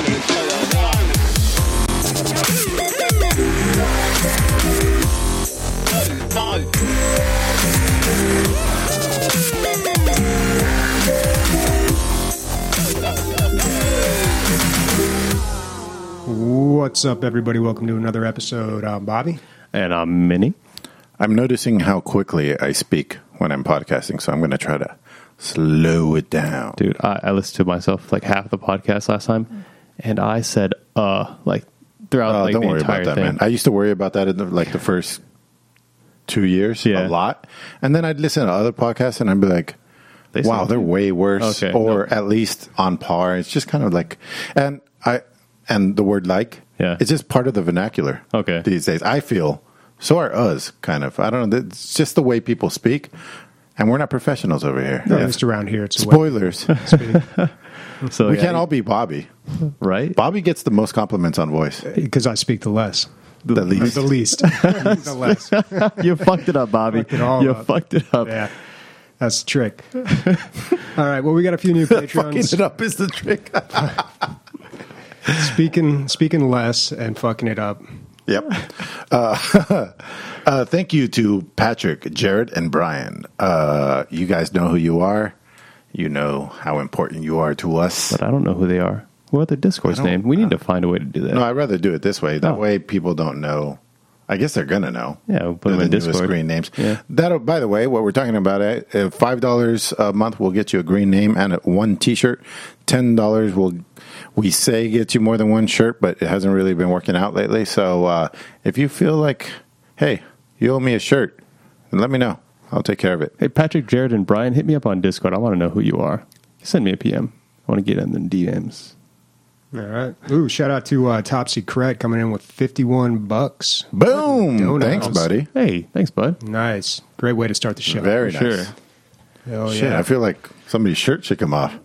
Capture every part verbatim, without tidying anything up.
What's up, everybody? Welcome to another episode. I'm Bobby. And I'm Minnie. I'm noticing how quickly I speak when I'm podcasting, so I'm going to try to slow it down. Dude, I, I listened to myself like half the podcast last time, and I said, uh, like, throughout uh, like, don't the worry entire about that, thing. man. I used to worry about that in the, like the first two years Yeah. a lot. And then I'd listen to other podcasts, and I'd be like, They wow, sound- they're way worse, Okay, or no. at least on par. It's just kind of like, and I, and the word like, Yeah. it's just part of the vernacular Okay. these days. I feel, so are us, kind of. I don't know. It's just the way people speak, and we're not professionals over here. No, Yeah. At least around here, it's the way Spoilers. we speak. So we yeah, can't all be Bobby. right. Bobby gets the most compliments on voice. Because I speak the less. The Or least. the least. The less. You fucked it up, Bobby. Fucked it all you up. fucked it up. Yeah. That's the trick. All right. Well, we got a few new Fucking Patreons. it up is the trick. Speaking, speaking less and fucking it up. Yep. Uh, uh, thank you to Patrick, Jared, and Brian. Uh, you guys know who you are. You know how important you are to us. But I don't know who they are. What their Discord's I don't- name? We need to find a way to do that. No, I'd rather do it this way. That Oh. way people don't know. I guess they're going to know. Yeah, we'll put They're them in the newest Discord. green names. Yeah. That, by the way, what we're talking about, uh, five dollars a month will get you a green name and a, one T-shirt. ten dollars will, we say, get you more than one shirt, but it hasn't really been working out lately. So uh, if you feel like, hey, you owe me a shirt, then let me know. I'll take care of it. Hey, Patrick, Jared, and Brian, hit me up on Discord. I want to know who you are. Send me a P M. I want to get in the D Ms. All right. Ooh, shout out to uh, Top Secret coming in with fifty-one bucks. Boom! Donuts. Thanks, buddy. Hey, thanks, bud. Nice. Great way to start the show. Very For nice. sure. Hell Shit, yeah. I feel like somebody's shirt should come off.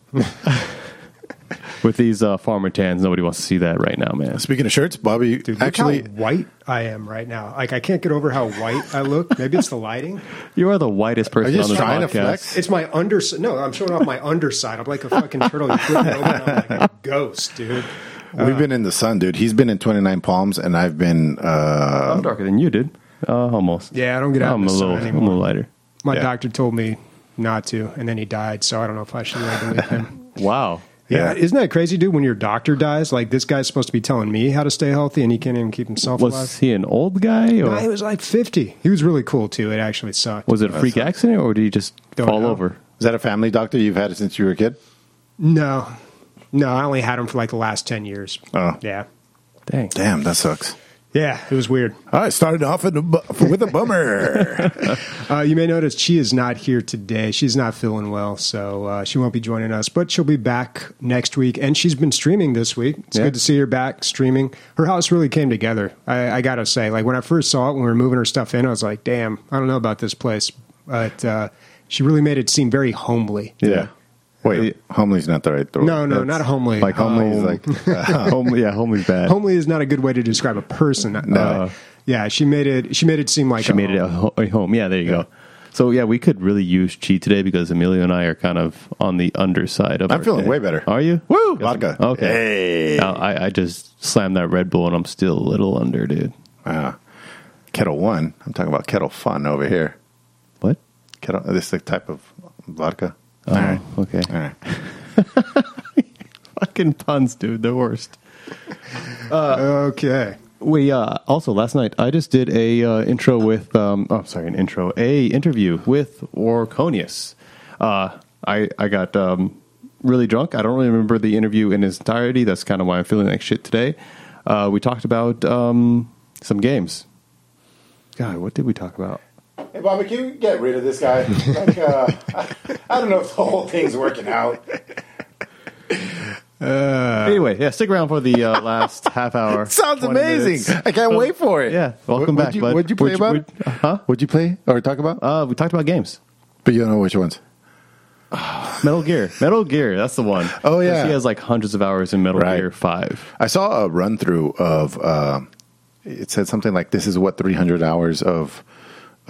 With these uh, farmer tans, nobody wants to see that right now, man. Speaking of shirts, Bobby, Dude, look actually, how white I am right now. Like, I can't get over how white I look. Maybe it's the lighting. You are the whitest person Are you on just this trying to podcast. flex? It's my underside. No, I'm showing off my underside. I'm like a fucking turtle. You flip me over and I'm like a ghost, dude. we've been in the sun, dude. He's been in twenty-nine Palms, and I've been... Uh, I'm darker than you, dude. Uh, almost. Yeah, I don't get out I'm in the a sun little, I'm a anymore. little lighter. My Yeah. doctor told me not to, and then he died, so I don't know if I should really believe him. Wow. Yeah, Yeah. isn't that crazy, dude? When your doctor dies, like this guy's supposed to be telling me how to stay healthy, and he can't even keep himself Was alive. he an old guy, or No, he was like fifty. He was really cool too. It actually sucked. was it a freak accident, or did he just Don't fall know. over? is that a family doctor you've had since you were a kid? No, no, I only had him for like the last ten years. Oh. Yeah, Dang. Damn, that sucks. yeah, it was weird. I started off in a bu- with a bummer. Uh, you may notice she is not here today. She's not feeling well, so uh, she won't be joining us. But she'll be back next week, and she's been streaming this week. It's Yeah. good to see her back streaming. Her house really came together. I, I gotta say, like when I first saw it, when we were moving her stuff in, I was like, "Damn, I don't know about this place," but uh, she really made it seem very homely. yeah. Wait, homely's not the right word. No, no, That's- not homely. Like homely is Um, like... uh, Home, yeah, homely's bad. homely is not a good way to describe a person. Uh, yeah, she made it. She made it seem like She a made it a, ho- a home. Yeah, there you go. So yeah, we could really use Chi today because Emilio and I are kind of on the underside of. I'm our feeling day. way better. Are you? Woo! Vodka. Okay. Hey. Now, I, I just slammed that Red Bull and I'm still a little under, dude. Uh, Kettle One. I'm talking about Kettle Fun over here. What? Kettle. This is the type of vodka. Oh, All right. okay. All right. Fucking puns, dude. The worst. okay. We uh, also last night I just did a uh, intro with um, oh sorry an intro a interview with Orconius. Uh, I I got um, really drunk. I don't really remember the interview in its entirety. That's kind of why I'm feeling like shit today. Uh, we talked about um, some games. God, what did we talk about? Hey, Bobby, can you get rid of this guy? Like, uh, I, I don't know if the whole thing's working out. Anyway, yeah, stick around for the uh, last half hour. Sounds twenty amazing. minutes. I can't wait for it. Yeah, welcome What- back. What'd you, bud. what'd you play Would about would- it? Huh? What'd you play or talk about? Uh, we talked about games. But you don't know which ones. Metal Gear. Metal Gear, that's the one. Oh, 'Cause yeah. He has like hundreds of hours in Metal Right. Gear five. I saw a run through of. Uh, it said something like, "This is what three hundred hours of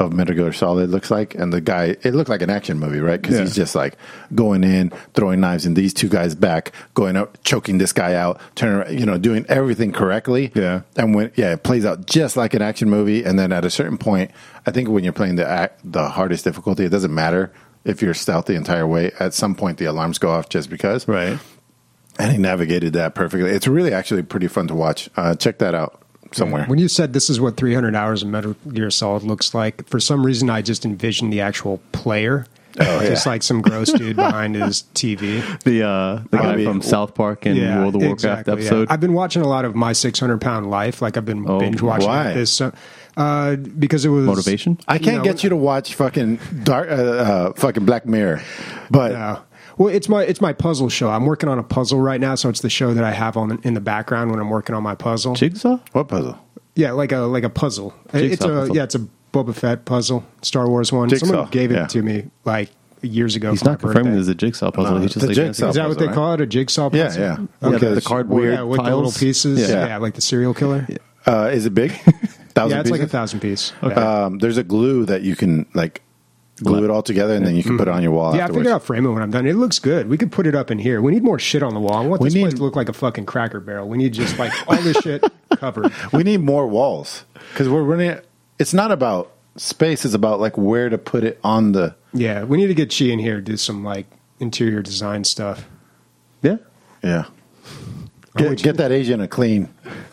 of Metal Gear Solid looks like, and the guy, it looked like an action movie, right? Because Yeah. he's just like going in, throwing knives in these two guys' back, going up, choking this guy out, turning, around, you know, doing everything correctly. Yeah. And when yeah, it plays out just like an action movie. And then at a certain point, I think when you're playing the act, the hardest difficulty, it doesn't matter if you're stealth the entire way. At some point, the alarms go off just because. Right. And he navigated that perfectly. It's really actually pretty fun to watch. Uh, check that out somewhere. When you said this is what three hundred hours of Metal Gear Solid looks like, for some reason I just envisioned the actual player. Oh, just yeah. like some gross dude behind his T V. The uh, the guy Bobby- from South Park and World of Warcraft exactly, yeah. episode. I've been watching a lot of My six hundred Pound Life. Like I've been Oh, binge watching why? this uh, because it was Motivation? I can't know, get you to watch fucking dark, uh, uh, fucking Black Mirror, but Yeah. Well, it's my it's my puzzle show. I'm working on a puzzle right now, so it's the show that I have on in the background when I'm working on my puzzle. Jigsaw? what puzzle? Yeah, like a like a puzzle. Jigsaw it's a puzzle. yeah, it's a Boba Fett puzzle, Star Wars one. Jigsaw, Someone gave it yeah. to me like years ago. He's for my not confirming birthday. there's a jigsaw puzzle. No, He's just the like jigsaw Is that what they puzzle, call it? A jigsaw Yeah, puzzle? yeah. Yeah, Okay, the it's cardboard weird. Yeah, with the tiles. little pieces. Yeah. Yeah. like the serial killer. Yeah, Uh, is it big? Thousand it's like a pieces? thousand piece. Okay. Yeah. Um, there's a glue that you can like glue it all together, and then you can put it on your wall. Yeah, I afterwards. figured out frame it when I'm done. It looks good. We could put it up in here. We need more shit on the wall. I want We this place need- to look like a fucking Cracker Barrel. We need just like all this shit covered. We need more walls because we're running. It's not about space; it's about like where to put it on the. Yeah, we need to get Chi in here to do some like interior design stuff. Yeah. Yeah, I get, want you- get that Asian a clean.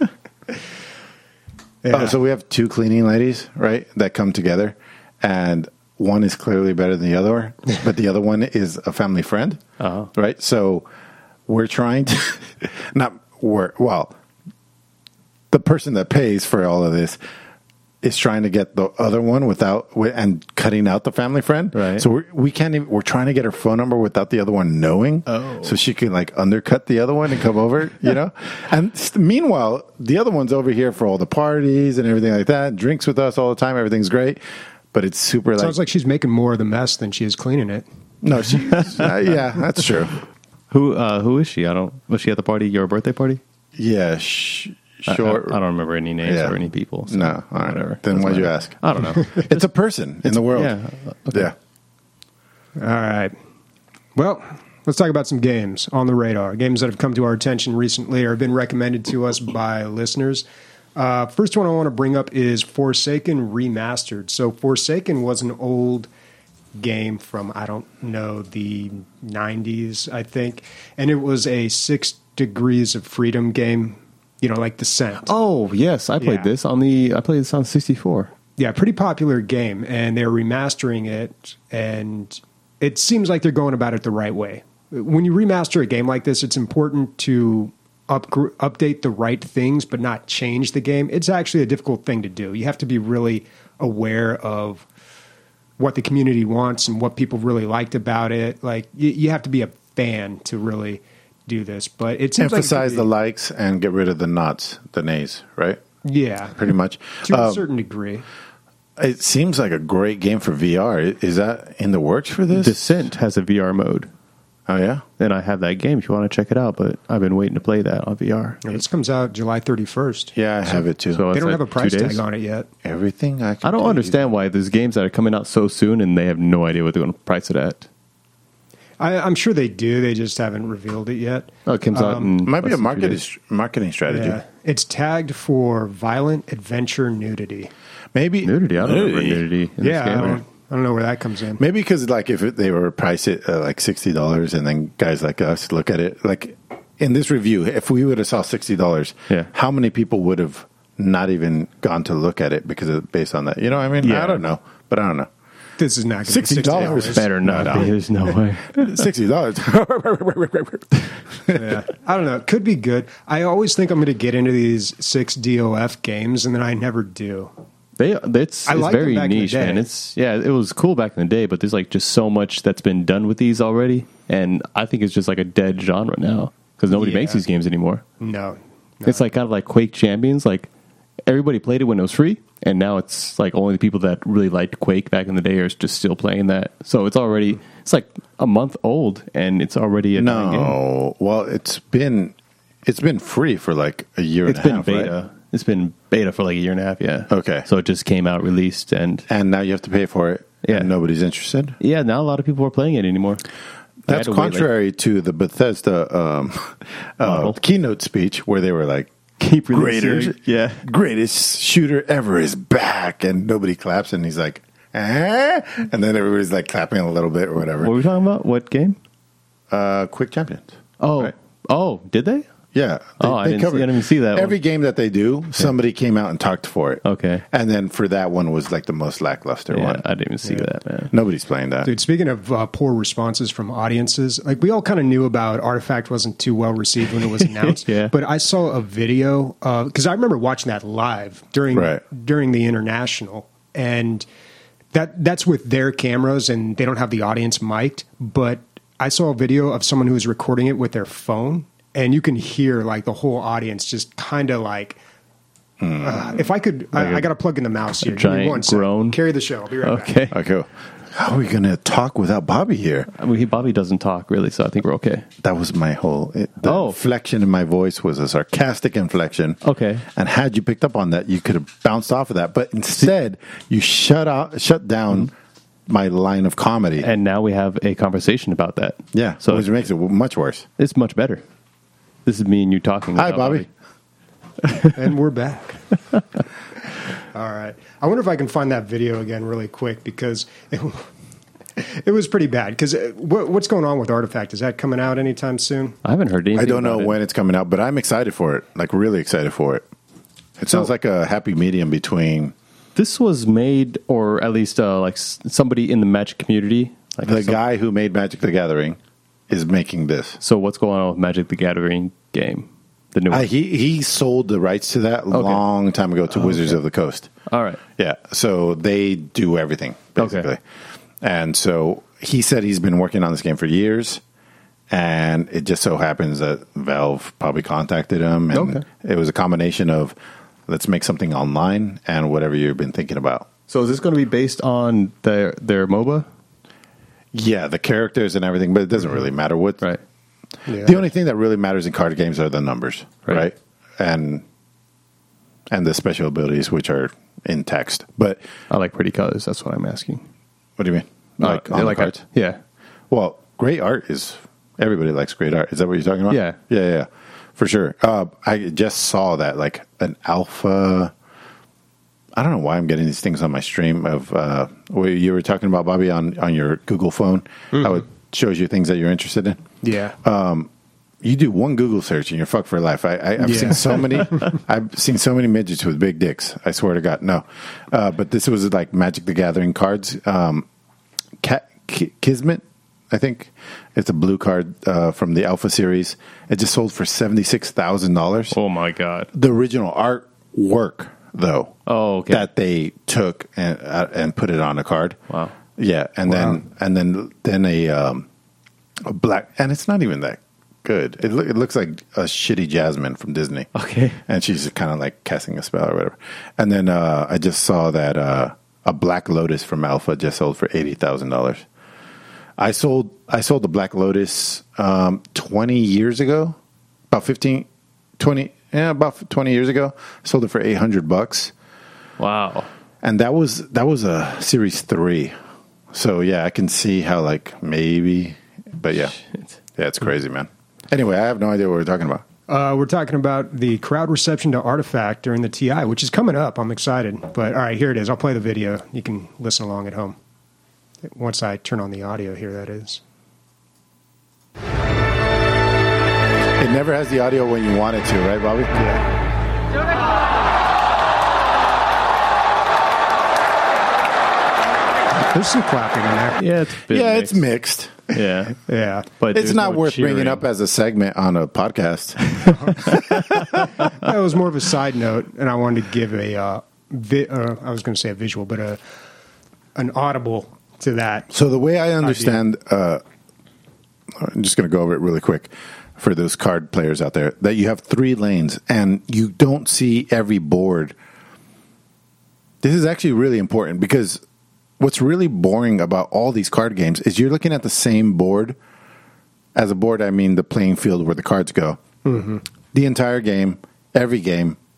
Yeah. Oh, so we have two cleaning ladies, right? That come together, and one is clearly better than the other, but the other one is a family friend, Uh-huh. right? So we're trying to not work. Well, the person that pays for all of this is trying to get the other one without wi- and cutting out the family friend. Right. So we're, we can't even. We're trying to get her phone number without the other one knowing. Oh. So she can like undercut the other one and come over. You know. And s- meanwhile, the other one's over here for all the parties and everything like that. Drinks with us all the time. Everything's great. But it's super like, Sounds like she's making more of the mess than she is cleaning it. no. She, uh, yeah, that's true. Who uh, who is she? I don't. Was she at the party? Your birthday party? Yeah. Sh- I- short. I, I don't remember any names Yeah. or any people. so No. All right. whatever. Then Doesn't why'd you matter. ask? I don't know. It's a person in the world. Yeah. Okay. Yeah. All right. Well, let's talk about some games on the radar. Games that have come to our attention recently or have been recommended to us by listeners. Uh, first one I want to bring up is Forsaken Remastered. So Forsaken was an old game from, I don't know, the nineties, I think. And it was a Six Degrees of Freedom game, you know, like Descent. Oh yes, I played Yeah. this on the. I played this on sixty-four. Yeah, pretty popular game, and they're remastering it, and it seems like they're going about it the right way. When you remaster a game like this, it's important to up, update the right things, but not change the game. It's actually a difficult thing to do. You have to be really aware of what the community wants and what people really liked about it. Like, you, you have to be a fan to really do this, but it seems Emphasize like it could the be- likes and get rid of the nots, the nays, right? yeah, Pretty much. to a Um, certain degree. It seems like a great game for V R. Is that in the works for this? Descent has a V R mode, Oh yeah. and I have that game if you want to check it out. But I've been waiting to play that on V R. This comes out July thirty-first. Yeah, I have it too. So They it's don't like have a price two tag days? on it yet. Everything I can I don't do. understand why there's games that are coming out so soon and they have no idea what they're going to price it at. I, I'm sure they do. They just haven't revealed it yet. Oh, it comes out in It might be less a than two marketing days. marketing strategy. Yeah. It's tagged for violent adventure nudity. Maybe Nudity. I don't remember Nudity. nudity in Yeah, I this game. don't, I don't know where that comes in. Maybe because like if it, they were price it uh, like sixty dollars, and then guys like us look at it like in this review, if we would have saw sixty dollars, Yeah. how many people would have not even gone to look at it because of based on that? You know, what I mean, Yeah. I don't know, but I don't know. This is not going to be sixty dollars. sixty dollars. Better not. No, no. be. There's no way. Sixty dollars. Yeah. I don't know. It could be good. I always think I'm going to get into these six D O F games, and then I never do. They it's, I it's liked them very back in the niche, day. man. It's yeah, it was cool back in the day, but there's like just so much that's been done with these already, and I think it's just like a dead genre now because nobody Yeah. makes these games anymore. No. no. It's like kind of like Quake Champions. Like everybody played it when it was free, and now it's like only the people that really liked Quake back in the day are just still playing that. So it's already it's like a month old, and it's already a dying game. No, well, it's been it's been free for like a year It's and a been half. beta. Right? It's been beta for like a year and a half, yeah. Okay. So it just came out, released, and And now you have to pay for it. Yeah. And nobody's interested. yeah, not a lot of people are playing it anymore. They That's had to wait, like, contrary to the Bethesda um, uh, Model. keynote speech where they were like, keep releasing. greatest, Yeah. greatest shooter ever is back. And nobody claps. And he's like, eh? And then everybody's like clapping a little bit or whatever. What were we talking about? What game? Uh, Quick Champions. Oh, Right. oh, did they? Yeah. Oh, I didn't see- I didn't even see that one. Every game that they do, somebody came out and talked for it. Okay. And then for that one was like the most lackluster Yeah, one. I didn't even see that, man. Nobody's playing that. Dude, speaking of uh, poor responses from audiences, like we all kind of knew about Artifact wasn't too well received when it was announced. Yeah. But I saw a video because I remember watching that live during Right. during the international, and that that's with their cameras and they don't have the audience mic'd. But I saw a video of someone who was recording it with their phone, and you can hear like the whole audience just kind of like. Uh, if I could, I, I got to plug in the mouse here. Give me giant one second. groan? Carry the show. I'll be right back. Okay. Okay. How are we going to talk without Bobby here? I mean, he, Bobby doesn't talk really, so I think we're okay. That was my whole. It, the Oh. inflection in my voice was a sarcastic inflection. Okay. And had you picked up on that, you could have bounced off of that. But instead, you shut out, shut down my line of comedy. And now we have a conversation about that. yeah. So which makes it much worse. it's much better. This is me and you talking. Hi, without Bobby. And we're back. All right. I wonder if I can find that video again really quick because it, it was pretty bad. Because what, what's going on with Artifact? Is that coming out anytime soon? I haven't heard anything. I don't know about it. when it's coming out, but I'm excited for it. Like, really excited for it. It sounds So- like a happy medium between This was made, or at least uh, like s- somebody in the Magic community. Like the some- guy who made Magic the Gathering is making this. So what's going on with Magic the Gathering game? The new Uh, one. he he sold the rights to that a long time ago to Wizards of the Coast. All right. Yeah, so they do everything basically, Okay. and so he said he's been working on this game for years, and it just so happens that Valve probably contacted him, and Okay. it was a combination of let's make something online and whatever you've been thinking about. So is this going to be based on their their MOBA? Yeah, the characters and everything, but it doesn't really matter what. Right. Yeah. The only thing that really matters in card games are the numbers, Right. right? And and the special abilities, which are in text. But I like pretty colors. That's what I'm asking. what do you mean? Like Uh, on the like cards? yeah. Well, great art is everybody likes great art. Is that what you're talking about? Yeah. yeah, yeah, for sure. Uh, I just saw that like an alpha. I don't know why I'm getting these things on my stream of uh, where you were talking about, Bobby, on on your Google phone. How it shows you things that you're interested in. Yeah. You do one Google search and you're fucked for life. I, I, I've Yeah. seen so many. I've seen so many midgets with big dicks. I swear to God, no. Uh, but this was like Magic the Gathering cards. Um, Cat, Ki- Kismet, I think it's a blue card uh, from the Alpha series. It just sold for seventy six thousand dollars. Oh my god. The original artwork, though, Oh, okay. that they took and uh, and put it on a card. Wow. Yeah, and then and then then a um, a black, and it's not even that good. It, loo- it looks like a shitty Jasmine from Disney. Okay. And she's kind of like casting a spell or whatever. And then uh, I just saw that uh, a Black Lotus from Alpha just sold for eighty thousand dollars. I sold I sold the Black Lotus um, twenty years ago, about fifteen, twenty, yeah, about twenty years ago. Sold it for eight hundred bucks, Wow. and that was that was a Series three. So yeah, I can see how like maybe, but yeah, Shit. yeah, it's crazy, man. Anyway, I have no idea what we're talking about. Uh, we're talking about the crowd reception to Artifact during the T I, which is coming up. I'm excited. But all right, here it is. I'll play the video. You can listen along at home. Once I turn on the audio here, that is. It never has the audio when you want it to, right, Bobby? Yeah. There's some clapping in there. Yeah, it's a bit Yeah, it's mixed. mixed. Yeah. Yeah. But It's there's not no worth bringing cheering. up as a segment on a podcast. That was more of a side note, and I wanted to give a, uh, vi- uh, I was going to say a visual, but a, an audible to that. So the way I understand, uh, I'm just going to go over it really quick for those card players out there, that you have three lanes and you don't see every board. This is actually really important because what's really boring about all these card games is you're looking at the same board. As a board, I mean the playing field where the cards go. Mm-hmm. The entire game, every game,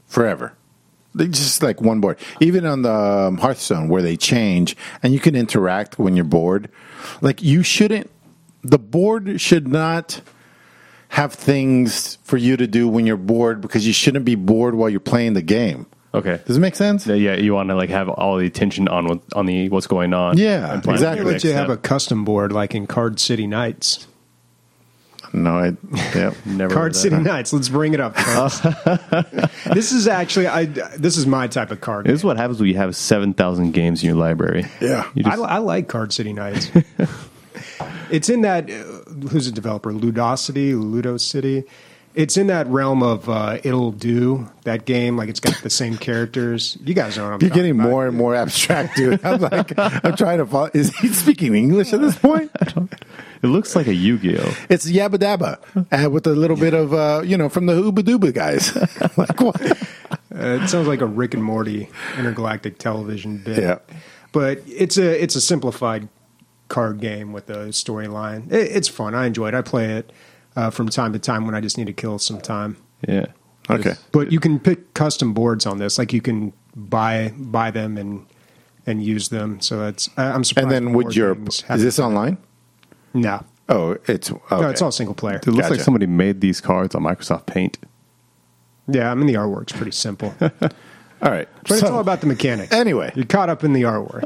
forever. They just like one board. Even on the um, Hearthstone where they change and you can interact when you're bored. Like you shouldn't, the board should not have things for you to do when you're bored because you shouldn't be bored while you're playing the game. Okay. Does it make sense? Yeah, yeah, you want to like have all the attention on what, on the what's going on. Yeah, and plan exactly. your But next you have step. a custom board like in Card City Nights. No, I, yeah. Never Card heard of City that. Nights. Let's bring it up. Folks. This is actually I. This is my type of card. This is what happens when you have seven thousand games in your library. Yeah. You I, just, I like Card City Nights. It's in that. Uh, who's a developer? Ludosity, Ludo City. It's in that realm of uh, It'll Do, that game. Like it's got the same characters. You guys know what I'm You're talking getting about. more and more abstract, dude. I'm like, I'm trying to follow. Is he speaking English at this point? it looks like a Yu-Gi-Oh! It's Yabba Dabba uh, with a little bit of, uh, you know, from the Ooba Dooba guys. Like what? Uh, it sounds like a Rick and Morty intergalactic television bit. Yeah. But it's a it's a simplified card game with a storyline. It, it's fun. I enjoy it. I play it uh, from time to time when I just need to kill some time. Yeah. Okay. But you can pick custom boards on this. Like you can buy buy them and and use them. So that's I- I'm surprised. And then more would your, games is haven't this done it. online? No, Oh, it's, okay. no, it's all single player. It looks like Gotcha. somebody made these cards on Microsoft Paint. Yeah, I mean the artwork's pretty simple, but All right. it's So, all about the mechanics. Anyway. You're caught up in the artwork.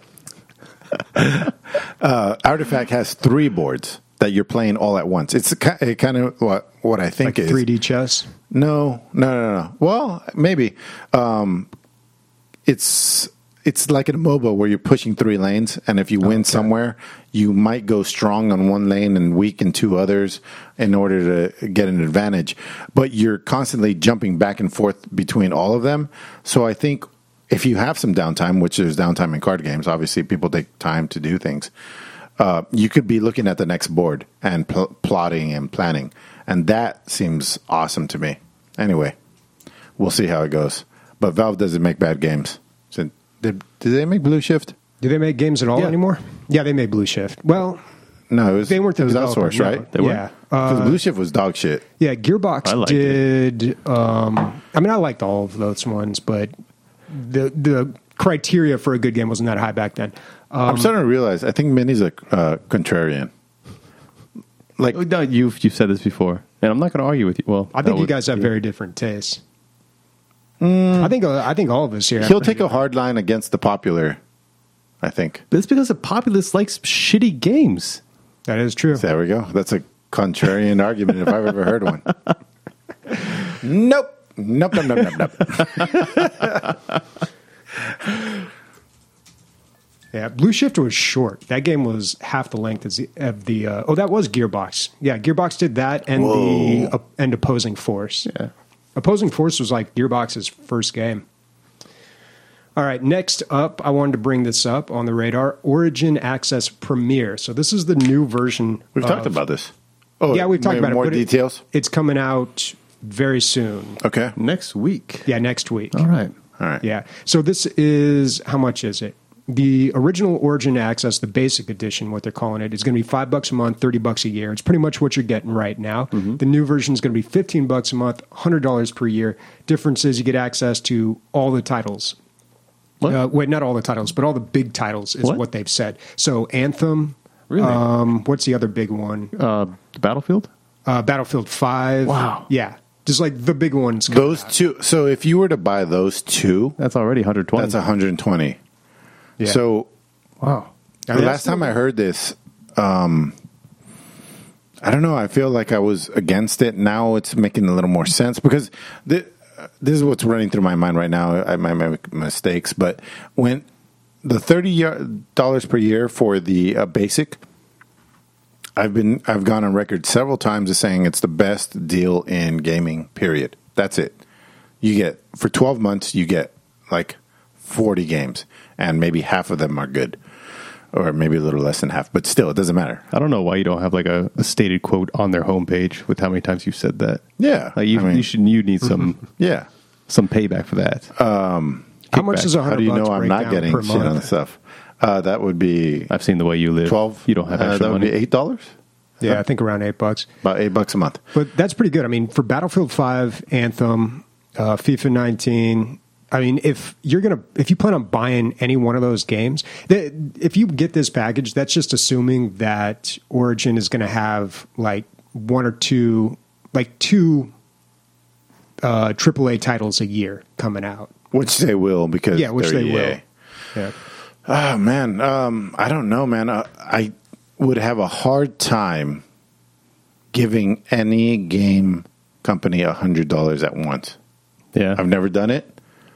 uh, Artifact has three boards that you're playing all at once. It's ki- it kind of what, what I think Like is. three D chess. No, no, no, no. Well, maybe. Um, it's it's like in a MOBA where you're pushing three lanes, and if you win somewhere, you might go strong on one lane and weak in two others in order to get an advantage. But you're constantly jumping back and forth between all of them. So I think if you have some downtime, which there's downtime in card games, obviously people take time to do things. Uh, you could be looking at the next board and pl- plotting and planning. And that seems awesome to me. Anyway, we'll see how it goes. But Valve doesn't make bad games. So, did, did they make Blue Shift? Do they make games at all Yeah. anymore? Yeah, they made Blue Shift. Well, No, it was, they weren't the it was developer, outsourced, no. right? They were? yeah. Because Uh, Blue Shift was dog shit. yeah, Gearbox I liked did. Um, I mean, I liked all of those ones, but the the criteria for a good game wasn't that high back then. Um, I'm starting to realize, I think Minnie's a uh, contrarian. Like, Oh, no, you've you've said this before, and I'm not going to argue with you. Well, I that think you would- guys have very different tastes. I think uh, I think all of us here. have he'll pretty take a hard line against the popular, I think. But it's because the populace likes shitty games. That is true. There we go. That's a contrarian argument if I've ever heard one. Nope. Nope, nope, nope, nope, nope. Yeah, Blue Shift was short. That game was half the length as the, of the. Uh, oh, that was Gearbox. Yeah, Gearbox did that and the uh, and Opposing Force. Yeah. Opposing Force was like Gearbox's first game. All right, next up, I wanted to bring this up on the radar: Origin Access Premiere. So this is the new version. We've of- talked about this. Oh, Yeah, we've talked maybe about more it. but it- details. it's coming out very soon. Okay. Next week. Yeah, next week. All right. All right. Yeah. So this is how much is it? The original Origin Access, the basic edition, what they're calling it, is going to be five bucks a month, thirty bucks a year. It's pretty much what you're getting right now. The new version is going to be fifteen bucks a month, hundred dollars per year. Difference is you get access to all the titles. What? Uh, wait, not all the titles, but all the big titles is What? what, they've said. So Anthem. Really? Um, what's the other big one? Uh, Battlefield. Uh, Battlefield Five. Wow. Yeah, just like the big ones. Those two. So if you were to buy those two, That's already one hundred twenty. that's one hundred twenty. Yeah. So wow. I the mean, last that's time I heard this, um, I don't know. I feel like I was against it. Now it's making a little more sense because the, this is what's running through my mind right now. I might make mistakes, but when the thirty dollars per year for the uh, basic, I've been I've gone on record several times as saying it's the best deal in gaming. Period. That's it. You get for twelve months, you get like forty games, and maybe half of them are good. Or maybe a little less than half, but still, it doesn't matter. I don't know why you don't have like a, a stated quote on their homepage with how many times you've said that. Yeah, Like you, I mean- you should. You need some Yeah. some payback for that. How much Kickback. is a How hundred do you bucks know I'm break not down getting per shit on month? the stuff? Uh, that would be I've seen the way you live. twelve. You don't have uh, extra that would money. be eight dollars. Yeah, I think around eight bucks. About eight bucks a month. But that's pretty good. I mean, for Battlefield Five, Anthem, uh, FIFA nineteen. I mean, if you're gonna, if you plan on buying any one of those games, th- if you get this package, that's just assuming that Origin is going to have like one or two, like two uh, triple A titles a year coming out. Which they will because Yeah, which they're they E A. will. Yeah. Oh man, um, I don't know, man. Uh, I would have a hard time giving any game company a hundred dollars at once. Yeah. I've never done it.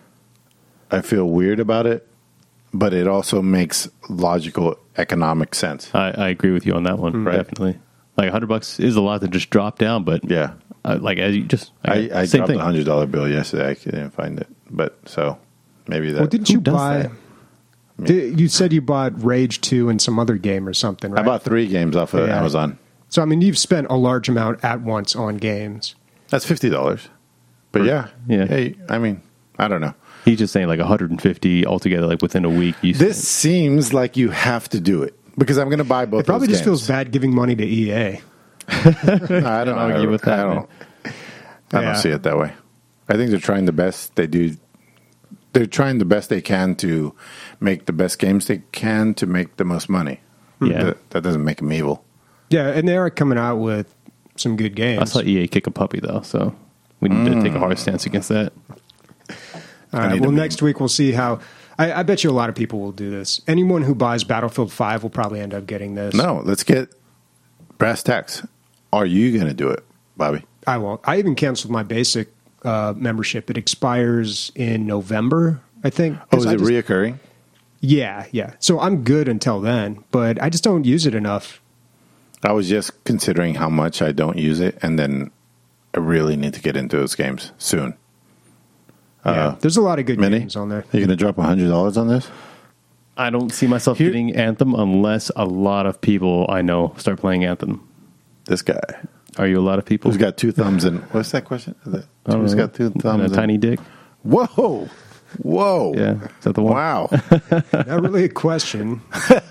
I feel weird about it, but it also makes logical economic sense. I, I agree with you on that one. Right. Definitely. Like a hundred bucks is a lot to just drop down, but Yeah, uh, like as you just I, I same dropped thing. a hundred dollar bill yesterday. I didn't find it, but so maybe that. Well, didn't Who you does buy? that? Did, you said you bought Rage two and some other game or something, right? I bought three games off of Yeah. Amazon. So I mean, you've spent a large amount at once on games. That's fifty dollars. But yeah, Yeah. Hey, I mean, I don't know. He's just saying like one hundred fifty altogether, like within a week. You This seems like you have to do it because I'm going to buy both. It probably those just feels games. bad giving money to E A. No, I don't argue I, with that, I don't. I Yeah. don't see it that way. I think they're trying the best they do. They're trying the best they can to make the best games they can to make the most money. Yeah. That, that doesn't make them evil. Yeah, and they are coming out with some good I games. saw E A kick a puppy though, so we need to take a hard stance against that. All I right. need to Well, be- next week we'll see how. I, I bet you a lot of people will do this. Anyone who buys Battlefield five will probably end up getting this. No, let's get brass tacks. Are you going to do it, Bobby? I won't. I even canceled my basic uh, membership. It expires in November, I think. Oh, 'Cause is I it just- reoccurring? Yeah, yeah. So I'm good until then, but I just don't use it enough. I was just considering how much I don't use it, and then I really need to get into those games soon. Yeah, Uh, there's a lot of good Minnie, games on there. You're going to drop one hundred dollars on this? I don't see myself Here- getting Anthem unless a lot of people I know start playing Anthem. This guy. Are you a lot of people? Who's got two thumbs and what's that question? Is that- I don't Who's know. got two And thumbs? a and- tiny dick? Whoa. Whoa. Yeah. Is that the one? Wow. Not really a question.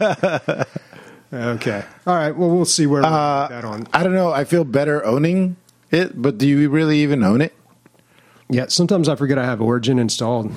Okay. All right. Well, we'll see where we Uh, put that on. I don't know. I feel better owning it, but do you really even own it? Yeah, sometimes I forget I have Origin installed.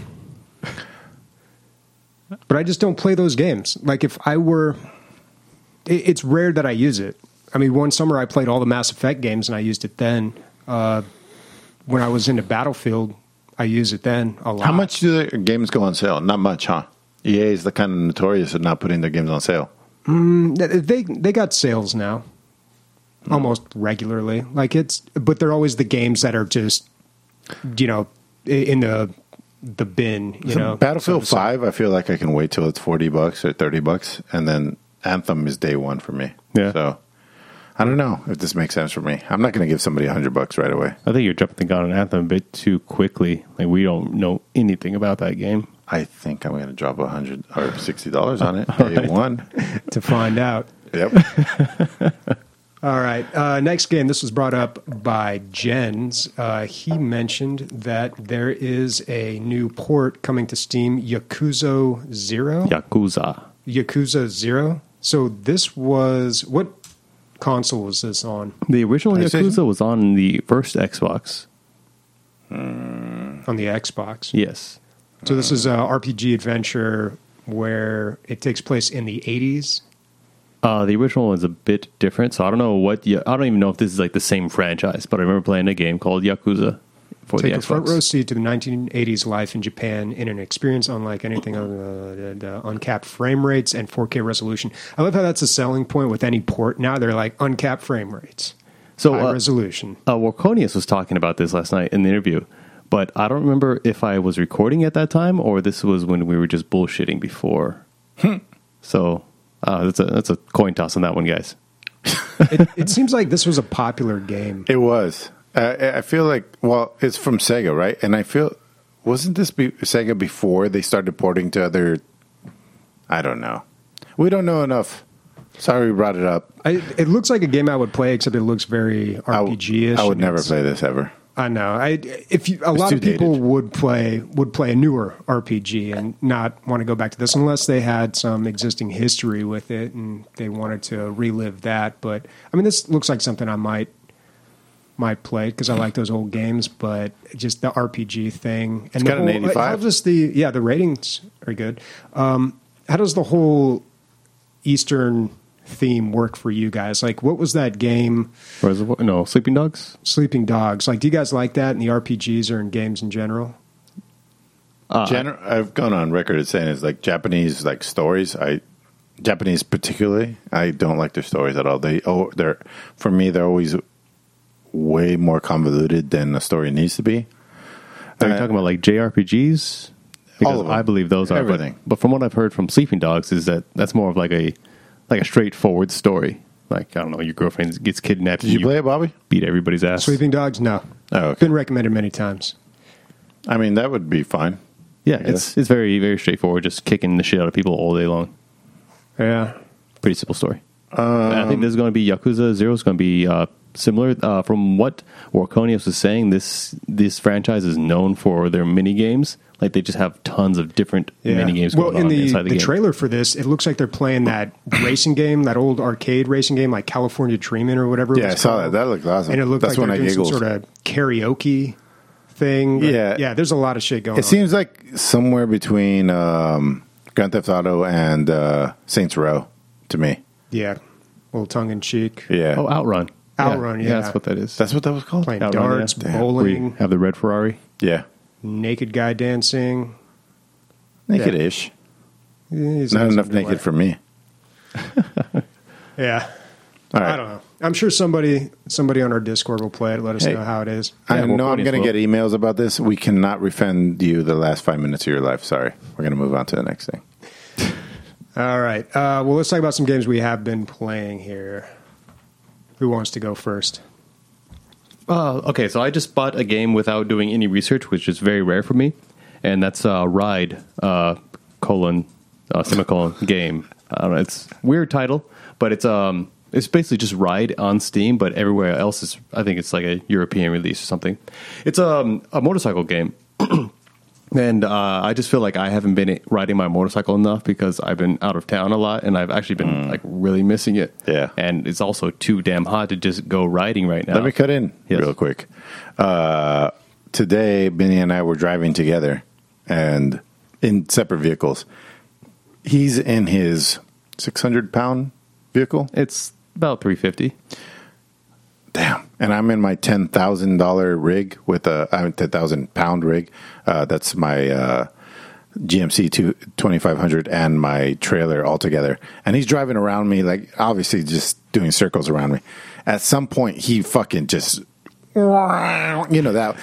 But I just don't play those games. Like if I were, it, it's rare that I use it. I mean, one summer I played all the Mass Effect games and I used it then. Uh, when I was into Battlefield, I used it then a lot. How much do the games go on sale? Not much, huh? E A is the kind of notorious of not putting their games on sale. They they got sales now, almost regularly. Like it's, but they're always the games that are just, you know, in the the bin. You So know, Battlefield So- so- five, I feel like I can wait till it's forty bucks or thirty bucks, and then Anthem is day one for me. Yeah. So I don't know if this makes sense for me. I'm not going to give somebody a hundred bucks right away. I think you're jumping the gun on Anthem a bit too quickly. Like we don't know anything about that game. I think I'm going to drop a hundred or sixty dollars on it day one. to find out. Yep. All right. Uh, next game. This was brought up by Jens. Uh, he mentioned that there is a new port coming to Steam, Yakuza Zero. Yakuza. Yakuza Zero. So this was what console was this on? The original PlayStation? Yakuza was on the first Xbox. On the Xbox. Yes. So this is a R P G adventure where it takes place in the eighties. Uh, the original is a bit different, so I don't know what. Ya- I don't even know if this is like the same franchise, but I remember playing a game called Yakuza for Take the a front row Xbox. seat to the nineteen eighties life in Japan in an experience unlike anything other than the uncapped frame rates and four K resolution. I love how that's a selling point with any port. Now they're like uncapped frame rates, So high uh, resolution. uh, Warconius was talking about this last night in the interview, but I don't remember if I was recording at that time or this was when we were just bullshitting before. So uh, that's a that's a coin toss on that one, guys. It, it seems like this was a popular game. It was. Uh, I feel like, well, it's from Sega, right? And I feel, wasn't this be- Sega before they started porting to other? I don't know. We don't know enough. Sorry, we brought it up. I, it looks like a game I would play, except it looks very I R w- P G-ish. I would and never it's- play this ever. I know. I if you, a lot too of people dated. would play would play a newer R P G and not want to go back to this unless they had some existing history with it and they wanted to relive that. But I mean, this looks like something I might might play because I like those old games, but just the R P G thing. And It's the got an whole- eighty-five. How does the yeah the ratings are good? Um, how does the whole Eastern theme work for you guys? Like, what was that game, Reservoir? No, Sleeping Dogs. Sleeping Dogs? Like, do you guys like that in the R P Gs or in games in general? Uh, Gen- I've gone on record as saying it's like Japanese like stories. I Japanese particularly, I don't like their stories at all. They oh they're for me they're always way more convoluted than a story needs to be. Are you Uh, talking about like J R P Gs? Because All of them. I believe those are. but- Everything. But, from what I've heard from Sleeping Dogs is that that's more of like a like a straightforward story. Like, I don't know, your girlfriend gets kidnapped. Did and you play it, Bobby? beat everybody's ass. Sleeping Dogs? No. Oh, okay. Been recommended many times. I mean, that would be fine. Yeah, I it's it's very very straightforward. Just kicking the shit out of people all day long. Yeah. Pretty simple story. And I think this is going to be Yakuza Zero is going to be uh, similar. Uh, from what Warconius was saying, this this franchise is known for their mini games. Like, they just have tons of different Yeah. mini games Well, going in on the, inside the, the game. trailer for this, it looks like they're playing that racing game, that old arcade racing game, like California Dreamin' or whatever. it Yeah, I was saw called. that. That looked awesome. And it looked That's like when they're I doing some giggled. sort of karaoke thing. But Yeah. yeah. There's a lot of shit going It on. seems like somewhere between um, Grand Theft Auto and uh, Saints Row to me. Yeah, a little tongue in cheek. Yeah. Oh, Outrun. Outrun, yeah. That's what that is. That's what that was called? Playing Outrun, darts, yeah. Damn. Where you bowling, have the red Ferrari. Yeah. naked guy dancing. Naked-ish. He's Not in his enough underwear. naked for me. Yeah. All right. I don't know. I'm sure somebody somebody on our Discord will play it. Let us Hey. know how it is. I Yeah, know well, I'm Cody's going to will. get emails about this. We cannot refund you the last five minutes of your life. Sorry. We're going to move on to the next thing. All right. Uh, well, let's talk about some games we have been playing here. Who wants to go first? Uh, okay, so I just bought a game without doing any research, which is very rare for me, and that's uh, Ride uh, colon uh, semicolon game. I don't know, it's a weird title, but it's um it's basically just Ride on Steam, but everywhere else is I think it's like a European release or something. It's um, a motorcycle game. And uh, I just feel like I haven't been riding my motorcycle enough because I've been out of town a lot, and I've actually been like really missing it. Yeah. and it's also too damn hot to just go riding right now. Let me cut in Yes. real quick. Uh, today, Benny and I were driving together and in separate vehicles. He's in his six hundred pound vehicle. It's about three fifty. Damn. And I'm in my ten thousand dollars rig with a I mean, ten thousand pound rig. Uh, that's my uh, G M C twenty-five hundred and my trailer all together. And he's driving around me, like, obviously just doing circles around me. At some point, he fucking just, you know, that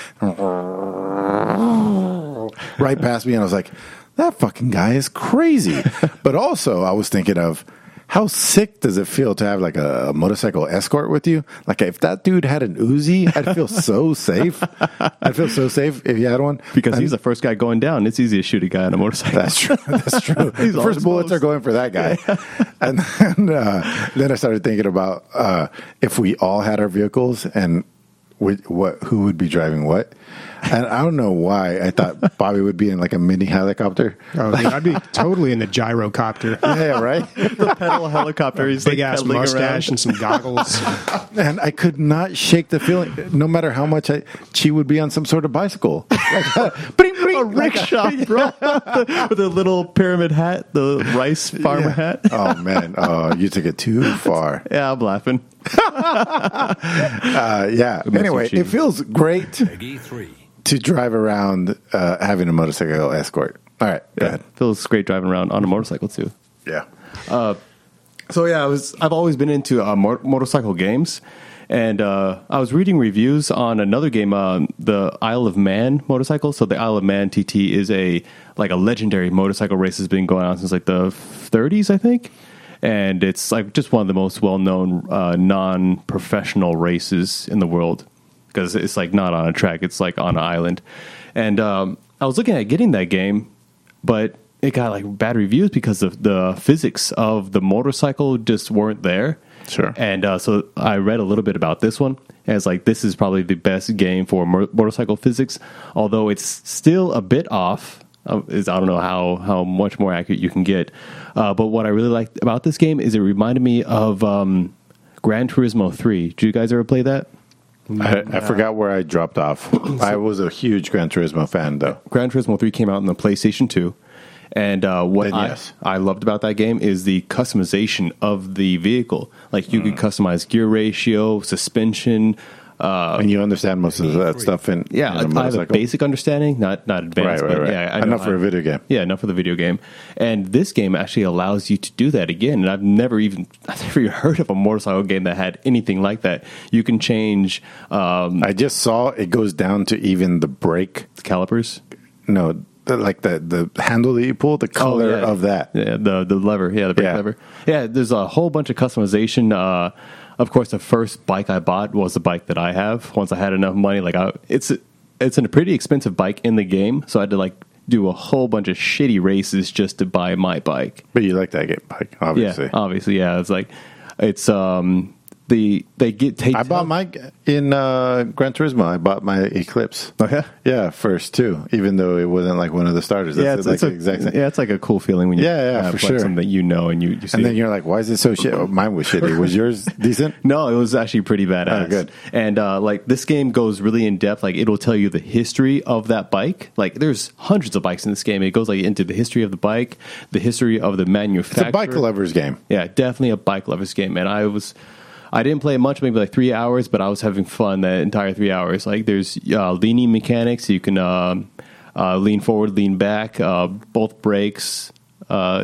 right past me. And I was like, that fucking guy is crazy. But also, I was thinking of, how sick does it feel to have like a motorcycle escort with you? Like, if that dude had an Uzi, I'd feel so safe. I'd feel so safe if he had one. Because And he's the first guy going down. It's easy to shoot a guy on a motorcycle. that's true. That's true. He's the all first bullets exposed. are going for that guy. And then, uh, then I started thinking about uh, if we all had our vehicles and we, what who would be driving what. And I don't know why I thought Bobby would be in like a mini helicopter. Oh, dude, I'd be totally in the gyrocopter. Yeah, right. the pedal helicopter. He's Big like ass pedaling mustache around. and some goggles. And I could not shake the feeling, no matter how much I, she would be on some sort of bicycle. Like, uh, bring, bring, A rickshaw, bro, with a little pyramid hat, the rice farmer Yeah. hat. Oh, man. Oh, you took it too far. Yeah, I'm laughing. Uh, yeah. mess Anyway, with you. it feels great Peggy three. to drive around uh, having a motorcycle escort. All right. Go Yeah, ahead. feels great driving around on a motorcycle too. Yeah. So yeah, I was. I've always been into uh, mor- motorcycle games, and uh, I was reading reviews on another game, uh, the Isle of Man motorcycle. So the Isle of Man T T is a like a legendary motorcycle race that's been going on since like the thirties, I think, and it's like just one of the most well known uh, non professional races in the world because it's like not on a track; it's like on an island. And um, I was looking at getting that game, but it got like bad reviews because of the physics of the motorcycle just weren't there. Sure. And uh, so I read a little bit about this one, and it's like this is probably the best game for mo- motorcycle physics, although it's still a bit off. Uh, is I don't know how how much more accurate you can get. Uh, but what I really liked about this game is it reminded me of um, Gran Turismo three. Did you guys ever play that? I, I forgot where I dropped off. I was a huge Gran Turismo fan, though. Gran Turismo three came out on the PlayStation two. And uh, what Then I, yes. I loved about that game is the customization of the vehicle. Like, you Mm. could customize gear ratio, suspension. Uh, And you understand most of that stuff in, yeah, in a I have a motorcycle. basive understanding, not not advanced. Right, right, but right. Yeah, I know Enough for how- a video game. Yeah, enough for the video game. And this game actually allows you to do that again. And I've never even I've never even heard of a motorcycle game that had anything like that. You can change um, I just saw it goes down to even the brake. calipers. No, the, like the, the handle that you pull, the color Oh, yeah. of that. Yeah, the the lever. Yeah, the brake Yeah. lever. Yeah, there's a whole bunch of customization. Uh, of course, the first bike I bought was the bike that I have. Once I had enough money, like I, it's it's a pretty expensive bike in the game, so I had to like do a whole bunch of shitty races just to buy my bike. But you like that game bike, obviously. Yeah, obviously, yeah. It's like it's um the they get take. I bought my in uh, Gran Turismo. I bought my Eclipse. Oh, yeah? Yeah, first too. Even though it wasn't like one of the starters. That's Yeah, it's, like it's a, the exact same. yeah, it's like a cool feeling when you Yeah, yeah, have for like sure. something that you know and you, you see And then it. you're like, why is it so shit? Oh, mine was shitty. Was yours decent? No, it was actually pretty badass. Oh, good. And uh, like this game goes really in depth. Like it'll tell you the history of that bike. Like there's hundreds of bikes in this game. It goes like into the history of the bike, the history of the It's manufacturer. a bike lovers game. Yeah, definitely a bike lovers game. And I was, I didn't play it much, maybe like three hours, but I was having fun that entire three hours. Like there's uh, leaning mechanics. You can um, uh, lean forward, lean back, uh, both brakes, uh,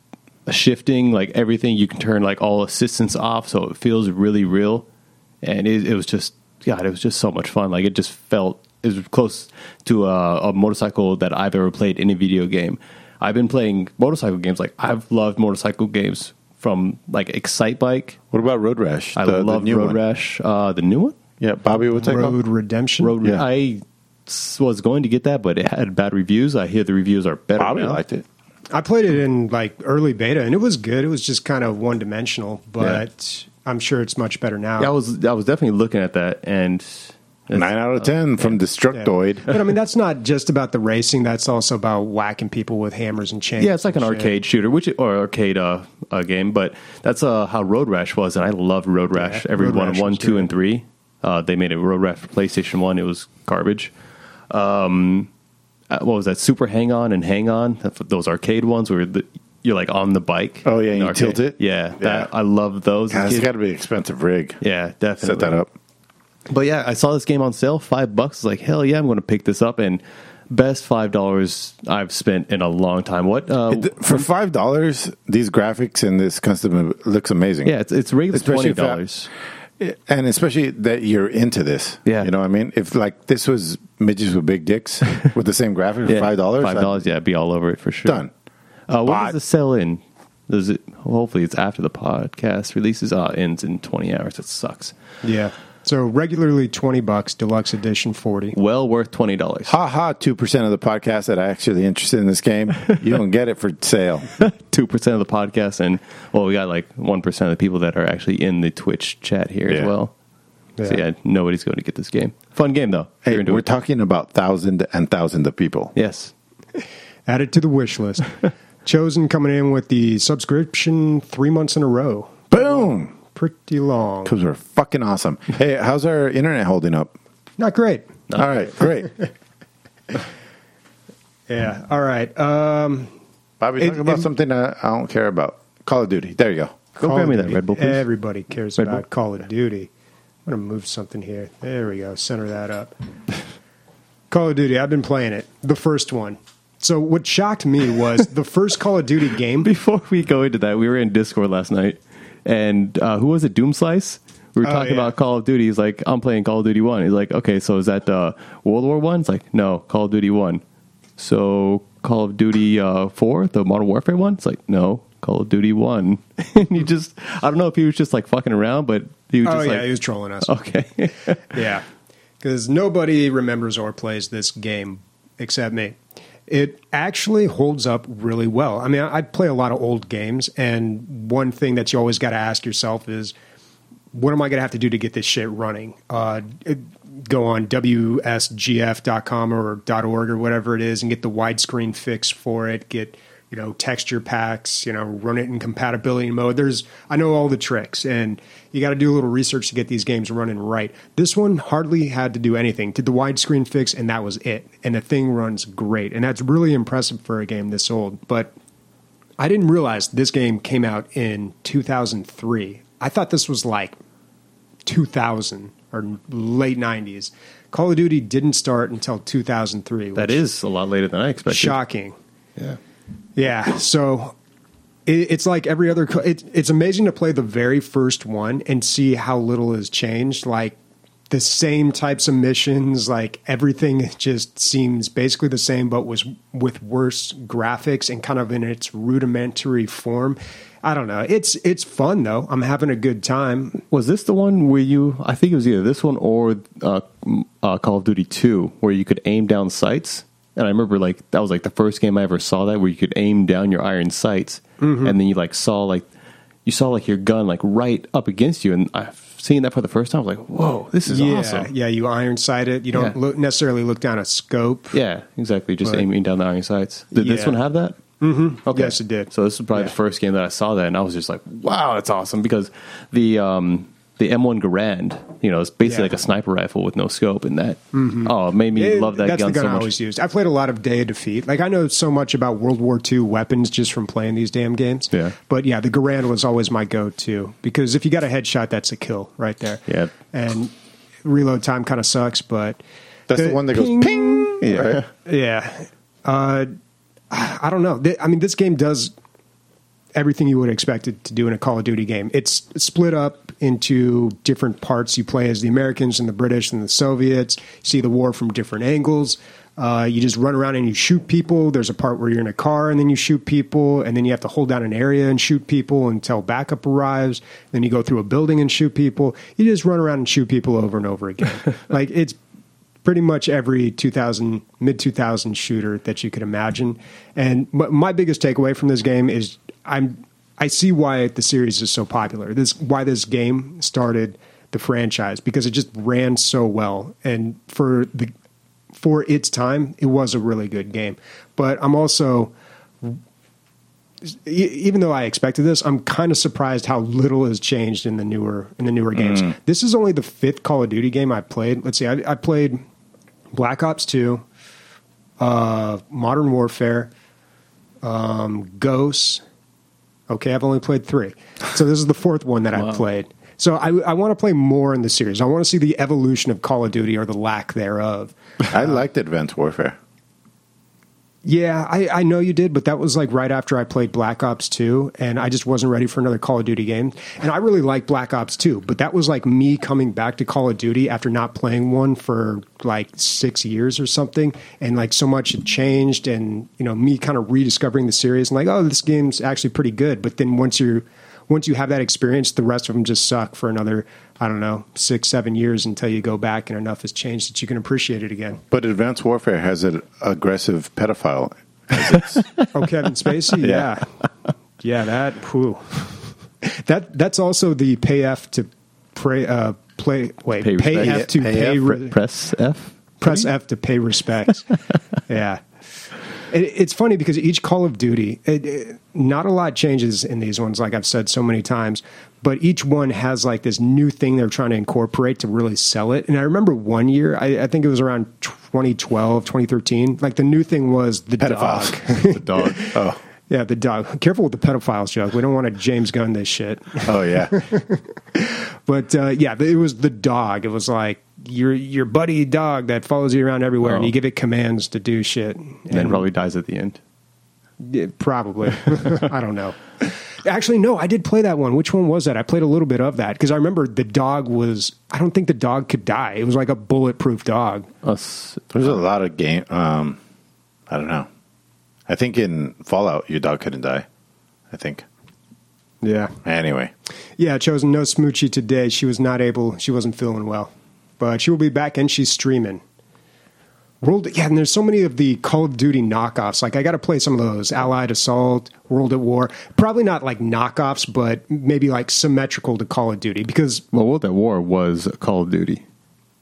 shifting, like everything. You can turn like all assistance off, so it feels really real. And it, it was just, God, it was just so much fun. Like it just felt, it was close to a, a motorcycle that I've ever played in a video game. I've been playing motorcycle games. Like I've loved motorcycle games from like Excite Bike. What about Road Rash? I The- the love new Road one? Rash. Uh, the new one? Yeah, Bobby, what's that Road called? Redemption. Road Yeah. I s- was going to get that, but it had bad reviews. I hear the reviews are better Bobby now. liked it. I played it in like early beta, and it was good. It was just kind of one dimensional, but I'm sure it's much better now. Yeah, I was I was definitely looking at that, and Nine out of ten from Destructoid. But I mean, that's not just about the racing. That's also about whacking people with hammers and chains. yeah, it's like an and shit. arcade shooter, which or arcade uh, uh, game. But that's uh, how Road Rash was, and I loved Road Rash. Yeah, Every Road one, Rash one, was two, good. and three. Uh, they made a Road Rash for PlayStation One. It was garbage. Um, uh, what was that? Super Hang On and Hang On. That's what- Those arcade ones where the, you're like on the bike. Oh, yeah, in you the arcade. tilt it? Yeah, Yeah. that, I love those. God, as a it's kid. got to be an expensive rig. Yeah, definitely. Set that up. But yeah, I saw this game on sale, five bucks. I was like, hell yeah, I'm going to pick this up. And best five dollars I've spent in a long time. What? Uh, It- for five dollars, these graphics and this custom looks amazing. yeah, it's it's regular Especially twenty if that- dollars. And especially that you're into this. Yeah. You know what I mean? If like this was midgets with big dicks with the same graphic for five dollars, Five dollars, yeah, I'd be all over it for sure. Done. Uh, what But- does the sell in? Does it? Hopefully, it's after the podcast releases. Uh, ends in twenty hours. It sucks. Yeah. So regularly twenty bucks, deluxe edition forty. Well worth twenty dollars. Ha ha, two percent of the podcast that are actually interested in this game, you don't get it for sale. Two percent of the podcast, and well, we got like one percent of the people that are actually in the Twitch chat here as Yeah. well. So Yeah. yeah, nobody's going to get this game. Fun game though. If Hey, you're into we're it. talking about thousands and thousands of people. Yes. Add it to the wish list. Chosen coming in with the subscription three months in a row. Boom! Pretty long. Because we're fucking awesome. Hey, how's our internet holding up? Not great. All right, great. Yeah. All right. Um, Bobby, It- talk about it- something I, I don't care about. Call of Duty. There you go. Go Call grab of me that Duty. Red Bull, please. Everybody cares Red about Bull. Call of Duty. I'm going to move something here. There we go. Center that up. Call of Duty. I've been playing it. The first one. So what shocked me was the first Call of Duty game. Before we go into that, we were in Discord last night, and uh, who was it? Doom Slice. We were Oh, talking yeah. about Call of Duty. He's like, "I'm playing Call of Duty One." He's like, "Okay, so is that uh, World War One?" It's like, "No, Call of Duty One." So Call of Duty uh, Four, the Modern Warfare one. It's like, "No, Call of Duty One." And he just, I don't know if he was just like fucking around, but he was Oh, just yeah. like, He was trolling us. "Okay." Yeah. Because nobody remembers or plays this game except me. It actually holds up really well. I mean, I I play a lot of old games, and one thing that you always got to ask yourself is, what am I going to have to do to get this shit running? Uh, it, go on W S G F dot com or .org or whatever it is and get the widescreen fix for it, get you know, texture packs, you know, run it in compatibility mode. There's, I know all the tricks, and you got to do a little research to get these games running right. This one hardly had to do anything. Did the widescreen fix, and that was it. And the thing runs great, and that's really impressive for a game this old. But I didn't realize this game came out in two thousand three. I thought this was like two thousand or late nineties. Call of Duty didn't start until two thousand three. That is a lot later than I expected. Shocking. Yeah. Yeah. So it, it's like every other. It, it's amazing to play the very first one and see how little has changed. Like the same types of missions, like everything just seems basically the same, but was with worse graphics and kind of in its rudimentary form. I don't know. It's it's fun though. I'm having a good time. Was this the one where you? I think it was either this one or uh, uh, Call of Duty two, where you could aim down sights. And I remember like that was like the first game I ever saw that, where you could aim down your iron sights, mm-hmm. and then you like saw like you saw like your gun like right up against you. And I've seen that for the first time. I was like, whoa, this is yeah, awesome. Yeah, you iron sight it. You don't Yeah. look, necessarily look down a scope. Yeah, exactly. Just But- aiming down the iron sights. Did this Yeah. one have that? Mm-hmm. Okay. Yes, it did. So this is probably Yeah. the first game that I saw that, and I was just like, "Wow, that's awesome!" Because the um, the M one Garand, you know, it's basically Yeah. like a sniper rifle with no scope, and that oh, it made me It- love that that's gun the gun so I much. always used. I played a lot of Day of Defeat. Like I know so much about World War Two weapons just from playing these damn games. Yeah. But yeah, the Garand was always my go-to because if you got a headshot, that's a kill right there. Yeah. And reload time kind of sucks, but That's the, one that goes ping. Yeah. Right? yeah. Uh, I don't know. Th- I mean, this game does everything you would expect it to do in a Call of Duty game. It's split up into different parts. You play as the Americans and the British and the Soviets. You see the war from different angles. Uh, you just run around and you shoot people. There's a part where you're in a car and then you shoot people, and then you have to hold down an area and shoot people until backup arrives. Then you go through a building and shoot people. You just run around and shoot people over and over again. Like it's pretty much every two thousand mid two thousand shooter that you could imagine. And m- my biggest takeaway from this game is I'm I see why the series is so popular. This why this game started the franchise, because it just ran so well, and for the for its time, it was a really good game. But I'm also, e- even though I expected this, I'm kind of surprised how little has changed in the newer in the newer games. Mm. This is only the fifth Call of Duty game I've played. Let's see, I, I played Black Ops two, uh, Modern Warfare, um, Ghosts. Okay, I've only played three. So this is the fourth one that Wow. I've played. So I, I want to play more in the series. I want to see the evolution of Call of Duty or the lack thereof. I liked Advanced Warfare. Yeah, I, I know you did, but that was like right after I played Black Ops two, and I just wasn't ready for another Call of Duty game. And I really liked Black Ops two, but that was like me coming back to Call of Duty after not playing one for like six years or something, and like so much had changed, and you know me kind of rediscovering the series and like, oh, this game's actually pretty good. But then once you once you have that experience, the rest of them just suck for another, I don't know, six, seven years until you go back and enough has changed that you can appreciate it again. But Advanced Warfare has an aggressive pedophile. Oh, Kevin Spacey, yeah, yeah, that, whew. that that's also the pay F to pray, uh, play. Wait, Pay pay, respect. F to Pay pay, F, re- Press F. press F to pay respects. Yeah, it, it's funny because each Call of Duty, it, it, not a lot changes in these ones, like I've said so many times. But each one has like this new thing they're trying to incorporate to really sell it. And I remember one year, I, I think it was around twenty twelve, twenty thirteen. Like the new thing was the Pedophiles. dog. The dog. Oh, Yeah, the dog. Careful with the pedophiles joke. We don't want to James Gunn this shit. oh yeah. But uh, yeah, it was the dog. It was like your your buddy dog that follows you around everywhere, and Oh. you give it commands to do shit. And then probably dies at the end. Yeah, probably. I don't know. Actually, no, I did play that one. Which one was that? I played a little bit of that because I remember the dog was. I don't think the dog could die. It was like a bulletproof dog. Us. There's a lot of game. Um, I don't know. I think in Fallout, your dog couldn't die. I think. Yeah. Anyway, Yeah, chosen no Smoochie today. She was not able. She wasn't feeling well, but she will be back and she's streaming. World, yeah, and there's so many of the Call of Duty knockoffs. Like I got to play some of those. Allied Assault, World at War. Probably not like knockoffs, but maybe like symmetrical to Call of Duty because Well, World at War was Call of Duty.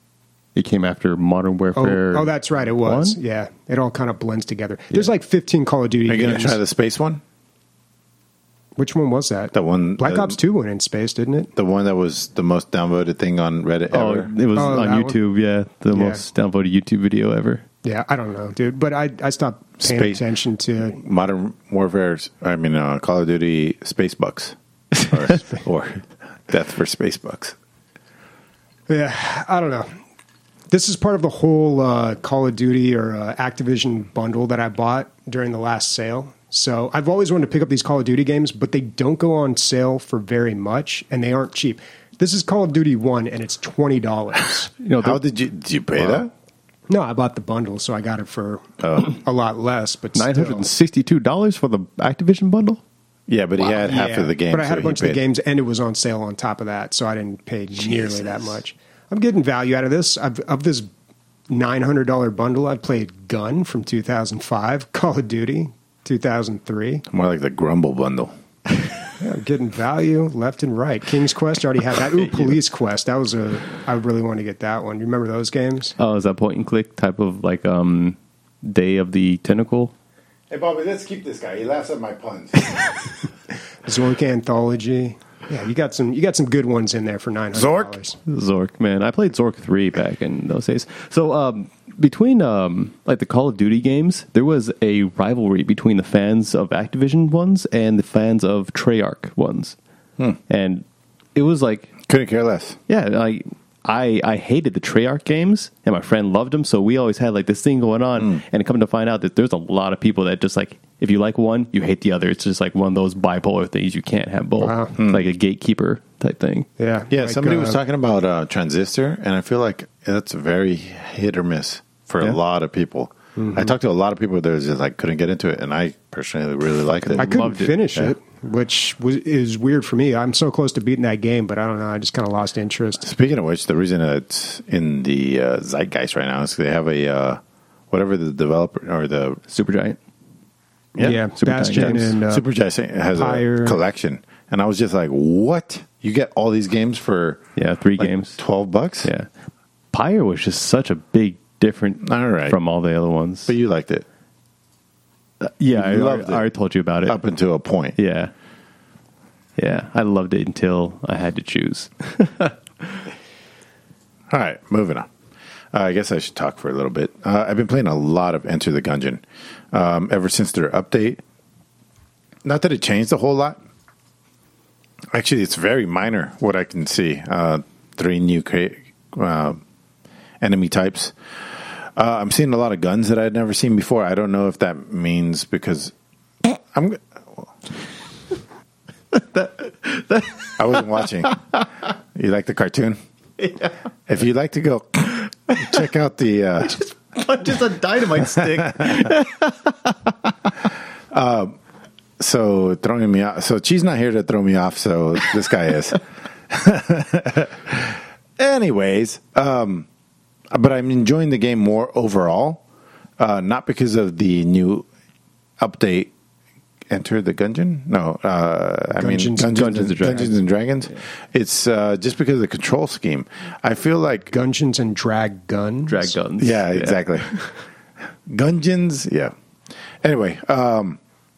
it came after Modern Oh, Warfare. oh, that's right. It was. one? Yeah, it all kind of blends together. There's like fifteen Call of Duty Are you going games. to try the space one? Which one was that? The one, Black the, Ops two went in space, didn't it? the one that was the most downvoted thing on Reddit Oh, ever. it was Oh, on that YouTube. Yeah, the Yeah. most downvoted YouTube video ever. Yeah, I don't know, dude. But I, I stopped paying Space- attention to. Modern Warfare, I mean, uh, Call of Duty Space Bucks. Or, or Death for Space Bucks. Yeah, I don't know. This is part of the whole uh, Call of Duty or uh, Activision bundle that I bought during the last sale. So I've always wanted to pick up these Call of Duty games, but they don't go on sale for very much, and they aren't cheap. This is Call of Duty one, and it's twenty dollars. You know, How the did you did you pay that? No, I bought the bundle, so I got it for Oh. a lot less. But nine hundred still. and sixty-two dollars for the Activision bundle. Yeah, but he had half Yeah, of the game. But I had so a bunch he of the paid. games, and it was on sale on top of that, so I didn't pay nearly that much. I'm getting value out of this. I've, of this nine hundred dollars bundle, I've played Gun from two thousand five, Call of Duty two thousand three. More like the Grumble bundle. Yeah, I'm getting value left and right. King's Quest, I already had that. Ooh, Police Quest. That was a. I really want to get that one. You remember those games? Oh, is that point and click type of like um Day of the Tentacle? Hey, Bobby, let's keep this guy. He laughs at my puns. Zork Anthology. Yeah, you got some. You got some good ones in there for nine hundred dollars. Zork, man. I played Zork three back in those days. So um, between um, like the Call of Duty games, there was a rivalry between the fans of Activision ones and the fans of Treyarch ones. Hmm. And it was like, Couldn't care less. yeah, like I, I hated the Treyarch games, and my friend loved them, so we always had like this thing going on. Mm. And come to find out that there's a lot of people that just like, if you like one, you hate the other. It's just like one of those bipolar things. You can't have both. Wow. It's like a gatekeeper type thing. Yeah, Yeah, like, somebody uh, was talking about uh, Transistor, and I feel like that's very hit or miss for Yeah. a lot of people. I talked to a lot of people that was just like couldn't get into it, and I personally really liked it. I couldn't Loved it. finish Yeah. it, which was is weird for me. I'm so close to beating that game, but I don't know. I just kind of lost interest. Speaking of which, the reason it's in the uh, zeitgeist right now is they have a uh, whatever the developer or the Supergiant. Yeah, Super Bastion Giants. and uh, Supergiant has Pyre. a collection, and I was just like, "What? You get all these games for Yeah, three like games. twelve bucks?" Yeah. Pyre was just such a big different All right. from all the other ones. But you liked it yeah, I, you loved I, I already told you about it. up until a point. Yeah. Yeah, I loved it until I had to choose. All right, moving on. Uh, I guess I should talk for a little bit. Uh, I've been playing a lot of Enter the Gungeon um, ever since their update. Not that it changed a whole lot. Actually, it's very minor what I can see. Uh, three new cra- uh, enemy types. Uh, I'm seeing a lot of guns that I'd never seen before. I don't know if that means because I'm. I wasn't watching. You like the cartoon? Yeah. If you'd like to go check out the uh, Just a dynamite stick. so throwing me off. So she's not here to throw me off. So this guy is. Anyways, um, but I'm enjoying the game more overall, uh, not because of the new update. Enter the Gungeon? No, uh, I mean Dungeons- Dungeons, Dungeons and, and Dragons. Dungeons and Dragons. It's uh, just because of the control scheme. I feel like Gungeons and Drag Guns. Drag guns. Yeah, exactly. Gungeons, yeah. Anyway, um,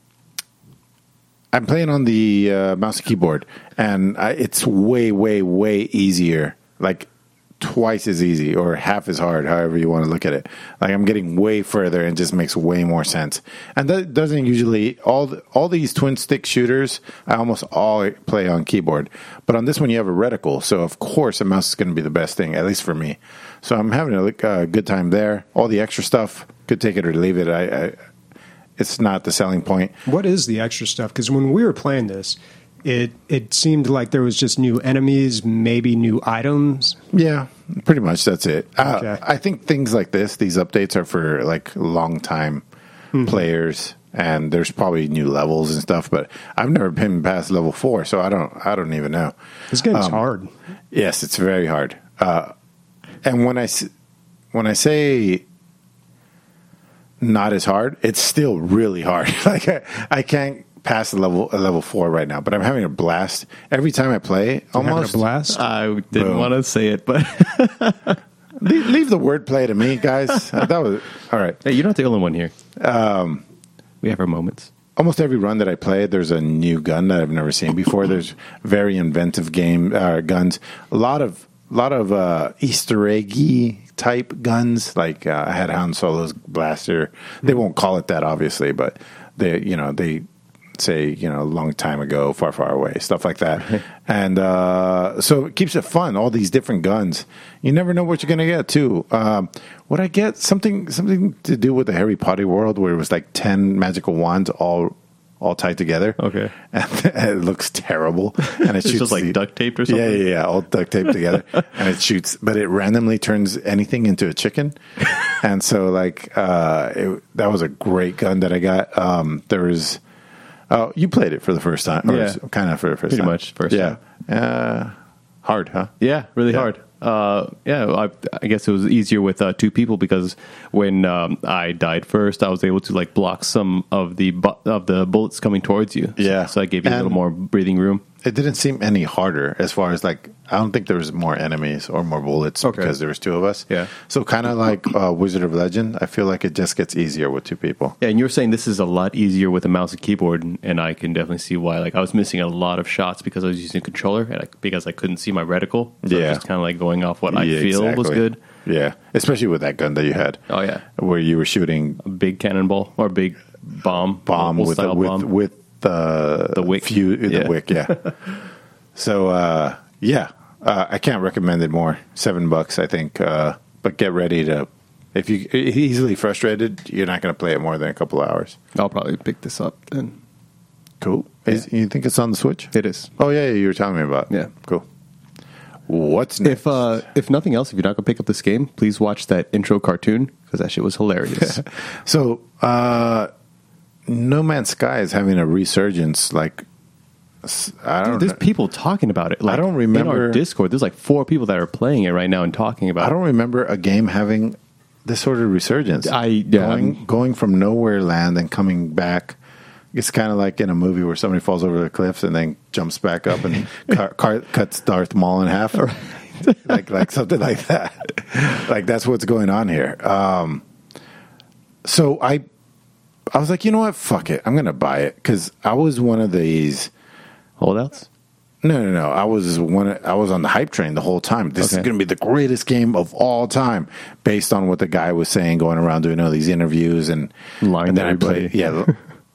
I'm playing on the uh, mouse and keyboard, and I, it's way, way, way easier. Like twice as easy or half as hard, however you want to look at it. Like I'm getting way further and just makes way more sense. And that doesn't usually all the, all these twin stick shooters. I almost all play on keyboard, but on this one you have a reticle, so of course a mouse is going to be the best thing, at least for me. So I'm having a uh, good time there. All the extra stuff, could take it or leave it. I, I it's not the selling point. What is the extra stuff? Because when we were playing this, it it seemed like there was just new enemies, maybe new items. Yeah, pretty much that's it. Uh, Okay. I think things like this, these updates are for like long time players, and there's probably new levels and stuff. But I've never been past level four, so I don't. I don't even know. This game's Um, hard. Yes, it's very hard. Uh, and when I s- when I say not as hard, it's still really hard. Like I, I can't pass a level a level four right now, but I'm having a blast every time I play. Having a Almost blast. I didn't Boom. want to say it, but leave, leave the wordplay to me, guys. Uh, that was all right. Hey, you're not the only one here. Um, we have our moments. Almost every run that I play, there's a new gun that I've never seen before. There's very inventive game uh, guns. A lot of lot of uh, Easter eggy type guns. Like uh, I had Han Solo's blaster. They won't call it that, obviously, but they, you know, they say, you know, a long time ago, far, far away, stuff like that. And uh, so it keeps it fun. All these different guns. You never know what you're going to get, too. Um, would I get something something to do with the Harry Potter world where it was like ten magical wands all all tied together? Okay. And it looks terrible. And it It's shoots just like the- duct taped or something? Yeah, yeah, yeah, all duct taped together. And it shoots, but it randomly turns anything into a chicken. And so, like, uh, it, that was a great gun that I got. Um, there was... Oh, you played it for the first time. Or Yeah. kind of for the first Pretty time. much first yeah. time. Uh, hard, huh? Yeah, really Yeah. hard. Uh, yeah, I, I guess it was easier with uh, two people because when um, I died first, I was able to like block some of the bu- of the bullets coming towards you. Yeah. so, so I gave you a And- little more breathing room. It didn't seem any harder as far as like, I don't think there was more enemies or more bullets Okay. because there was two of us. Yeah. So kind of like uh, Wizard of Legend, I feel like it just gets easier with two people. Yeah, and you were saying this is a lot easier with a mouse and keyboard, and, and I can definitely see why. Like I was missing a lot of shots because I was using a controller, and I, because I couldn't see my reticle. So Yeah. just kind of like going off what I Yeah, feel was exactly. good. Yeah, especially with that gun that you had. Oh yeah, Where you were shooting a big cannonball or a big bomb, bomb old with the, style with bomb. with the The wick. few, the Yeah. wick, yeah. So uh, yeah, uh, I can't recommend it more. Seven bucks, I think. Uh, but get ready to. If you easily frustrated, you're not going to play it more than a couple hours. I'll probably pick this up then. Cool. Is, you think it's on the Switch? It is. Oh yeah, yeah, you were telling me about. Yeah. Cool. What's next? If uh, if nothing else, if you're not gonna pick up this game, please watch that intro cartoon because that shit was hilarious. So, uh, No Man's Sky is having a resurgence. Like, s- I don't Dude, there's know. people talking about it. Like, I don't in remember- our Discord. There's like four people that are playing it right now and talking about I don't remember a game having this sort of resurgence. I- yeah, going I'm- going from nowhere land and coming back. It's kind of like in a movie where somebody falls over the cliffs and then jumps back up and car, car, cuts Darth Maul in half, like like something like that. Like that's what's going on here. Um, so I I was like, you know what? Fuck it. I'm gonna buy it because I was one of these. holdouts. No, no, no. I was one. I was on the hype train the whole time. This Okay. is going to be the greatest game of all time, based on what the guy was saying, going around doing all these interviews and Lying And to then I played. everybody. Yeah,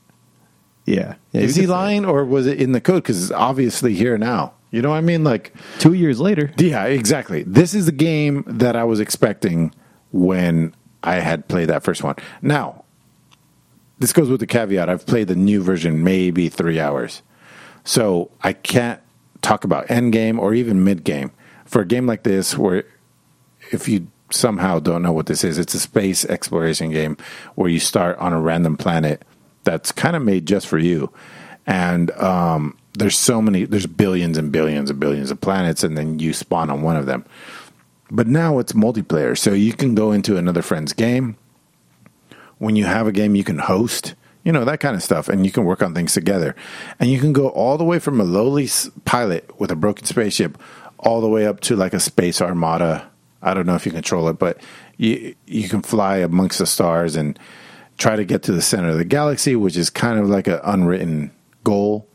Yeah, yeah is you he could say lying or was it in the code? Because it's obviously here now. You know what I mean? Like, it. Two years later, yeah, exactly. This is the game that I was expecting when I had played that first one. Now, this goes with the caveat. I've played the new version maybe three hours. So I can't talk about end game or even mid game. For a game like this, where if you somehow don't know what this is, it's a space exploration game where you start on a random planet that's kind of made just for you. And um, there's so many, there's billions and billions and billions of planets, and then you spawn on one of them. But now it's multiplayer, so you can go into another friend's game. When you have a game, you can host, you know, that kind of stuff, and you can work on things together. And you can go all the way from a lowly s- pilot with a broken spaceship all the way up to like a space armada. I don't know if you control it, but you you can fly amongst the stars and try to get to the center of the galaxy, which is kind of like an unwritten goal.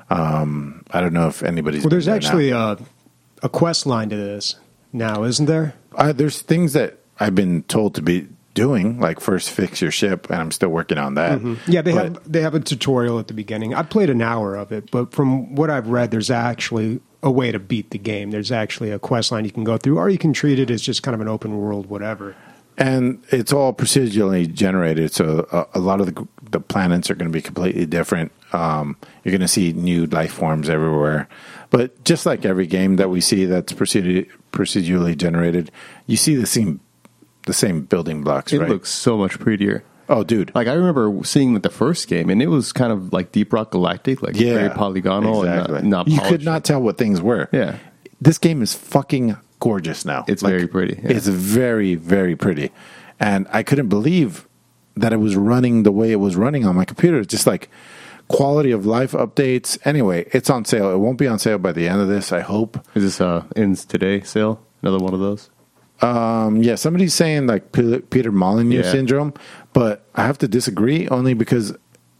Um, I don't know if anybody's. Well, there's been there now. actually a, a quest line to this now, isn't there? Uh, there's things that I've been told to be doing, like first fix your ship, and I'm still working on that. Yeah, they But- have they have a tutorial at the beginning. I played an hour of it, but from what I've read, there's actually a way to beat the game. There's actually a quest line you can go through, or you can treat it as just kind of an open world, whatever. And it's all procedurally generated, so a, a lot of the, the planets are going to be completely different. Um, you're going to see new life forms everywhere. But just like every game that we see that's procedurally, procedurally generated, you see the same the same building blocks, it right? looks so much prettier. oh, dude. Like I remember seeing the first game, and it was kind of like Deep Rock Galactic, like Yeah, very polygonal exactly. and not, not you polished. could not tell what things were. Yeah. This game is fucking gorgeous now. It's very pretty, yeah. It's very, very pretty. And I couldn't believe that it was running the way it was running on my computer. It's just like quality of life updates. Anyway, it's on sale. It won't be on sale by the end of this, I hope. Is this uh ends today sale? Another one of those? Um, yeah, somebody's saying like P- Peter Molyneux Yeah. syndrome, but I have to disagree only because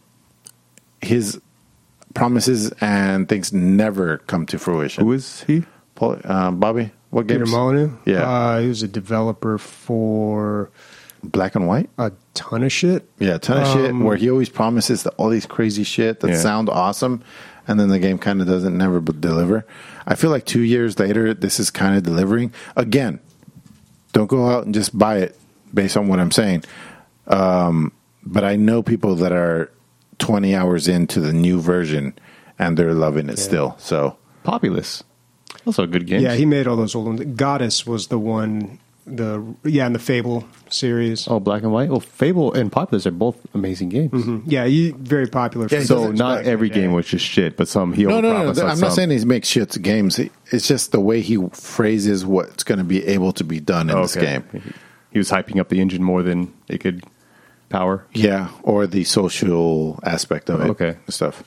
his promises and things never come to fruition. Who is he? Paul, uh, Bobby? What Peter games? Molyneux? Yeah. Uh, he was a developer for Black and White? a ton of shit. Yeah, a ton of shit where he always promises that all these crazy shit that Yeah. sound awesome, and then the game kind of doesn't never b- deliver. I feel like two years later, this is kind of delivering. Again, don't go out and just buy it based on what I'm saying. Um, but I know people that are twenty hours into the new version, and they're loving it still. So Populous. Also a good game. Yeah, he made all those old ones. Goddess was the one, the yeah, in the Fable series. Oh, Black and White. Well, Fable and Populous are both amazing games. Mm-hmm. Yeah, he, very popular. Yeah, For he So doesn't not expect every it, game yeah. was just shit, but some he no, no, no. overpromised on I'm not some. saying he makes shit games. It's just the way he phrases what's going to be able to be done in this game. He was hyping up the engine more than it could power. Yeah, or the social aspect of it. Okay. and stuff.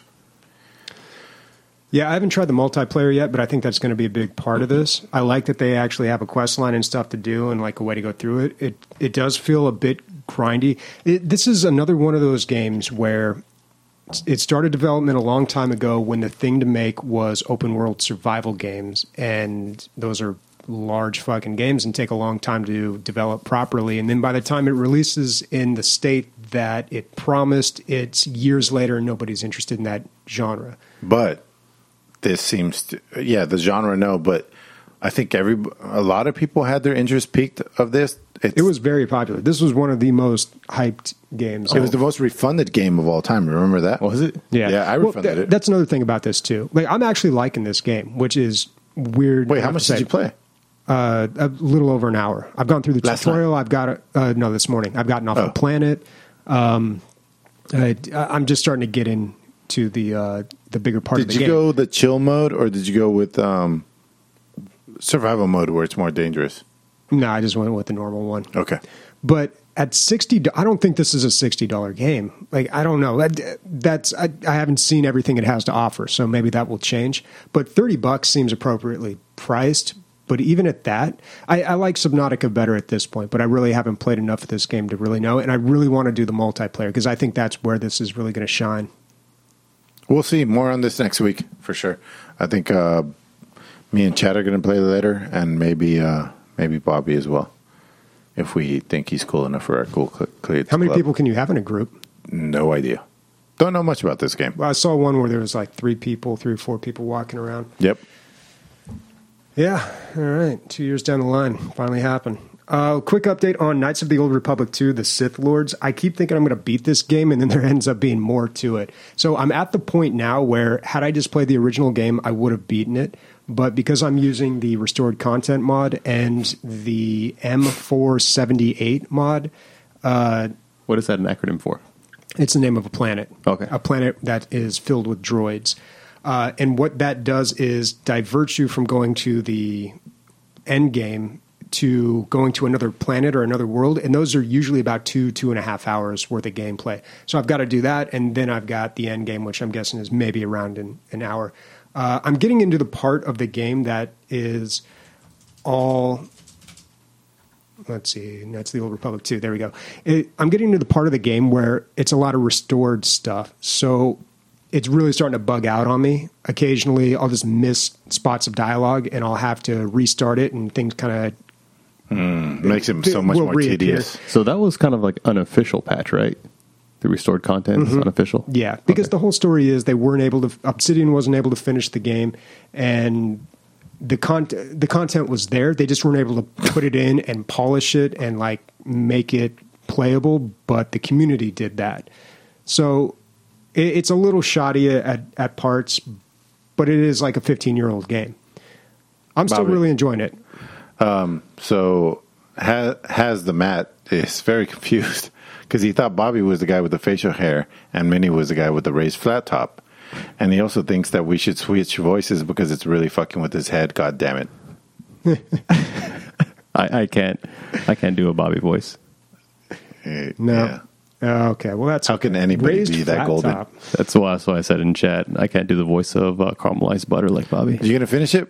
Yeah, I haven't tried the multiplayer yet, but I think that's going to be a big part of this. I like that they actually have a quest line and stuff to do and like a way to go through it. It it does feel a bit grindy. It, this is another one of those games where it started development a long time ago when the thing to make was open world survival games, and those are large fucking games and take a long time to develop properly. And then by the time it releases in the state that it promised, it's years later and nobody's interested in that genre. But this seems to, yeah, the genre, no, but I think every a lot of people had their interest peaked of this. It's, It was very popular. This was one of the most hyped games. it was the most refunded game of all time. Remember that? Was it? yeah. yeah, I Well, refunded th- it. That's another thing about this too. Like, I'm actually liking this game, which is weird. Wait, how to much say. did you play? Uh, a little over an hour. I've gone through the Last tutorial. I've got it. Uh, no, this morning. I've gotten off Oh. the planet. Um, I, I'm just starting to get into the uh, the bigger part of Did the you game. go the chill mode or did you go with um, survival mode where it's more dangerous? No, I just went with the normal one. Okay. But at sixty, I don't think this is a sixty dollar game. Like, I don't know. That, that's I, I haven't seen everything it has to offer, so maybe that will change. But thirty bucks seems appropriately priced. But even at that, I, I like Subnautica better at this point. But I really haven't played enough of this game to really know, and I really want to do the multiplayer because I think that's where this is really going to shine. We'll see more on this next week for sure. I think uh, me and Chad are going to play later, and maybe uh, maybe Bobby as well, if we think he's cool enough for our cool cl- kids How many club. people can you have in a group? No idea. Don't know much about this game. Well, I saw one where there was like three people, three or four people walking around. Yep. Yeah, all right. Two years down the line, finally happened. Uh, quick update on Knights of the Old Republic two, the Sith Lords. I keep thinking I'm going to beat this game, and then there ends up being more to it. So I'm at the point now where, had I just played the original game, I would have beaten it. But because I'm using the restored content mod and the M four seventy-eight mod, uh, What is that an acronym for? it's the name of a planet. Okay. A planet that is filled with droids. Uh, and what that does is divert you from going to the end game to going to another planet or another world. And those are usually about two, two and a half hours worth of gameplay. So I've got to do that. And then I've got the end game, which I'm guessing is maybe around an, an hour. Uh, I'm getting into the part of the game that is all... Let's see. That's the Old Republic two. There we go. It, I'm getting to the part of the game where it's a lot of restored stuff. So it's really starting to bug out on me. Occasionally, I'll just miss spots of dialogue, and I'll have to restart it, and things kind of Makes it so much will more reappear. tedious. So that was kind of like unofficial patch, right? The restored content Mm-hmm. is unofficial. Yeah, because Okay. the whole story is they weren't able to. Obsidian wasn't able to finish the game, and the con- the content was there. They just weren't able to put it in and polish it and like make it playable. But the community did that, so it, it's a little shoddy at at parts, but it is like a fifteen year old game. I'm still Bobby. really enjoying it. So has, has the Matt is very confused because he thought Bobby was the guy with the facial hair and Minnie was the guy with the raised flat top. And he also thinks that we should switch voices because it's really fucking with his head. God damn it. I, I can't. I can't do a Bobby voice. Eh, No. yeah. Uh, okay, well that's How can anybody raised be that flat golden? top. That's why, that's why I said in chat I can't do the voice of uh, caramelized butter like Bobby. Are you going to finish it?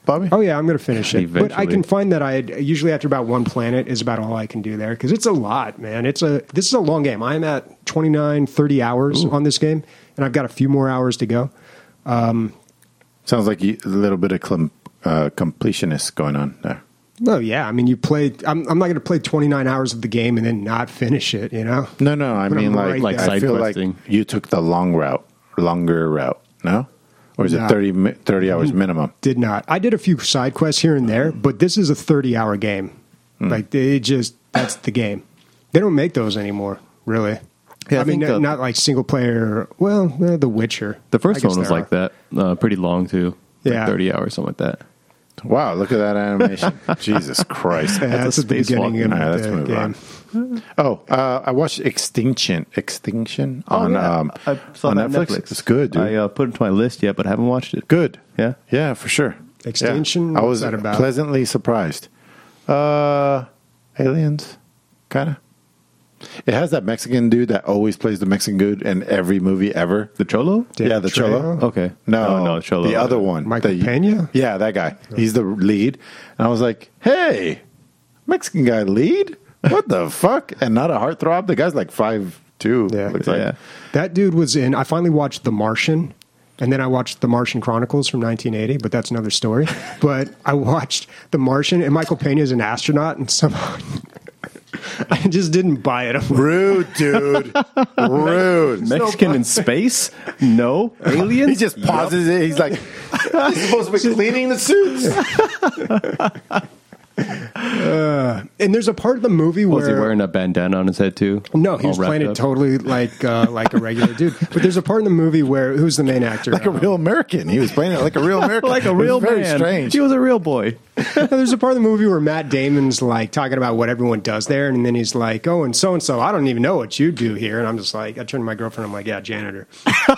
Bobby? Oh yeah, I'm going to finish it. But I Eventually. can find that I usually after about one planet is about all I can do there because it's a lot, man. It's a this is a long game. I'm at twenty-nine, thirty hours Ooh. on this game, and I've got a few more hours to go. Sounds like you, a little bit of cl- uh, completionist going on there. Well, yeah. I mean, you play. I'm, I'm not going to play twenty-nine hours of the game and then not finish it. You know? No, no. I But mean, I'm like, right Like there. I side feel questing. like you took the long route, longer route. No, or is No. it thirty, mi- thirty hours minimum? Did not. I did a few side quests here and there, but this is a thirty-hour game. Hmm. Like they just that's the game. They don't make those anymore, really. Yeah, I I, mean, think, not, uh, not like single player. Well, uh, The Witcher. The I first guess one was there like are. that, uh, pretty long too. Like Yeah. thirty hours, something like that. Wow, look at that animation! Jesus Christ! Yeah, That's that's a at the beginning spacewalk. of All right, let's the move game. on. Oh, uh, I watched Extinction. Extinction on um, I saw on that Netflix. Netflix. It's good, dude. I uh, put it to my list yet, but I haven't watched it. Good. Yeah. Yeah, for sure. Extinction? Yeah. I What's was that about? pleasantly surprised. Uh, aliens, kind of. It has that Mexican dude that always plays the Mexican dude in every movie ever. The Cholo? Dan yeah, the Trejo? Cholo. Okay. No, Oh, no, Cholo. the other one, Michael The- Peña? Yeah, that guy. He's the lead, and I was like, "Hey, Mexican guy lead? What the fuck?" And not a heartthrob. The guy's like five two. Yeah. looks like. Yeah. That dude was in. I finally watched The Martian, and then I watched The Martian Chronicles from nineteen eighty, but that's another story. But I watched The Martian, and Michael Pena is an astronaut, and somehow I just didn't buy it. I'm like, Rude, dude. Rude. Mexican in space? No. Aliens? He just pauses it. He's like, "He's supposed to be cleaning the suits." and there's a part of the movie Was he where wearing a bandana on his head too? no, he All was wrapped playing it up? totally like uh, like a regular dude. But there's a part in the movie where who's the main actor? Like a real American. He was playing it like a real American. like It a was real very man. strange. He was a real boy. There's a part of the movie where Matt Damon's like talking about what everyone does there, and then he's like, "Oh, and so and so, I don't even know what you do here." And I'm just like, I turn to my girlfriend, I'm like, "Yeah, janitor."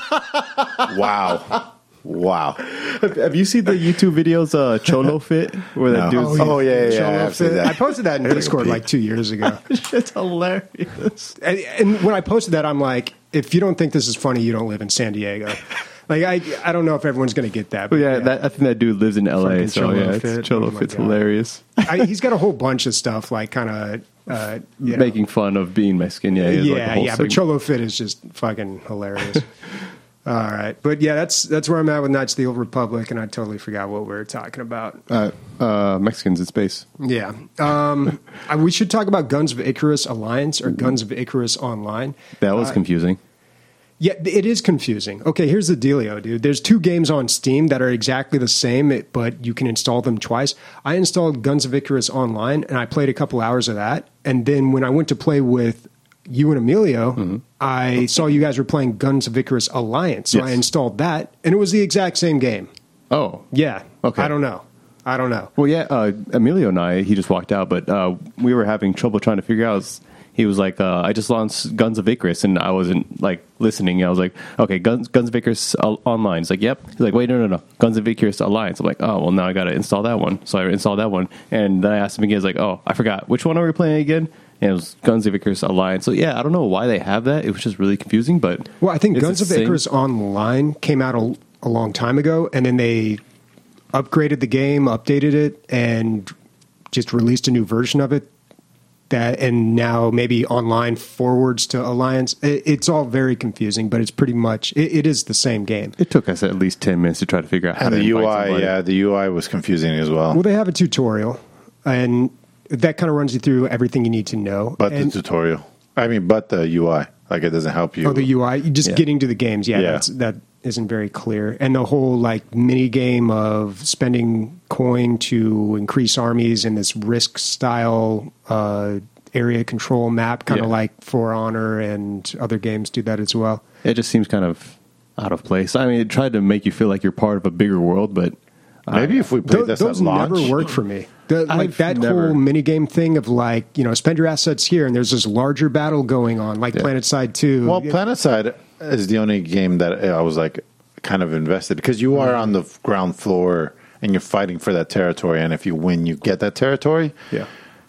Wow. Wow. Have you seen the YouTube videos, uh, Cholo Fit? Where that No. dude's Oh, yeah, yeah, yeah, Cholo I've seen fit. that. I posted that in Discord like two years ago. it's hilarious. And, and when I posted that, I'm like, if you don't think this is funny, you don't live in San Diego. Like, I I don't know if everyone's going to get that. But yeah, That, I think that dude lives in L A, Fucking so Cholo yeah, it's, Fit. Cholo Oh my Fit's God. hilarious. I, he's got a whole bunch of stuff, like kind of uh, you know. Making fun of being Mexican, yeah. he has, like, a Yeah, whole yeah, but segment. Cholo Fit is just fucking hilarious. All right, but yeah, that's that's where I'm at with Knights of the Old Republic, and I totally forgot what we were talking about. Uh, uh, Mexicans in space. Yeah, um, I, we should talk about Guns of Icarus Alliance or Guns of Icarus Online. That was Uh, confusing. Yeah, it is confusing. Okay, here's the dealio, dude. There's two games on Steam that are exactly the same, it- but you can install them twice. I installed Guns of Icarus Online, and I played a couple hours of that. And then when I went to play with you and Emilio, Mm-hmm. I saw you guys were playing Guns of Icarus Alliance, so Yes. I installed that, and it was the exact same game. Oh. Yeah. Okay. I don't know. I don't know. Well, yeah, uh, Emilio and I, he just walked out, but uh, we were having trouble trying to figure out. He was like, uh, I just launched Guns of Icarus, and I wasn't like listening. I was like, okay, Guns Guns of Icarus uh, Online. He's like, yep. He's like, wait, no, no, no, Guns of Icarus Alliance. I'm like, oh, well, now I got to install that one. So I installed that one, and then I asked him again. He's like, oh, I forgot. Which one are we playing again? And it was Guns of Icarus Alliance. So yeah, I don't know why they have that. It was just really confusing. But Well, I think it's Guns the of same- Icarus Online came out a, a long time ago, and then they upgraded the game, updated it, and just released a new version of it. That and now maybe online forwards to Alliance. It, it's all very confusing, but it's pretty much it, it is the same game. It took us at least ten minutes to try to figure out how And to the U invite I, somebody. yeah, the U I was confusing as well. Well, they have a tutorial, and that kind of runs you through everything you need to know. But and, the tutorial. I mean, but the U I. Like, it doesn't help you. oh, the U I, just Yeah. getting to the games. Yeah, Yeah. That's, that isn't very clear. And the whole like mini game of spending coin to increase armies in this risk style uh, area control map, kind of Yeah. like For Honor and other games do that as well. It just seems kind of out of place. I mean, it tried to make you feel like you're part of a bigger world, but Maybe if we played Those, this those at launch. never work for me. The, like I've that never- whole mini game thing of like, you know, spend your assets here, and there's this larger battle going on, like Yeah. PlanetSide two. Well, PlanetSide is the only game that I was like kind of invested because you are on the ground floor and you're fighting for that territory, and if you win, you get that territory. yeah.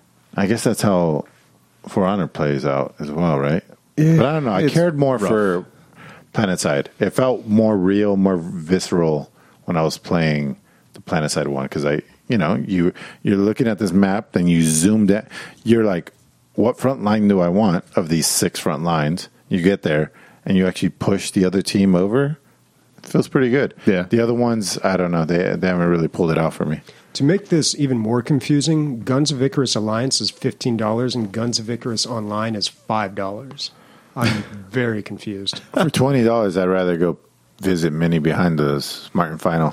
I guess that's how For Honor plays out as well, right? Yeah. But I don't know. I It's cared more rough. for PlanetSide. It felt more real, more visceral when I was playing the Planetside one because I, you know, you you're looking at this map, then you zoomed in. You're like, what front line do I want of these six front lines? You get there and you actually push the other team over. It feels pretty good. Yeah. The other ones, I don't know. They they haven't really pulled it out for me. To make this even more confusing, Guns of Icarus Alliance is fifteen dollars and Guns of Icarus Online is five dollars. I'm very confused. For twenty dollars, I'd rather go visit Mini behind the Smart and Final.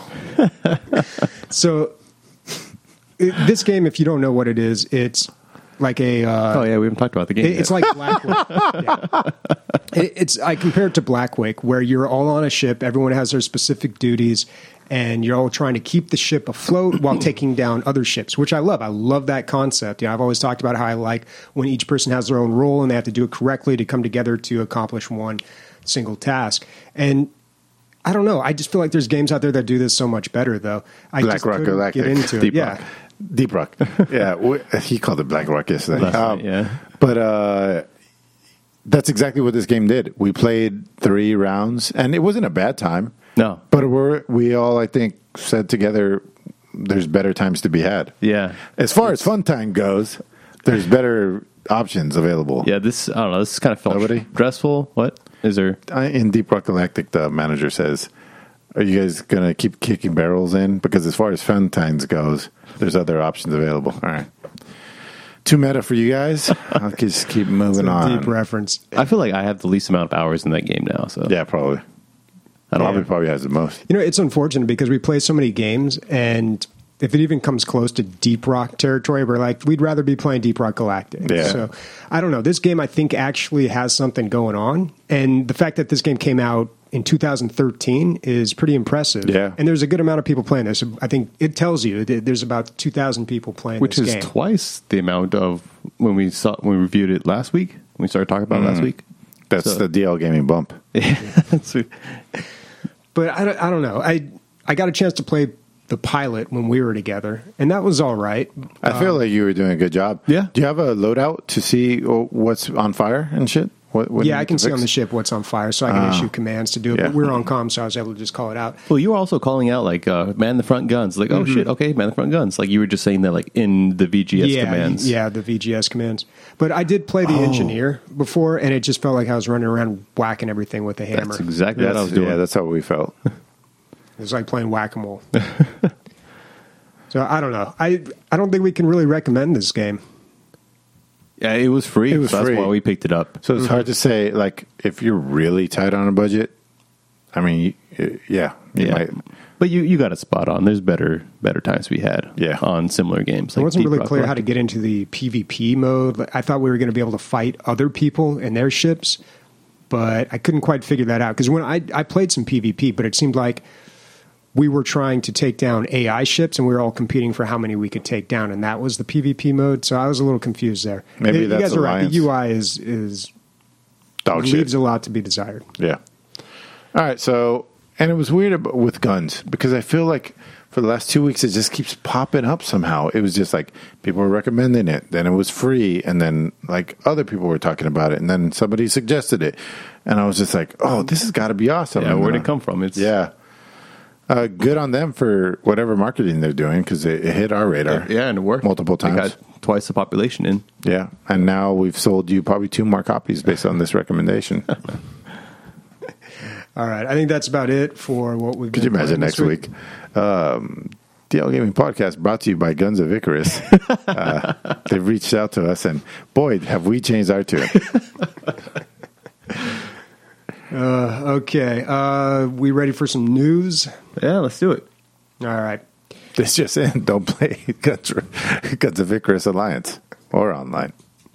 So, it, this game, if you don't know what it is, it's like a. Uh, oh yeah, we haven't talked about the game. it, it's like Blackwake. Yeah. It, it's I compare it to Blackwake, where you're all on a ship, everyone has their specific duties, and you're all trying to keep the ship afloat while taking down other ships, which I love. I love that concept. You know, I've always talked about how I like when each person has their own role and they have to do it correctly to come together to accomplish one single task. And I don't know. I just feel like there's games out there that do this so much better, though. I Black just Rock couldn't Galactic. get into Deep it. Rock. Yeah. Deep Rock. Yeah, we, he called it Black Rock yesterday. Last Um, night, yeah. But uh, that's exactly what this game did. We played three rounds, and it wasn't a bad time. No. But we're, we all, I think, said together there's better times to be had. Yeah. As far as fun time goes, there's better options available. Yeah, this, I don't know, this kind of felt Nobody? stressful. What? Is there? I- In Deep Rock Galactic, the manager says, are you guys going to keep kicking barrels in? Because as far as fun times goes, there's other options available. All right. Too meta for you guys. I'll just keep moving It's a on. deep reference. I feel like I have the least amount of hours in that game now. So Yeah, probably. I don't Probably, know. probably has the most. You know, it's unfortunate because we play so many games, and if it even comes close to Deep Rock territory, we're like, we'd rather be playing Deep Rock Galactic. Yeah. So, I don't know. This game, I think, actually has something going on. And the fact that this game came out in two thousand thirteen is pretty impressive. Yeah. And there's a good amount of people playing this. I think it tells you that there's about two thousand people playing Which this is game. twice the amount of when we saw when we reviewed it last week. When we started talking about it last week. That's So- the D L gaming bump. That's- But I don't, I don't know. I, I got a chance to play the pilot when we were together, and that was all right. I feel like you were doing a good job. Yeah. Do you have a loadout to see uh, what's on fire and shit? What, what Yeah, you I need can to see fix? on the ship what's on fire, so I can Ah. issue commands to do it. Yeah. But we were on comm, so I was able to just call it out. well, you were also calling out like uh, man the front guns. Like, oh shit, okay, man the front guns. Like you were just saying that like in the V G S yeah, commands. yeah, the V G S commands. But I did play the Oh. engineer before, and it just felt like I was running around whacking everything with a hammer. That's exactly what I That's- was doing. Yeah, that's how we felt. It was like playing whack a mole. So I don't know. I I don't think we can really recommend this game. Yeah, it was free. It was so free. That's why we picked it up. So it's hard to say, like, if you're really tight on a budget, I mean, y- yeah, you Yeah. might. But you, you got it spot on. There's better better times we had Yeah. on similar games. It wasn't Deep really Rock clear how to Galactic. get into the PvP mode. Like, I thought we were going to be able to fight other people in their ships, but I couldn't quite figure that out. Because when I, I played some PvP, but it seemed like we were trying to take down A I ships, and we were all competing for how many we could take down, and that was the PvP mode. So I was a little confused there. Maybe you that's guys are right. Alliance. The U I is is Dog shit. leaves a lot to be desired. Yeah. All right. So, and it was weird about, with guns because I feel like for the last two weeks it just keeps popping up somehow. It was just like people were recommending it, then it was free, and then like other people were talking about it, and then somebody suggested it, and I was just like, oh, this has got to be awesome. Yeah, And where'd then it come from? It's Yeah. Uh, good on them for whatever marketing they're doing because it, it hit our radar. Yeah, and it worked multiple They times. got twice the population in. Yeah, and now we've sold you probably two more copies based on this recommendation. All right, I think that's about it for what we've. Could you been imagine playing next this week? Um, D L Gaming Podcast brought to you by Guns of Icarus. uh, they've reached out to us, and boy, have we changed our tune. Uh, okay, uh, we ready for some news? Yeah, let's do it. All right. This just in: don't play Guns, Guns of Icarus Alliance or online.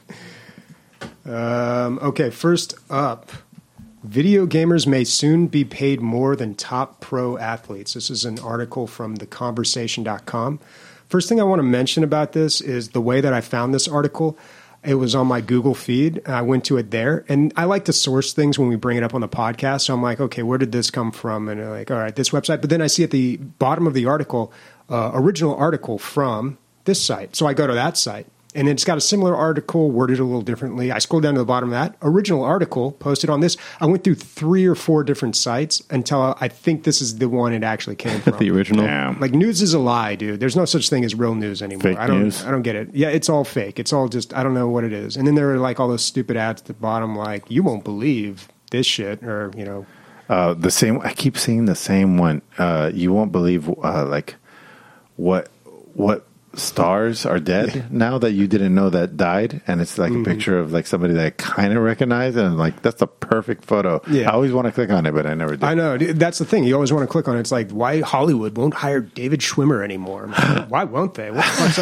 Um, okay, first up, video gamers may soon be paid more than top pro athletes. This is an article from the conversation dot com. First thing I want to mention about this is the way that I found this article. It was on my Google feed. I went to it there, and I like to source things when we bring it up on the podcast. So I'm like, okay, where did this come from? And I'm like, all right, this website. But then I see at the bottom of the article, uh, original article from this site. So I go to that site. And it's got a similar article worded a little differently. I scrolled down to the bottom of that original article posted on this. I went through three or four different sites until I think this is the one it actually came from. The original. Damn. Like, news is a lie, dude. There's no such thing as real news anymore. Fake I don't news. I don't get it. Yeah, it's all fake. It's all just, I don't know what it is. And then there are like all those stupid ads at the bottom like, you won't believe this shit, or, you know. Uh, the same. I keep seeing the same one. Uh, you won't believe uh, like what what stars are dead Yeah. now that you didn't know that died, and it's like Mm-hmm. a picture of like somebody that I kind of recognize, and I'm like, that's the perfect photo. Yeah. I always want to click on it, but I never do. I know. dude, That's the thing. You always want to click on it. It's like, why Hollywood won't hire David Schwimmer anymore? I'm like, why won't they? What the fuck's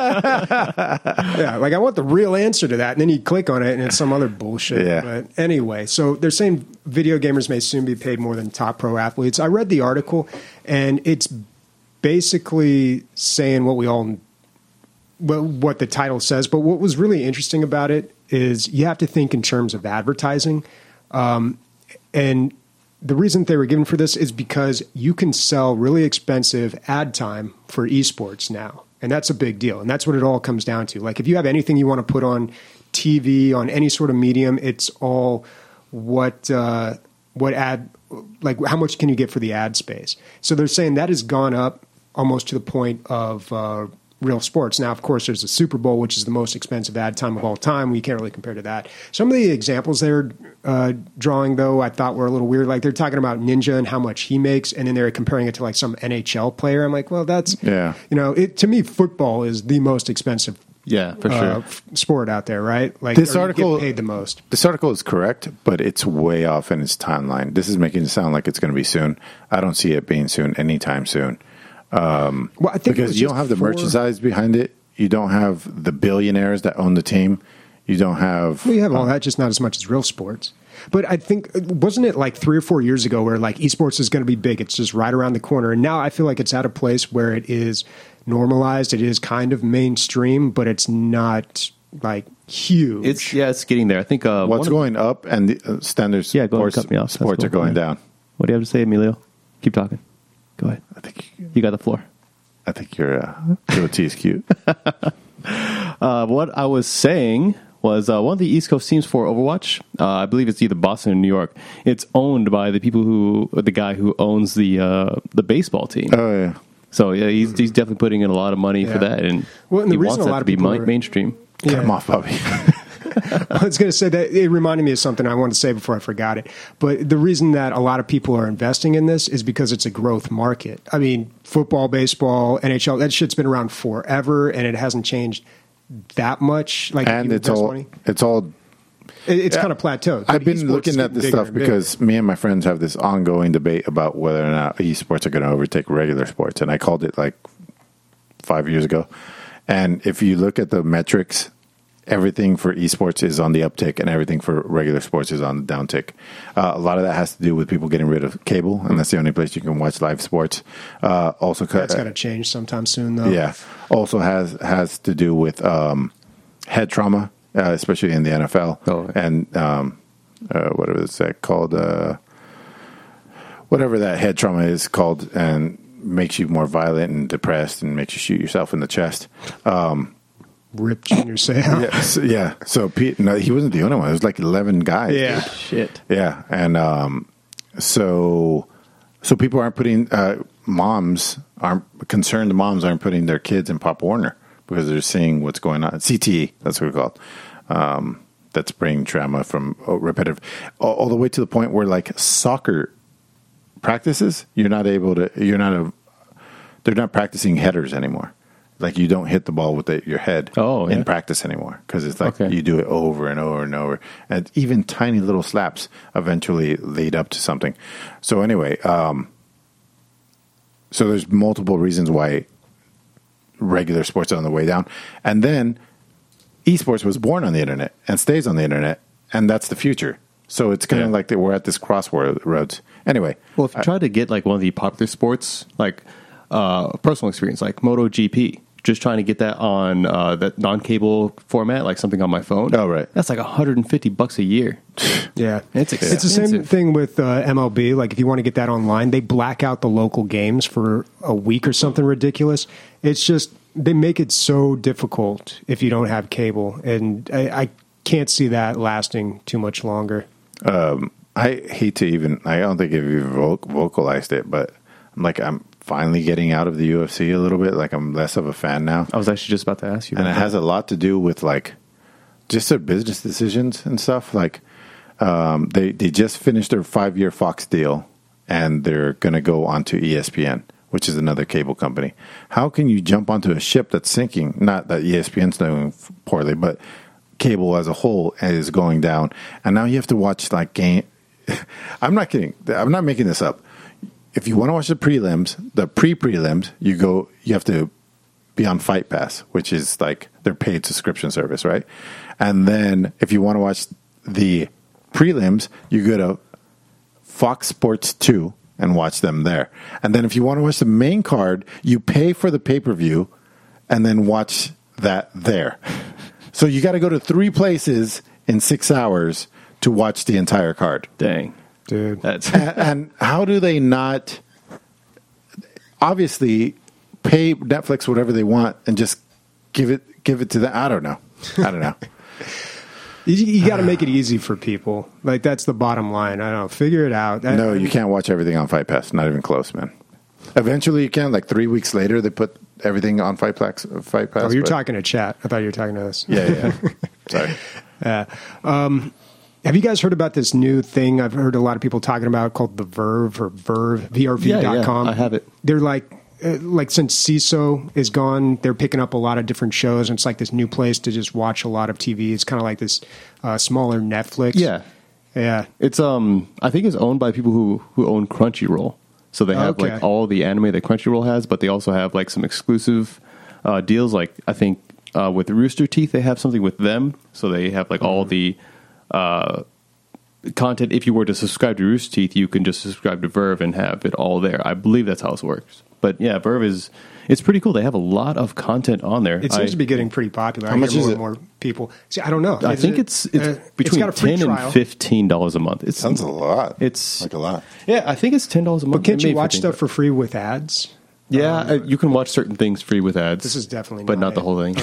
up? Yeah, like I want the real answer to that. And then you click on it and it's some other bullshit. Yeah. But anyway, so they're saying video gamers may soon be paid more than top pro athletes. I read the article and it's basically saying what we all well, what the title says. But what was really interesting about it is you have to think in terms of advertising. Um, and the reason they were given for this is because you can sell really expensive ad time for esports now. And that's a big deal. And that's what it all comes down to. Like if you have anything you want to put on T V, on any sort of medium, it's all what, uh, what ad, like how much can you get for the ad space? So they're saying that has gone up almost to the point of, uh, real sports. Now, of course, there's the Super Bowl, which is the most expensive ad time of all time. We can't really compare to that. Some of the examples they're uh, drawing, though, I thought were a little weird. Like they're talking about Ninja and how much he makes, and then they're comparing it to like some N H L player. I'm like, well, that's, Yeah. you know, it, to me, football is the most expensive Yeah, for uh, sure. f- sport out there, right? Like This or you article- get paid the most. This article is correct, but it's way off in its timeline. This is making it sound like it's going to be soon. I don't see it being soon, anytime soon. Um, Well, I think it was because you just don't have the for- merchandise behind it. You don't have the billionaires that own the team. You don't have. Well, you have all that, just not as much as real sports. But I think, wasn't it like three or four years ago where like esports is going to be big? It's just right around the corner. And now I feel like it's at a place where it is normalized. It is kind of mainstream, but it's not like huge. It's yeah, it's getting there. I think uh, What's one of- going up and the uh, standards Yeah, go ahead, sports, cut me off. That's sports cool. are going Yeah. down. What do you have to say, Emilio? Keep talking. Go ahead. I think You got the floor. I think your uh, goatee is cute. Uh, what I was saying was uh, one of the East Coast teams for Overwatch. Uh, I believe it's either Boston or New York. It's owned by the people who, the guy who owns the uh, the baseball team. Oh yeah. So yeah, he's he's definitely putting in a lot of money Yeah. for that, and Well, and the he reason wants a that lot to of be people mi- are- mainstream. Yeah. Come off, Bobby. I was going to say that it reminded me of something I wanted to say before I forgot it. But the reason that a lot of people are investing in this is because it's a growth market. I mean, football, baseball, N H L, that shit's been around forever, and it hasn't changed that much. Like, if and you it's invest all money, it's all it, it's Yeah. kind of plateaued. I've But been esports is looking at getting this bigger stuff and bigger. because me and my friends have this ongoing debate about whether or not esports are going to overtake regular sports. And I called it like five years ago. And if you look at the metrics, everything for esports is on the uptick and everything for regular sports is on the downtick. Uh, a lot of that has to do with people getting rid of cable, and that's the only place you can watch live sports. Uh, also, That's got to change sometime soon, though. yeah, also has has to do with um, head trauma, uh, especially in the N F L. Oh. And um, uh, what is that called? Uh, whatever that head trauma is called, and makes you more violent and depressed, and makes you shoot yourself in the chest. Um, Rip Junior Seau. yeah, so, yeah. So Pete, no, he wasn't the only one. It was like eleven guys. Yeah. dude. Shit. Yeah, and um, so so people aren't putting uh, moms aren't concerned. Moms aren't putting their kids in Pop Warner because they're seeing what's going on. C T E, that's what we call it. Um, that's brain trauma from oh, repetitive, all, all the way to the point where like soccer practices, you're not able to. You're not a. They're not practicing headers anymore. Like you don't hit the ball with the, your head Oh, yeah. in practice anymore because it's like Okay. you do it over and over and over, and even tiny little slaps eventually lead up to something. So anyway, um, so there's multiple reasons why regular sports are on the way down, and then esports was born on the internet and stays on the internet, and that's the future. So it's kind of Yeah. like that we're at this crossroads. Anyway, Well, if you try to get like one of the popular sports, like uh, personal experience, like MotoGP, just trying to get that on uh, that non-cable format, like something on my phone. Oh, right. That's like one hundred fifty bucks a year. Yeah, It's It's the same expensive. thing with uh, M L B. Like if you want to get that online, they black out the local games for a week or something ridiculous. It's just they make it so difficult if you don't have cable, and I, I can't see that lasting too much longer. Um, I hate to even. I don't think I've even voc- vocalized it, but I'm like I'm finally getting out of the U F C a little bit. Like I'm less of a fan now, I was actually just about to ask you. and about it has a lot to do with like just their business decisions and stuff. Like um, they they just finished their five year Fox deal, and they're going to go onto E S P N, which is another cable company. How can you jump onto a ship that's sinking? Not that E S P N's doing poorly, but cable as a whole is going down, and now you have to watch like game. I'm not kidding. I'm not making this up. If you want to watch the prelims, the pre-prelims, you go. You have to be on Fight Pass, which is like their paid subscription service, right? And then if you want to watch the prelims, you go to Fox Sports two and watch them there. And then if you want to watch the main card, you pay for the pay-per-view and then watch that there. So you got to go to three places in six hours to watch the entire card. Dang, Dude, that's and, and how do they not obviously pay Netflix whatever they want and just give it give it to them? I don't know. I don't know. you, you got to make it easy for people. Like that's the bottom line. I don't know. Figure it out. I- No, you can't watch everything on Fight Pass. Not even close, man. Eventually you can. Like three weeks later, they put everything on Fight Pass. Fight Pass. Oh, you're but- talking to chat. I thought you were talking to us. Yeah, yeah. Sorry. Yeah. Um, have you guys heard about this new thing I've heard a lot of people talking about called the Verve or Verve, V R V dot com? Yeah, yeah, I have it. They're like, uh, like since C I S O is gone, they're picking up a lot of different shows, and it's like this new place to just watch a lot of T V. It's kind of like this uh, smaller Netflix. yeah. Yeah. It's um, I think it's owned by people who who own Crunchyroll. So they have Okay. like all the anime that Crunchyroll has, but they also have like some exclusive uh, deals. Like I think uh, with Rooster Teeth, they have something with them. So they have like all the uh, content. If you were to subscribe to Rooster Teeth, you can just subscribe to Verve and have it all there. I believe that's how it works. But yeah, Verve is it's pretty cool. They have a lot of content on there. It seems I, to be getting pretty popular. How I much hear is more it? and more people. See, I don't know. I Is think it- it's it's uh, between got a free ten trial. and fifteen dollars a month. It's Sounds a lot. It's like a lot. Yeah, I think it's ten dollars a month. But can't you Maybe watch fifteen, stuff for free with ads? Yeah, uh, you can watch certain things free with ads. This is definitely but not not the it. whole thing.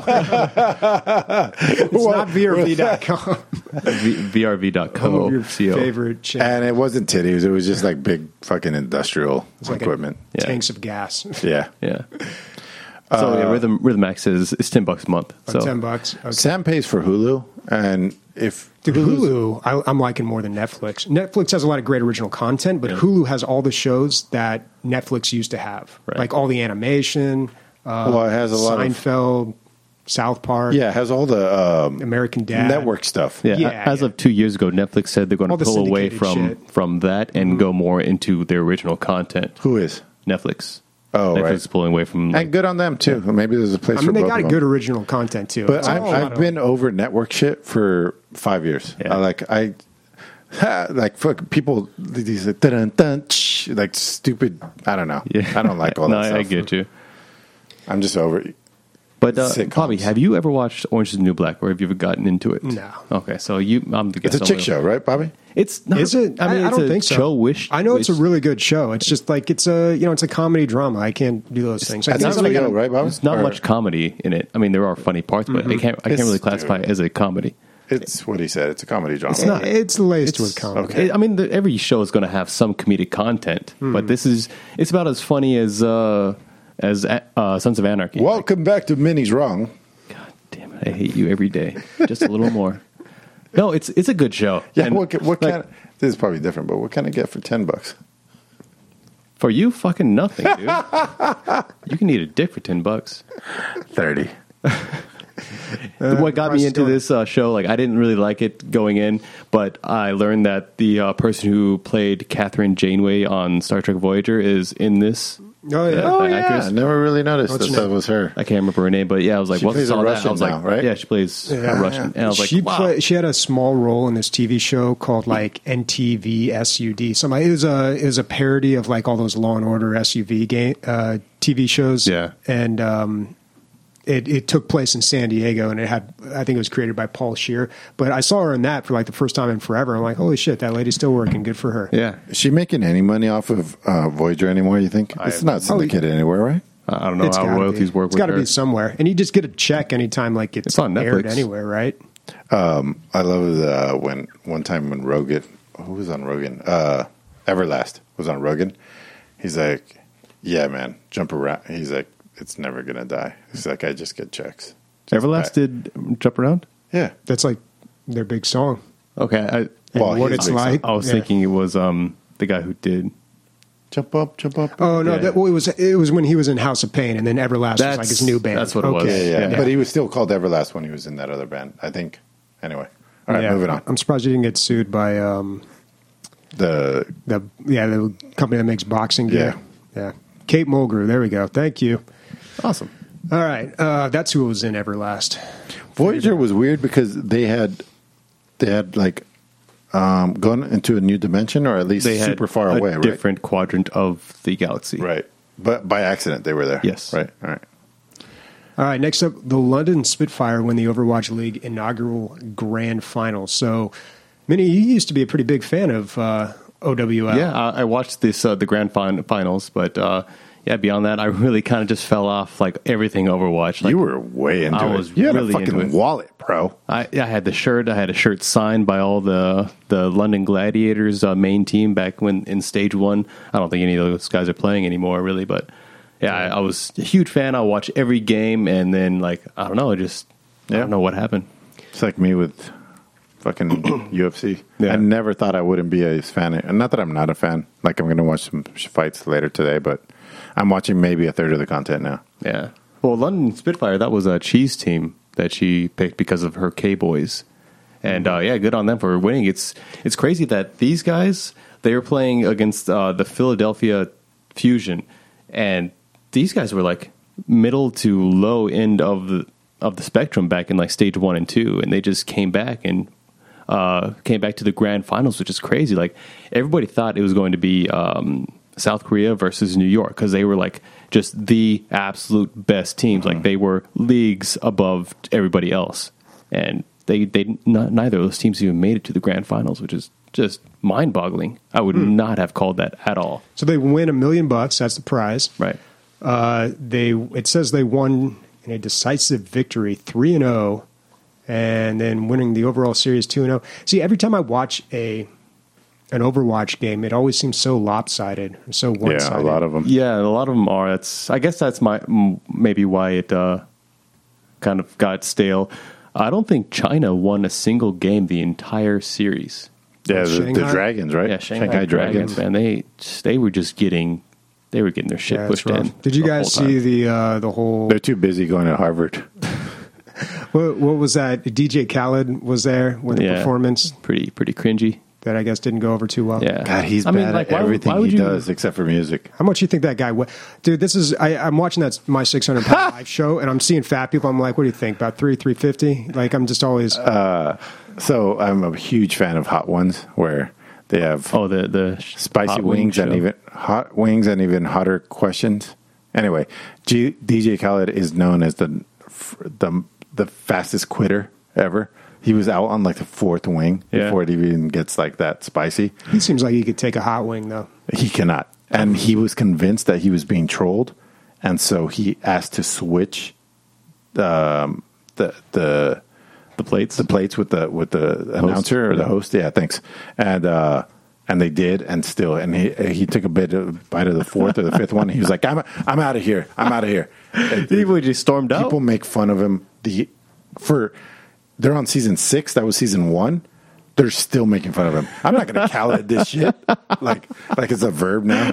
It's not V R V dot com. v- V R V dot co. Your C O. favorite channel. And it wasn't titties. It was just like big fucking industrial It's like a- equipment. Yeah. Tanks of gas. Yeah. Yeah. So yeah, Rhythm Rhythm Max is it's ten bucks a month. Oh, So ten bucks. Okay. Sam pays for Hulu, and if Dude, Hulu, I, I'm liking more than Netflix. Netflix has a lot of great original content, but Yeah. Hulu has all the shows that Netflix used to have, Right. like all the animation. Uh, Well, it has a lot of- Seinfeld, South Park, yeah, it has all the um, American Dad, network stuff. yeah, Yeah, as yeah. of two years ago, Netflix said they're going All to the pull away syndicated from shit. Mm-hmm. from that and go more into their original content. Who is? Netflix. Oh, Netflix right. is pulling away from. And good on them too. Maybe there's a place I for mean, they both got of good them. original content too. But It's I've, all a lot I've of- been over network shit for five years. Yeah. I like I like fuck people these like, dun, dun, tsh, like stupid. I don't know. Yeah. I don't like all no, that stuff. I get you. I'm just over it. But uh, Sitcoms. Bobby, have you ever watched Orange is the New Black, or have you ever gotten into it? No. Okay, so you, I'm the It's a guest chick only. show, right, Bobby? It's not. Is it? I mean, I, it's don't a think so. show-ish. I know it's a which- really good show. It's just like it's a you know it's a comedy drama. I can't do those things. I That's think not it's really like good, right, Bobby? There's not Or- much comedy in it. I mean, there are funny parts, but I can't. I can't It's- really classify it as a comedy. It's what he said. It's a comedy drama. It's not. it's laced It's- with comedy. okay. I mean, the, every show is going to have some comedic content, Hmm. but this is it's about as funny as uh, as uh, Sons of Anarchy. Welcome back to Minnie's Wrong. God damn it! I hate you every day, just a little more. No, it's it's a good show. Yeah, And, what, ca- what like, kind of, this is probably different, but what can I get for ten bucks? for you? Fucking nothing, dude. You can eat a dick for ten bucks. thirty. What got me price into store. this uh, show, like I didn't really like it going in, but I learned that the uh, person who played Catherine Janeway on Star Trek Voyager is in this. Oh yeah. Uh, Oh, the yeah. actress. I never really noticed What's that her that name? was her. I can't remember her name, but yeah, I was like, She once I plays saw a that, I Russian was like, now, right? yeah, she plays Yeah. a Russian, and I was like, she wow. play, she had a small role in this T V show called like N T V S U D. Somebody it was a it was a parody of like all those Law and Order S U V game uh, T V shows. Yeah. and um, it, it took place in San Diego, and it had, I think it was created by Paul Scheer. But I saw her in that for like the first time in forever. I'm like, holy shit, that lady's still working. Good for her. Yeah. Is she making any money off of uh, Voyager anymore, you think? I It's have- not syndicated anywhere, right? I don't know It's how gotta royalties be. work It's with got to her. be somewhere, and you just get a check anytime like it's, It's on aired Netflix. anywhere, right? Um, I love the, when one time when Rogan, who was on Rogan? Uh, Everlast was on Rogan. He's like, yeah, man, jump around. He's like, it's never going to die. He's like, I just get checks. Just Everlast die. did Jump Around? Yeah. That's like their big song. Okay. I, And Well, what he's it's big song. like. I was Yeah. thinking it was um, the guy who did. Jump up, jump up. Oh no! Yeah. That, well, it was it was when he was in House of Pain, and then Everlast was That's- like his new band. that's what it was. Yeah, yeah, Yeah. But he was still called Everlast when he was in that other band, I think. Anyway. All right, Yeah. moving on. I'm surprised he didn't get sued by um, The the yeah the company that makes boxing gear. Yeah, Kate Mulgrew. There we go. Thank you. Awesome. All right, uh, that's who was in Everlast. Voyager was weird because they had they had like um, gone into a new dimension, or at least They had super far a away, right? different quadrant of the galaxy. Right. But by accident they were there. Yes. Right. All right. All right, next up, the London Spitfire win the Overwatch League inaugural grand final. So, Minnie, you used to be a pretty big fan of uh, O W L. Yeah, I, I watched this uh, the grand fin- finals, but uh, yeah, beyond that, I really kind of just fell off like everything Overwatch. Like, You were way into I it. was you had really a fucking into it. wallet, bro. I, I had the shirt. I had a shirt signed by all the the London Gladiators uh, main team back when in stage one. I don't think any of those guys are playing anymore, really. But yeah, I, I was a huge fan. I watched every game, and then like I don't know, I just I Yeah. don't know what happened. It's like me with fucking U F C. Yeah. I never thought I wouldn't be a fan. And not that I'm not a fan. Like I'm going to watch some sh- fights later today, but I'm watching maybe a third of the content now. Yeah. Well, London Spitfire, that was a cheese team that she picked because of her K boys, and uh, yeah, good on them for winning. It's it's crazy that these guys they were playing against uh, the Philadelphia Fusion, and these guys were like middle to low end of the of the spectrum back in like stage one and two, and they just came back and uh, came back to the grand finals, which is crazy. Like everybody thought it was going to be um, South Korea versus New York because they were like just the absolute best teams. Like they were leagues above everybody else, and they they not, neither of those teams even made it to the grand finals, which is just mind boggling. I would not have called that at all. So they win a million bucks. That's the prize. Right. Uh, they it says they won in a decisive victory, three and zero, and then winning the overall series two and zero. See, every time I watch a an Overwatch game, it always seems so lopsided, so one Yeah, sided. a lot of them. Yeah, a lot of them are. That's I guess that's my m- maybe why it uh, kind of got stale. I don't think China won a single game the entire series. Yeah, the, the Shanghai? Dragons, right? Yeah, Shanghai, Dragons, man. They they were just getting they were getting their shit Yeah, that's pushed rough. in. Did you the guys whole time. see the uh, the whole? They're too busy going to Harvard. What, what was that? D J Khaled was there with a Yeah. performance Pretty pretty cringy. that I guess didn't go over too well. Yeah, God, he's I bad mean, at like, why would- everything why would he you- does except for music. How much you think that guy? wa- Dude, this is I, I'm watching that my six hundred pound live show, and I'm seeing fat people. I'm like, what do you think? About three, three fifty? Like, I'm just always. So I'm a huge fan of Hot Ones, where they have Oh, the the spicy hot wing wings and show. even hot wings and even hotter questions. Anyway, G, D J Khaled is known as the the the fastest quitter ever. He was out on like the fourth wing Yeah. before it even gets like that spicy. he seems like he could take a hot wing though. He cannot, and he was convinced that he was being trolled, and so he asked to switch um, the the the plates. the plates with the with the announcer or the yeah. host. Yeah, thanks. And uh, and they did, and still, and he he took a bit of bite of the fourth or the fifth one. He was like, "I'm I'm out of here. I'm out of here." People just stormed out. People make fun of him. The for they're on season six. That was season one. They're still making fun of him. I'm not going to Khaled this shit like like it's a verb now.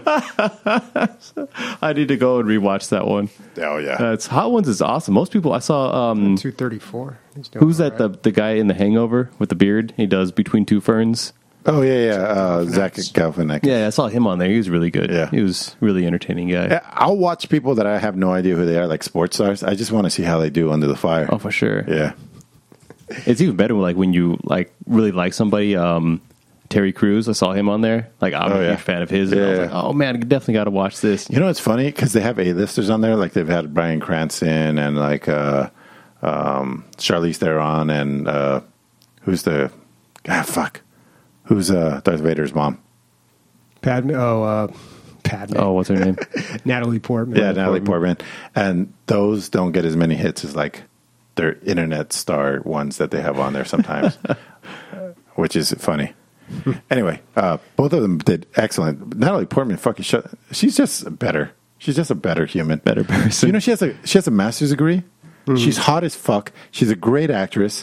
I need to go and rewatch that one. Oh yeah. Uh, it's Hot Ones is awesome. Most people I saw. Um, two thirty four. who's that? The the guy in The Hangover with the beard. He does Between Two Ferns. oh yeah, yeah. Uh, Zach Galifianakis. Yeah, I saw him on there. He was really good. Yeah. He was really entertaining guy. Yeah, I'll watch people that I have no idea who they are, like sports stars. I just want to see how they do under the fire. Oh, for sure. Yeah. It's even better when, like when you like really like somebody. Um, Terry Crews. I saw him on there. Like, I'm Oh, a yeah. huge fan of his. And I was Yeah. like, oh, man, I definitely got to watch this. You know, it's funny because they have A-listers on there. Like they've had Bryan Cranston and like uh, um, Charlize Theron and uh, who's the ah fuck who's uh, Darth Vader's mom? Padme. Oh, uh, Padme. Oh, what's her name? Natalie Portman. Yeah, Natalie Portman. And those don't get as many hits as like their internet star ones that they have on there sometimes, which is funny. Anyway, uh, both of them did excellent. Natalie Portman, fucking shut. She's just better. She's just a better human, Better person. You know, she has a she has a master's degree. Mm-hmm. She's hot as fuck. She's a great actress.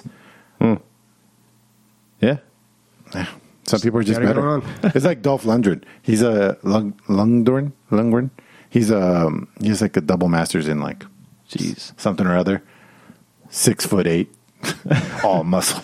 Yeah. Some people are just Gotta better. go on. It's like Dolph Lundgren. He's a Lung, Lundgren. Lundgren. He's um he's like a double masters in like Jeez. something or other. Six foot eight, all muscle.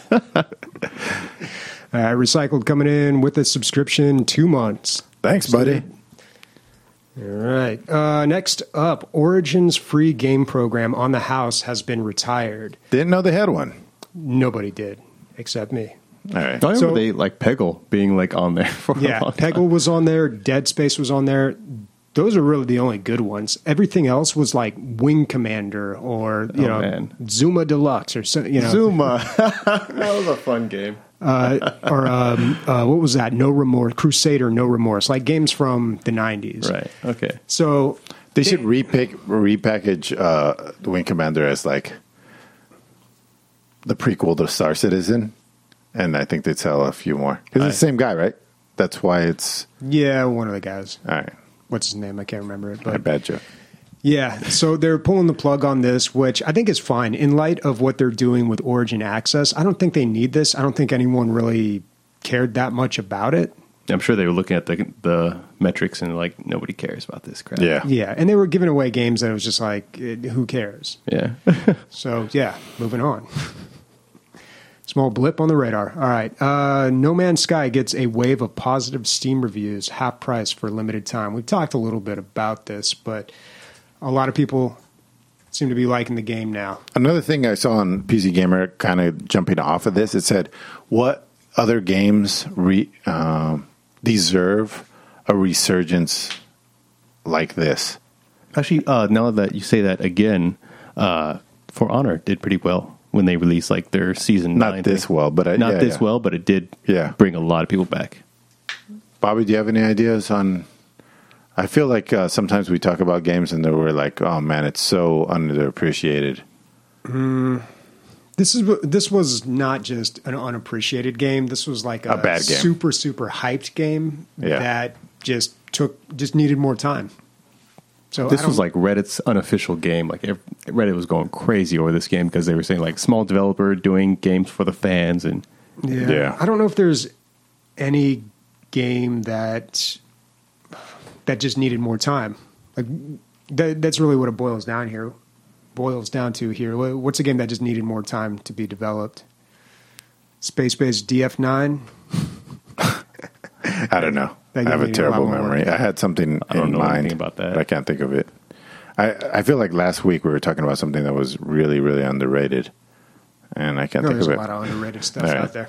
Uh, Recycled coming in with a subscription, two months. Thanks, buddy. All right. Uh, next up, Origin's free game program on the house has been retired. Didn't know they had one. Nobody did, except me. All right. I remember So- they like Peggle being like on there for a Yeah, long time. Peggle was on there. Dead Space was on there. Those are really the only good ones. Everything else was like Wing Commander or you Oh, know man. Zuma Deluxe or so, you know Zuma. That was a fun game. uh, or um, uh, what was that? No Remorse, Crusader, No Remorse, like games from the nineties. Right. Okay. So They should repick, repackage uh, the Wing Commander as like the prequel to Star Citizen, and I think they'd sell a few more. Because it's the same guy, right? That's why it's yeah, one of the guys. all right. What's his name? I can't remember it. My But bad joke. yeah, so they're pulling the plug on this, which I think is fine. In light of what they're doing with Origin Access, I don't think they need this. I don't think anyone really cared that much about it. I'm sure they were looking at the the metrics and like nobody cares about this crap. Yeah. Yeah, and they were giving away games that it was just like, eh, who cares? Yeah. So, yeah, moving on. Small blip on the radar. All right. Uh, No Man's Sky gets a wave of positive Steam reviews, half price for a limited time. We've talked a little bit about this, but a lot of people seem to be liking the game now. Another thing I saw on P C Gamer, kind of jumping off of this, it said, "What other games re, um, deserve a resurgence like this?" Actually, uh, now that you say that again, uh, For Honor did pretty well when they released like their season Not nine this thing. well, but I, Not yeah, this yeah. well, but it did Yeah. bring a lot of people back. Bobby, do you have any ideas on? I feel like uh, sometimes we talk about games and then we're like, "Oh man, it's so underappreciated." This is this was not just an unappreciated game. This was like a, A bad game. super super hyped game Yeah. that just took just needed more time. So I This don't- was like Reddit's unofficial game. Like ev- Reddit was going crazy over this game because they were saying like small developer doing games for the fans, and yeah. Yeah. I don't know if there's any game that that just needed more time. Like that, that's really what it boils down here. Boils down to here. Wha- What's a game that just needed more time to be developed? Space Base D F nine. I don't know. I That have a gave me a lot terrible more memory. work. I had something I don't in know mind anything about that. but I can't think of it. I I feel like last week we were talking about something that was really really underrated, and I can't No, think there's of a it. lot of underrated stuff All right. out there.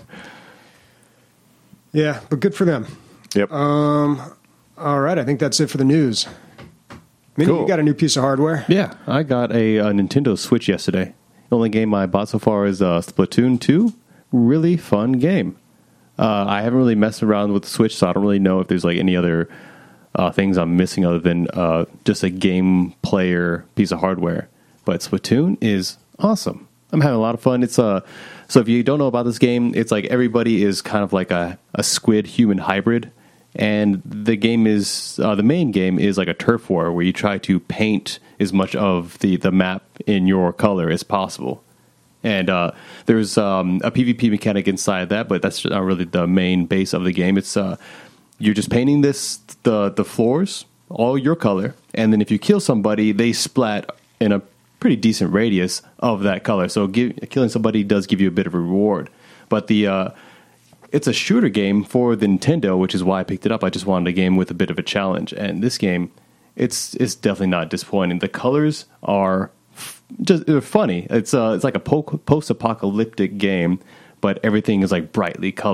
Yeah, but good for them. Yep. All right, I think that's it for the news. Minnie, Cool. you got a new piece of hardware? yeah, I got a, a Nintendo Switch yesterday. The only game I bought so far is uh, Splatoon two. Really fun game. Uh, I haven't really messed around with the Switch, so I don't really know if there's like any other uh, things I'm missing other than uh, just a game player piece of hardware. But Splatoon is awesome. I'm having a lot of fun. It's uh, so if you don't know about this game, it's like everybody is kind of like a, a squid human hybrid. And the game is uh, the main game is like a turf war where you try to paint as much of the, the map in your color as possible. And uh, there's um, a PvP mechanic inside that, but that's not really the main base of the game. It's uh, you're just painting this the the floors all your color, and then if you kill somebody, they splat in a pretty decent radius of that color. So give, killing somebody does give you a bit of a reward. But the uh, it's a shooter game for the Nintendo, which is why I picked it up. I just wanted a game with a bit of a challenge, and this game, it's it's definitely not disappointing. The colors are f- just they're funny. It's uh, it's like a po- post-apocalyptic game, but everything is like brightly colored,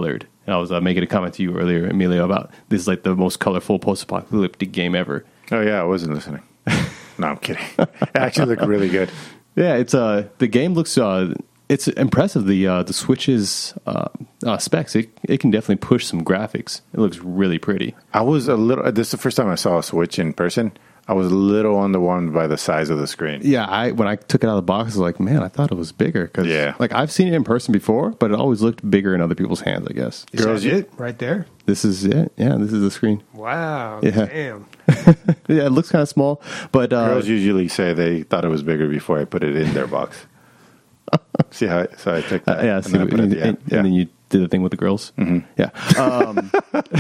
And I was uh, making a comment to you earlier, Emilio, about this is like the most colorful post-apocalyptic game ever. Oh, yeah, I wasn't listening. No, I'm kidding. It actually looked really good. Yeah, it's uh the game looks uh it's impressive. The uh, the Switch's uh, uh, specs, it it can definitely push some graphics. It looks really pretty. I was a little. This is the first time I saw a Switch in person. I was a little underwhelmed by the size of the screen. Yeah, I when I took it out of the box, I was like, man, I thought it was bigger. Cause, Yeah. like I've seen it in person before, but it always looked bigger in other people's hands. I guess Is Girls, that you- it right there? this is it. Yeah, this is the screen. Wow. Yeah. Damn. Yeah, it looks kind of small, but uh, Girls usually say they thought it was bigger before I put it in their box. See how? I, so I took that. Uh, yeah, and see, then I put it and, at the end. and- and then you did the thing with the girls. Mm-hmm. Yeah. Um,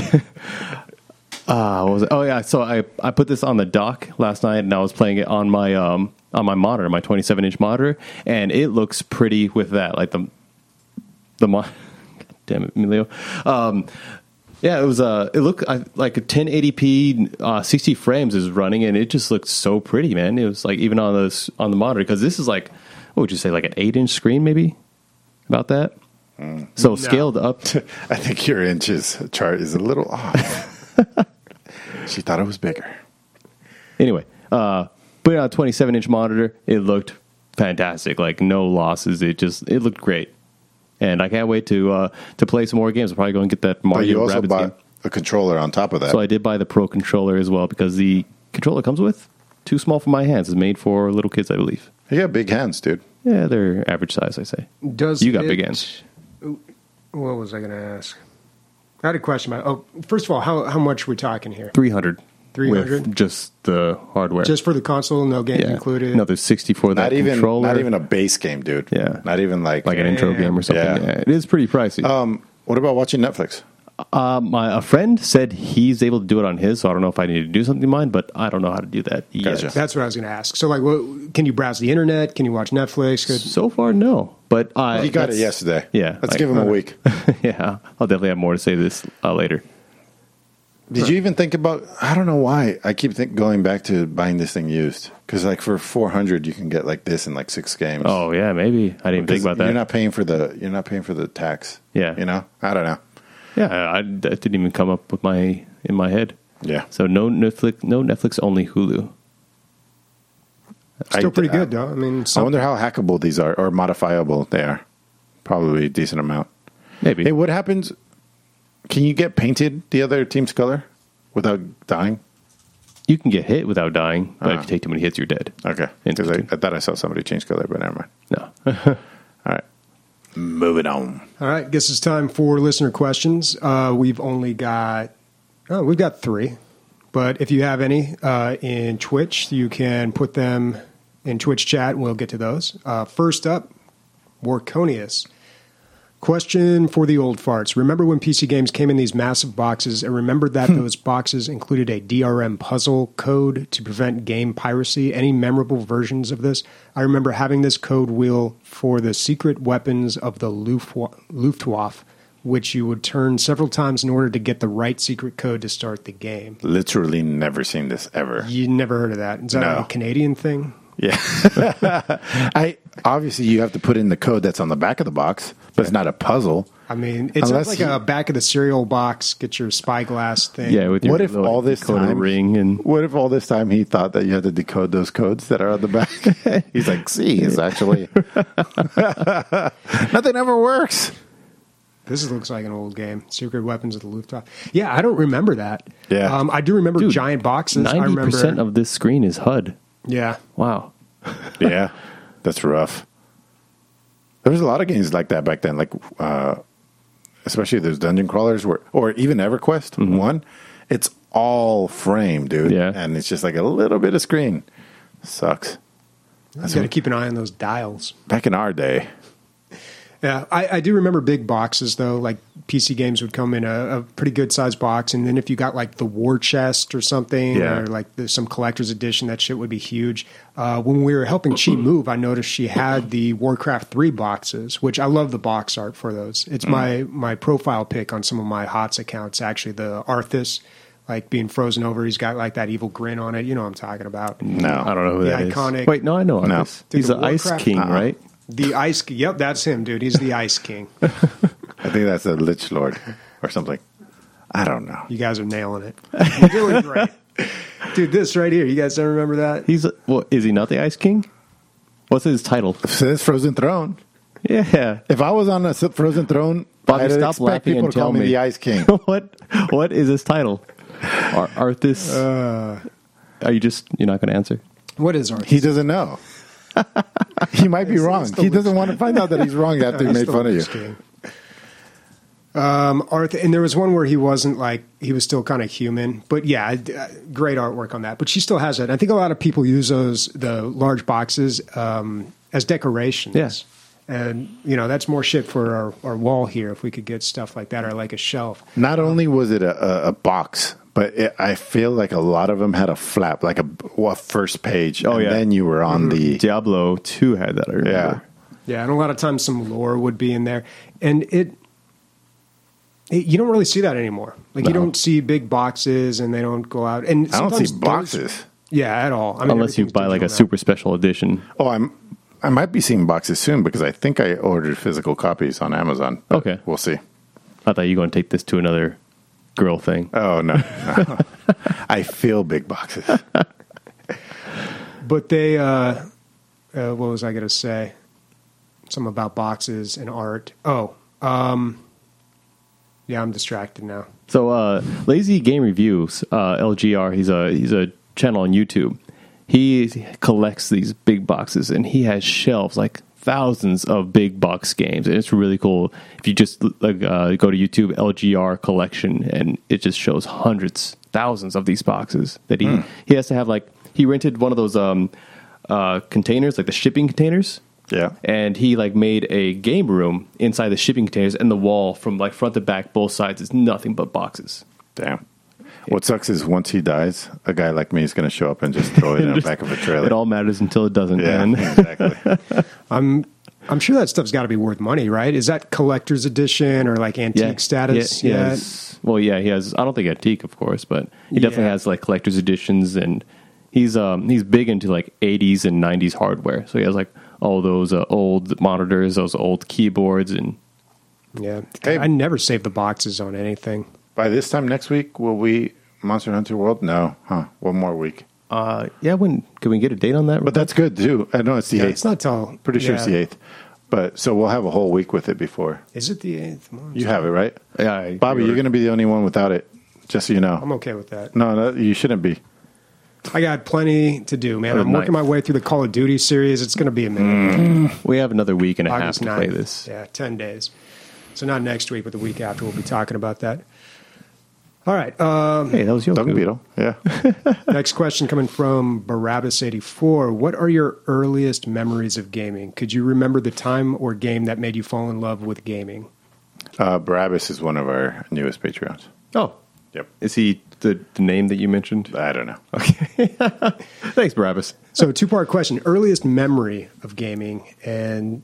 uh, what was it? Oh yeah. So I, I put this on the dock last night, and I was playing it on my um on my monitor, my twenty-seven inch monitor, and it looks pretty with that. Like the the mon- God damn it, Emilio. Um, yeah, it was uh, it looked uh, like a ten eighty p, uh, sixty frames is running, and it just looked so pretty, man. It was like even on the on the monitor, because this is like, what would you say, like an eight inch screen, maybe about that. Mm. So scaled up. I think your inches chart is a little off. She thought it was bigger. Anyway, uh, put it on a twenty-seven inch monitor. It looked fantastic. Like no losses. It just it looked great, and I can't wait to uh, to play some more games. I'll probably go and get that But Mario you also Rabbids bought game. a controller on top of that. So I did buy the Pro controller as well, because the controller comes with too small for my hands. It's made for little kids, I believe. You got big hands, dude. Yeah, they're average size, I say. Does You got it- big hands. What was I going to ask? I had a question about. Oh, first of all, how how much we're talking here? three hundred. three hundred? With just the hardware. Just for the console, no game yeah. included. No, there's sixty for that Not even, controller. not even a base game, dude. Yeah. Not even like like an intro Damn. game or something. Yeah. Yeah. It is pretty pricey. Um, what about watching Netflix? Uh, my a friend said he's able to do it on his, so I don't know if I need to do something in mine, but I don't know how to do that yet. Gotcha. That's what I was going to ask. So, like, what, can you browse the internet? Can you watch Netflix? Could, So far, no. But I He got it that's- yesterday. Yeah, Let's I- give him a week. Yeah, I'll definitely have more to say this uh, later. Did you even think about? I don't know why I keep think, going back to buying this thing used, because like for four hundred you can get like this in like six games. Oh yeah, maybe I didn't even think about that. You're not paying for the you're not paying for the tax. Yeah. you know. I don't know. Yeah, I, that didn't even come up with my in my head. Yeah, So no Netflix, no Netflix, only Hulu. still I- pretty I- good, though. I mean, I some, wonder how hackable these are or modifiable they are. Probably a decent amount. Maybe. Hey, what happens? Can you get painted the other team's color without dying? You can get hit without dying, but if Uh-huh. you take too many hits, you're dead. Okay, because I, Interesting. I thought I saw somebody change color, but never mind. No. All right, moving on. all right, guess it's time for listener questions. Uh, we've only got, oh, we've got three. But if you have any uh, in Twitch, you can put them in Twitch chat, and we'll get to those. Uh, first up, Warconius. Question for the old farts. Remember when P C games came in these massive boxes, and remember that those boxes included a D R M puzzle code to prevent game piracy? Any memorable versions of this? I remember having this code wheel for the secret weapons of the Luftwa- Luftwaffe, which you would turn several times in order to get the right secret code to start the game. Literally never seen this ever. You never heard of that? Is that No. a Canadian thing? Yeah, I obviously you have to put in the code that's on the back of the box, but it's not a puzzle. I mean, it's Unless like you- a back of the cereal box, get your spyglass thing. Yeah. With your What if little all this decoder time ring and What if all this time he thought that you had to decode those codes that are on the back? He's like, "See, it's actually nothing ever works." This looks like an old game. Secret Weapons of the Luftwaffe. Yeah, I don't remember that. Yeah. um, I do remember Dude, giant boxes. I ninety remember. percent of this screen is H U D. Yeah, Wow. Yeah, that's rough. There was a lot of games like that back then, like uh, especially those dungeon crawlers, where, or even EverQuest one. It's all frame, dude. Yeah. and it's just like a little bit of screen. Sucks. you got to keep an eye on those dials. Back in our day, Yeah, I, I do remember big boxes though. Like P C games would come in a, a pretty good sized box, and then if you got like the War Chest or something, Yeah. or like the, some collector's edition, that shit would be huge. Uh, when we were helping Cheat Move, I noticed she had the Warcraft three boxes, which I love the box art for those. It's my my profile pic on some of my H O T S accounts. Actually, the Arthas, like being frozen over, he's got like that evil grin on it. You know what I'm talking about? no, I don't know who The that is. iconic- Wait, no, I know No. this. Dude, He's the the Ice Warcraft- King, Uh-uh. right? The Ice. Yep, that's him, dude. He's the Ice King. I think that's a Lich Lord. or something. I don't know. You guys are nailing it. You're doing great. Dude, this right here. You guys don't remember that? He's well, is he not the Ice King? What's his title? It says Frozen Throne. Yeah. If I was on a Frozen Throne, Bobby, I'd stop expect laughing people and to call tell me me. the Ice King. what what is his title? Ar- Arthas? Uh, Are you just you're not going to answer? what is Arthas? He doesn't know. He might be It's- wrong. it's the He Lich- doesn't want to find out that he's wrong after he He's made the fun of you. Lich King. Um, Arthur, and there was one where he wasn't like he was still kind of human, but yeah, uh, great artwork on that. But she still has it. I think a lot of people use those the large boxes um, as decorations. Yes, and you know that's more shit for our, our wall here. If we could get stuff like that or like a shelf. Not only was it a, a, a box, but it, I feel like a lot of them had a flap, like a, a first page. Oh, and yeah. then you were on the Diablo two had that. I remember. yeah. Yeah, and a lot of times some lore would be in there, and it. it you don't really see that anymore. Like you No. don't see big boxes, and they don't go out. And I don't sometimes see those- boxes. Yeah, at all. I mean, Unless you everything's buy like a digital now. super special edition. Oh, I'm. I might be seeing boxes soon because I think I ordered physical copies on Amazon. but Okay. we'll see. I thought you were going to take this to another girl thing. Oh no, no. I feel big boxes. But they, uh, uh, what was I going to say? Something about boxes and art. Oh, um, yeah, I'm distracted now. So, uh, Lazy Game Reviews, uh, L G R, he's a he's a channel on YouTube. He collects these big boxes, and he has shelves like thousands of big box games, and it's really cool. If you just like uh, go to YouTube, L G R collection, and it just shows hundreds, thousands of these boxes that he he has to have. Like he rented one of those um, uh, containers, like the shipping containers. Yeah. And he like made a game room inside the shipping containers, and the wall from like front to back, both sides is nothing but boxes. Damn. What sucks is once he dies, a guy like me is going to show up and just throw it in the Just- back of a trailer. It all matters until it doesn't. yeah, Man. exactly. I'm, I'm sure that stuff's got to be worth money, right? Is that collector's edition or like antique status? Yeah, he yet? has- well, yeah, he has. I don't think antique, of course, but he definitely Yeah. has like collector's editions, and he's um he's big into like eighties and nineties hardware. So he has like all those uh, old monitors, those old keyboards, and Yeah, Hey. I never save the boxes on anything. By this time next week, will we Monster Hunter World? No, huh? One more week. uh yeah. When can we get a date on that? But that's good too. I know it's the Yeah, eighth. it's not till Pretty sure yeah. it's the eighth. But so we'll have a whole week with it before. Is it the eighth? You have it, right? yeah, I Bobby, you're going to be the only one without it. Just so you know. I'm okay with that. No, no, you shouldn't be. I got plenty to do, man. Or I'm working my ninth. way through the Call of Duty series. It's going to be a minute. We have another week and a half August to play ninth. this. Yeah, ten days. So not next week, but the week after, we'll be talking about that. All right. Um, Hey, that was Dung Yoku. Beetle. Yeah. next question coming from Barabbas eighty-four. What are your earliest memories of gaming? Could you remember the time or game that made you fall in love with gaming? Uh, Barabbas is one of our newest Patreons. Oh, Yep. is he the, the name that you mentioned? I don't know. Thanks, Barabbas. So, two part question: earliest memory of gaming, and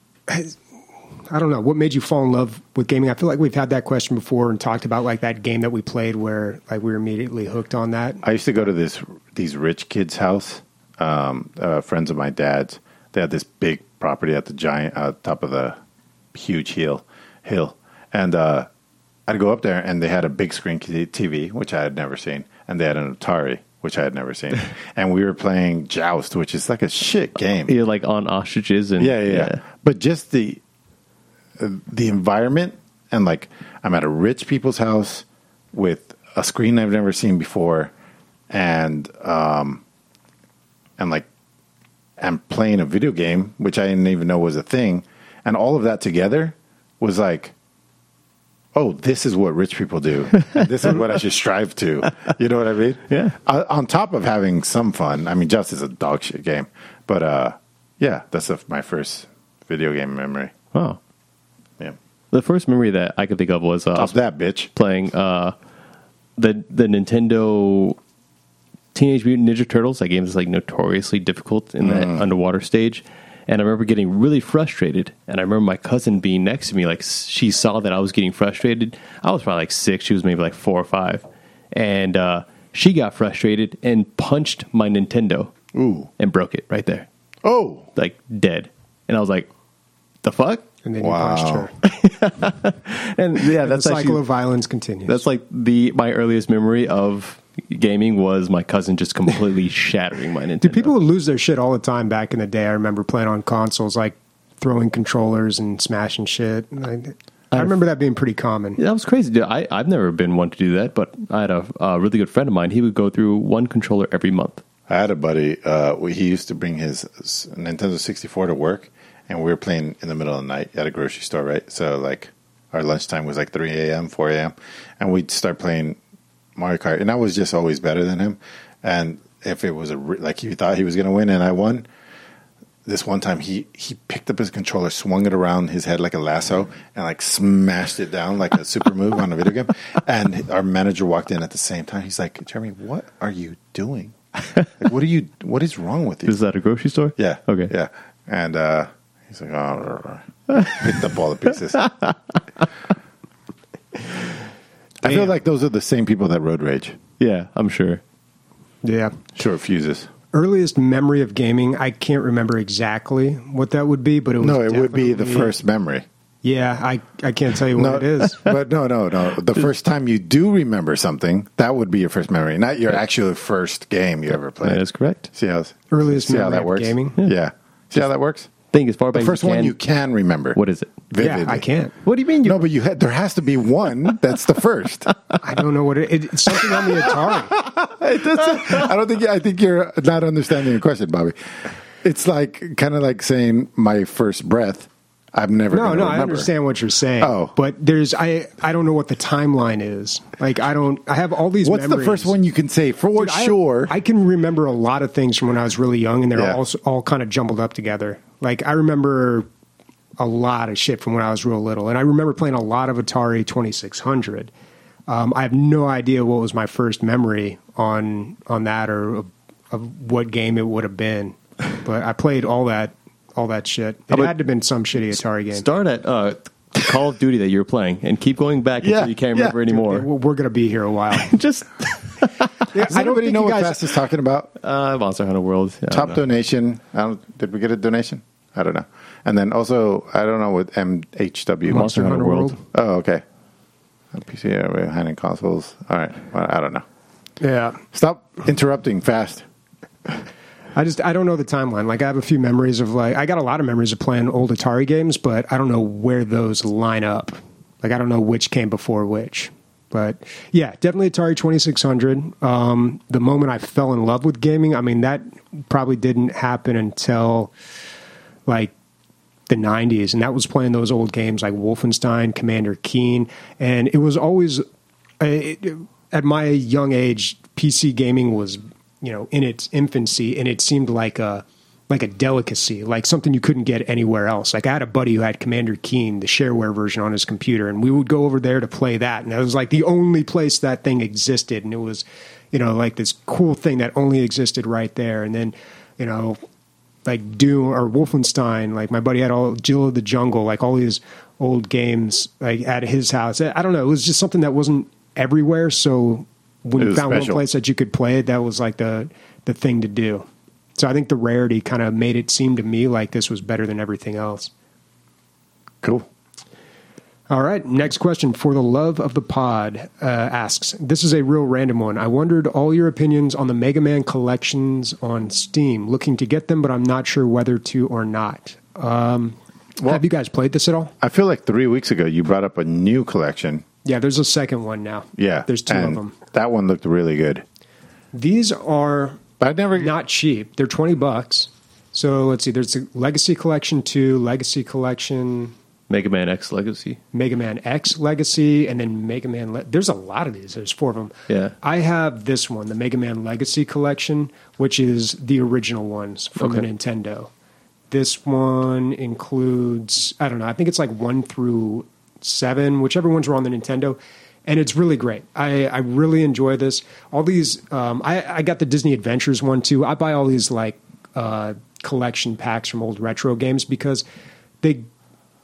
I don't know what made you fall in love with gaming. I feel like we've had that question before and talked about like that game that we played where like we were immediately hooked on that. I used to go to this these rich kids' house, um, uh, friends of my dad's. They had this big property at the giant uh, top of the huge hill, hill, and uh, I'd go up there, and they had a big screen T V, which I had never seen, and they had an Atari, which I had never seen, and we were playing Joust, which is like a shit game. You're like on ostriches and Yeah, yeah, yeah. But just the uh, the environment, and like I'm at a rich people's house with a screen I've never seen before, and um, and like I'm playing a video game which I didn't even know was a thing, and all of that together was like, oh, this is what rich people do. This is what I should strive to. You know what I mean? Yeah. Uh, on top of having some fun, I mean, Just is a dog shit game, but uh, yeah, that's a, my first video game memory. Wow. Yeah, The first memory that I could think of was uh, I off was that bitch. playing uh, the the Nintendo Teenage Mutant Ninja Turtles. That game is like notoriously difficult in that underwater stage. And I remember getting really frustrated. And I remember my cousin being next to me, like she saw that I was getting frustrated. I was probably like six. She was maybe like four or five. And uh, she got frustrated and punched my Nintendo. Ooh. And broke it right there. Oh, Like dead. And I was like, the fuck? and then Wow. you punched her. And yeah, The that's cycle actually of violence continues. that's like the my earliest memory of gaming was my cousin just completely shattering my Nintendo. Dude, people would lose their shit all the time back in the day. I remember playing on consoles, like throwing controllers and smashing shit. I, I remember that being pretty common. That was crazy. Dude. I, I've never been one to do that, but I had a, a really good friend of mine. He would go through one controller every month. I had a buddy. Uh, he used to bring his Nintendo sixty-four to work, and we were playing in the middle of the night at a grocery store, right? So, like, our lunchtime was like three a.m., four a.m., and we'd start playing Mario Kart, and I was just always better than him. And if it was a like he thought he was going to win, and I won. This one time, he he picked up his controller, swung it around his head like a lasso, and like smashed it down like a super move on a video game. And our manager walked in at the same time. He's like, "Jeremy, what are you doing? Like, what are you? What is wrong with you?" Is that a grocery store? Yeah. Okay. Yeah. And uh, he's like, "Oh," picked up all the pieces. I feel like those are the same people that road rage. Yeah, I'm sure. Yeah. Short fuses. Earliest memory of gaming, I can't remember exactly what that would be, but it was No, it would be the definitely- first memory. Yeah, I, I can't tell you what No, it is. but no, no, no. The first time you do remember something, that would be your first memory, not your actual first game you ever played. That is correct. See how Earliest see how memory that of works? gaming? Yeah. See how that works? Think as far back The first as you one can. you can remember. What is it? Vividly. Yeah, I can't. What do you mean? You, No, but you had, there has to be one that's the first. I don't know what it is. It's something on the Atari. It doesn't- I don't think. I think you're not understanding your question, Bobby. It's like kind of like saying my first breath. I've never. No, gonna no, I remember. understand what you're saying. Oh. But there's I I don't know what the timeline is. Like I don't I have all these What's memories. the first one you can say for Dude, I- sure? I can remember a lot of things from when I was really young, and they're Yeah. all all kind of jumbled up together. Like I remember a lot of shit from when I was real little, and I remember playing a lot of Atari twenty-six hundred. Um, I have no idea what was my first memory on on that or of, of what game it would have been, but I played all that all that shit. It about- had to have been some shitty Atari game. start at uh, Call of Duty that you were playing and keep going back Yeah, until you can't yeah. remember anymore. We're, we're going to be here a while. Just Yeah, Does I don't anybody think know you what guys. Fast is talking about? uh, Monster Hunter World. I don't Top know. donation. I don't, did we get a donation? I don't know. And then also, I don't know what M H W. Monster Hunter World. Oh, okay. P C, uh, handing consoles. All right. Well, I don't know. Yeah. Stop interrupting fast. I just I don't know the timeline. Like I have a few memories of like I got a lot of memories of playing old Atari games, but I don't know where those line up. Like I don't know which came before which. But yeah, definitely Atari twenty-six hundred. Um, the moment I fell in love with gaming, I mean that probably didn't happen until like the nineties, and that was playing those old games like Wolfenstein, Commander Keen, and it was always uh, it, at my young age, P C gaming was, you know, in its infancy, and it seemed like a like a delicacy, like something you couldn't get anywhere else. Like I had a buddy who had Commander Keen, the shareware version on his computer, and we would go over there to play that, and it was like the only place that thing existed, and it was, you know, like this cool thing that only existed right there. And then, you know, like Doom or Wolfenstein, like my buddy had all Jill of the Jungle, like all these old games like at his house. I don't know, it was just something that wasn't everywhere, so when It you was found special. one place that you could play it, that was like the the thing to do. So I think the rarity kind of made it seem to me like this was better than everything else. Cool. All right, next question for the love of the pod uh, asks, this is a real random one. I wondered all your opinions on the Mega Man collections on Steam. Looking to get them, but I'm not sure whether to or not. Um, Well- have you guys played this at all? I feel like three weeks ago you brought up a new collection. Yeah, there's a second one now. Yeah. There's two and of them. That one looked really good. These are But I never. not cheap. They're twenty bucks. So let's see. There's a Legacy Collection two, Legacy Collection, Mega Man X Legacy. Mega Man X Legacy, and then Mega Man. Le- There's a lot of these. There's four of them. Yeah. I have this one, the Mega Man Legacy Collection, which is the original ones from the Okay. Nintendo. This one includes, I don't know, I think it's like one through seven, whichever ones were on the Nintendo. And it's really great. I, I really enjoy this. All these, um, I, I got the Disney Adventures one too. I buy all these like uh, collection packs from old retro games because they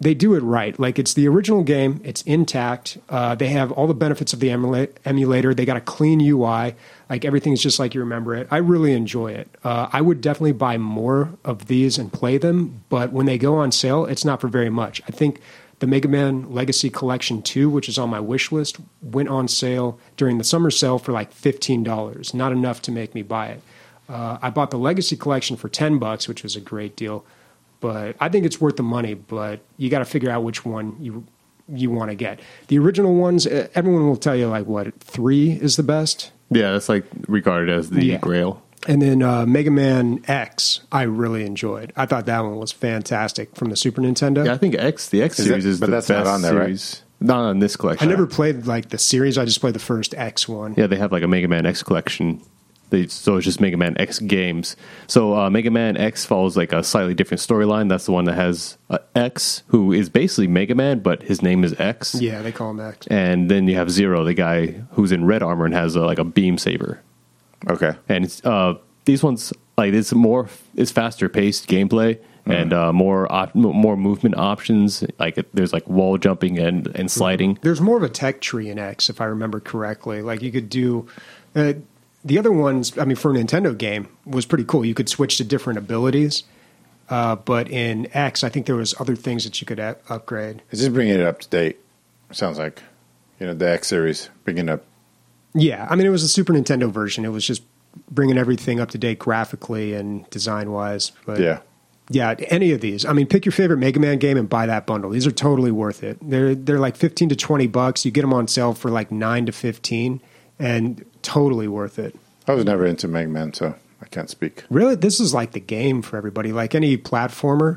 they do it right. Like, it's the original game. It's intact. Uh, they have all the benefits of the emula- emulator. They got a clean U I. Like, everything's just like you remember it. I really enjoy it. Uh, I would definitely buy more of these and play them, but when they go on sale, it's not for very much. I think the Mega Man Legacy Collection two, which is on my wish list, went on sale during the summer sale for like fifteen dollars. Not enough to make me buy it. Uh, I bought the Legacy Collection for ten bucks, which was a great deal. But I think it's worth the money, but you got to figure out which one you you want to get. The original ones, everyone will tell you, like, what, three is the best? Yeah, that's like regarded as the Yeah. grail. And then uh, Mega Man X, I really enjoyed. I thought that one was fantastic from the Super Nintendo. Yeah, I think X, the X Is series it- is but the that's best not on there, right? series. Not on this I collection. never played, like, the series. I just played the first X one. Yeah, they have like a Mega Man X collection. They, so it's just Mega Man X games. So uh, Mega Man X follows like a slightly different storyline. That's the one that has uh, X, who is basically Mega Man, but his name is X. Yeah, they call him X. And then you have Zero, the guy who's in red armor and has a, like a beam saber. Okay. And it's, uh, these ones, like, it's more, it's faster paced gameplay and uh, more op- more movement options. Like it, there's like wall jumping and and sliding. There's more of a tech tree in X, if I remember correctly. Like, you could do. Uh, The other ones, I mean, for a Nintendo game, was pretty cool. You could switch to different abilities. Uh, but in X, I think there was other things that you could a- upgrade. It's just bringing it up to date. Sounds like, you know, the X series, bringing up. Yeah, I mean, it was a Super Nintendo version. It was just bringing everything up to date graphically and design-wise. But Yeah. yeah, any of these. I mean, pick your favorite Mega Man game and buy that bundle. These are totally worth it. They're they're like fifteen to twenty bucks. You get them on sale for like nine to fifteen, and totally worth it. I was never into Mega Man, so I can't speak. Really, this is like the game for everybody. Like any platformer.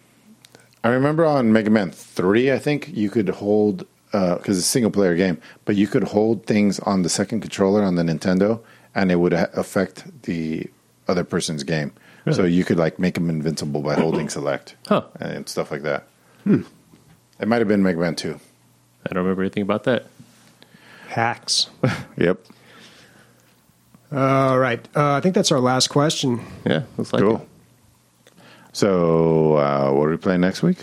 I remember on Mega Man three, I think, you could hold, because it's a single-player game, but you could hold things on the second controller on the Nintendo, and it would ha- affect the other person's game. Really? So you could, like, make them invincible by holding select. Huh. And stuff like that. Hmm. It might have been Mega Man two. I don't remember anything about that. Hacks. Yep. All right. Uh, I think that's our last question. Yeah, looks like Cool. it. So, uh, what are we playing next week?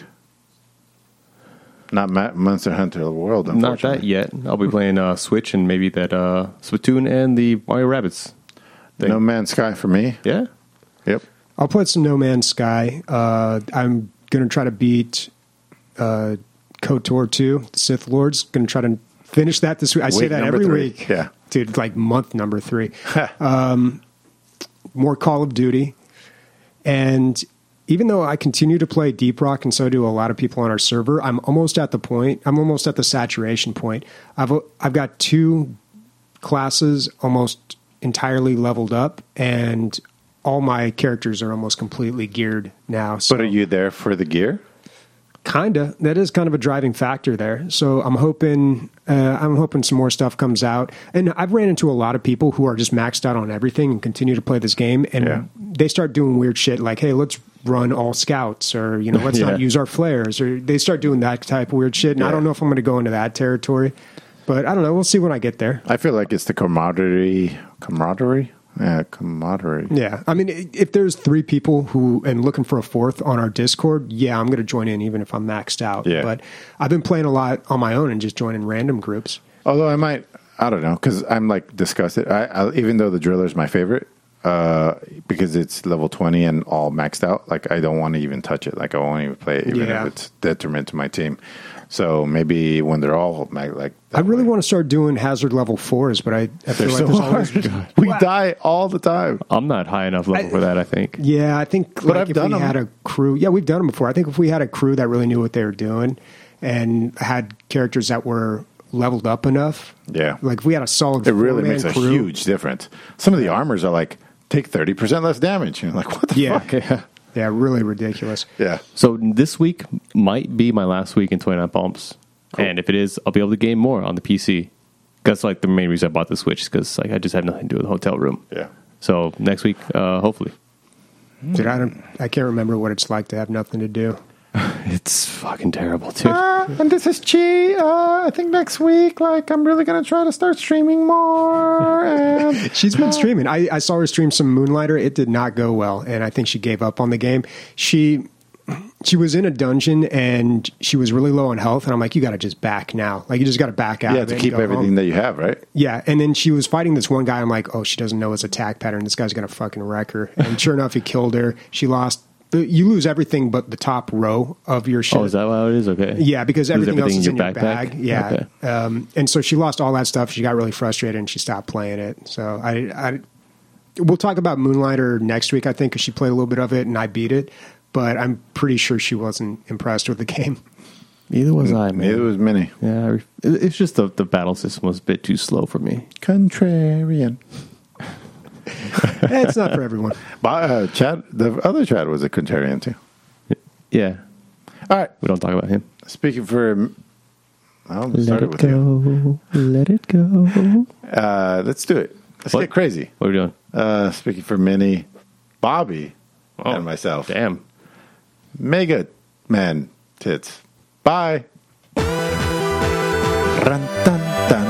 Not Ma- Monster Hunter World, Not unfortunately. that yet. I'll be playing uh, Switch and maybe that uh, Splatoon and the Mario Rabbids thing. No Man's Sky for me. Yeah? Yep. I'll play some No Man's Sky. Uh, I'm going to try to beat uh, KOTOR two, Sith Lords. Going to try to finish that this week. I say Week that number every three. week. Yeah. Dude, like month number three. um, more Call of Duty. And even though I continue to play Deep Rock, and so do a lot of people on our server, I'm almost at the point, I'm almost at the saturation point. I've I've got two classes almost entirely leveled up, and all my characters are almost completely geared now. So But are you there for the gear? Kinda. That is kind of a driving factor there. So I'm hoping uh, I'm hoping some more stuff comes out. And I've ran into a lot of people who are just maxed out on everything and continue to play this game, and Yeah. they start doing weird shit like, "Hey, let's run all scouts," or you know, "Let's Yeah. not use our flares," or they start doing that type of weird shit. And I Yeah. don't know if I'm going to go into that territory, but I don't know. We'll see when I get there. I feel like it's the camaraderie. Camaraderie? Yeah, camaraderie. Yeah, I mean, i- if there's three people who and looking for a fourth on our Discord, yeah, I'm going to join in even if I'm maxed out. Yeah. But I've been playing a lot on my own and just joining random groups. Although I might, I don't know, because I'm like disgusted. I, I even though the driller is my favorite, uh, because it's level twenty and all maxed out. Like I don't want to even touch it. Like I won't even play it, even Yeah. if it's detriment to my team. So maybe when they're all mag- like, I really want to start doing hazard level fours, but I, I feel They're like so there's hard. always. We die all the time. I'm not high enough level I- for that, I think. Yeah, I think But like I've if done we them. had a crew, yeah, we've done them before. I think if we had a crew that really knew what they were doing and had characters that were leveled up enough, Yeah, like if we had a solid, it really four-man makes a crew, huge difference. Some of the armors are like take thirty percent less damage. You're like, what the Yeah, fuck? Yeah. yeah, really ridiculous. Yeah. So this week might be my last week in twenty-nine Bumps. And if it is, I'll be able to game more on the P C. That's like the main reason I bought the Switch, because like I just have nothing to do with the hotel room. Yeah. So next week, uh, hopefully. Dude, I don't, I can't remember what it's like to have nothing to do. It's fucking terrible, dude. Uh, and this is Chi. Uh, I think next week, like, I'm really going to try to start streaming more. And She's been streaming. I, I saw her stream some Moonlighter. It did not go well, and I think she gave up on the game. She, she was in a dungeon and she was really low on health. And I'm like, you got to just back now. Like, you just got to back out. Yeah, of to it keep and go everything home. that you have, right? Yeah. And then she was fighting this one guy. I'm like, oh, she doesn't know his attack pattern. This guy's going to fucking wreck her. And sure enough, he killed her. She lost. You lose everything but the top row of your ship. Oh, is that how it is? Okay. Yeah, because Lose everything, else everything is in in your your backpack? bag. Yeah. Okay. Um, and so she lost all that stuff. She got really frustrated and she stopped playing it. So I, I we'll talk about Moonlighter next week, I think, because she played a little bit of it and I beat it. But I'm pretty sure she wasn't impressed with the game. Neither was I, man. It was mini. Yeah, I re- it- it's just the, the battle system was a bit too slow for me. Contrarian. Eh, it's not for everyone. But, uh, Chad, the other Chad was a contrarian too. Yeah, All right. we don't talk about him. Speaking for, I'll Let start it with you. go. Let it go. Uh, let's do it. Let's What? get crazy. What are we doing? Uh, speaking for Minnie, Bobby, Oh, and myself. Damn. Mega Man tits. Bye. Run, dun, dun.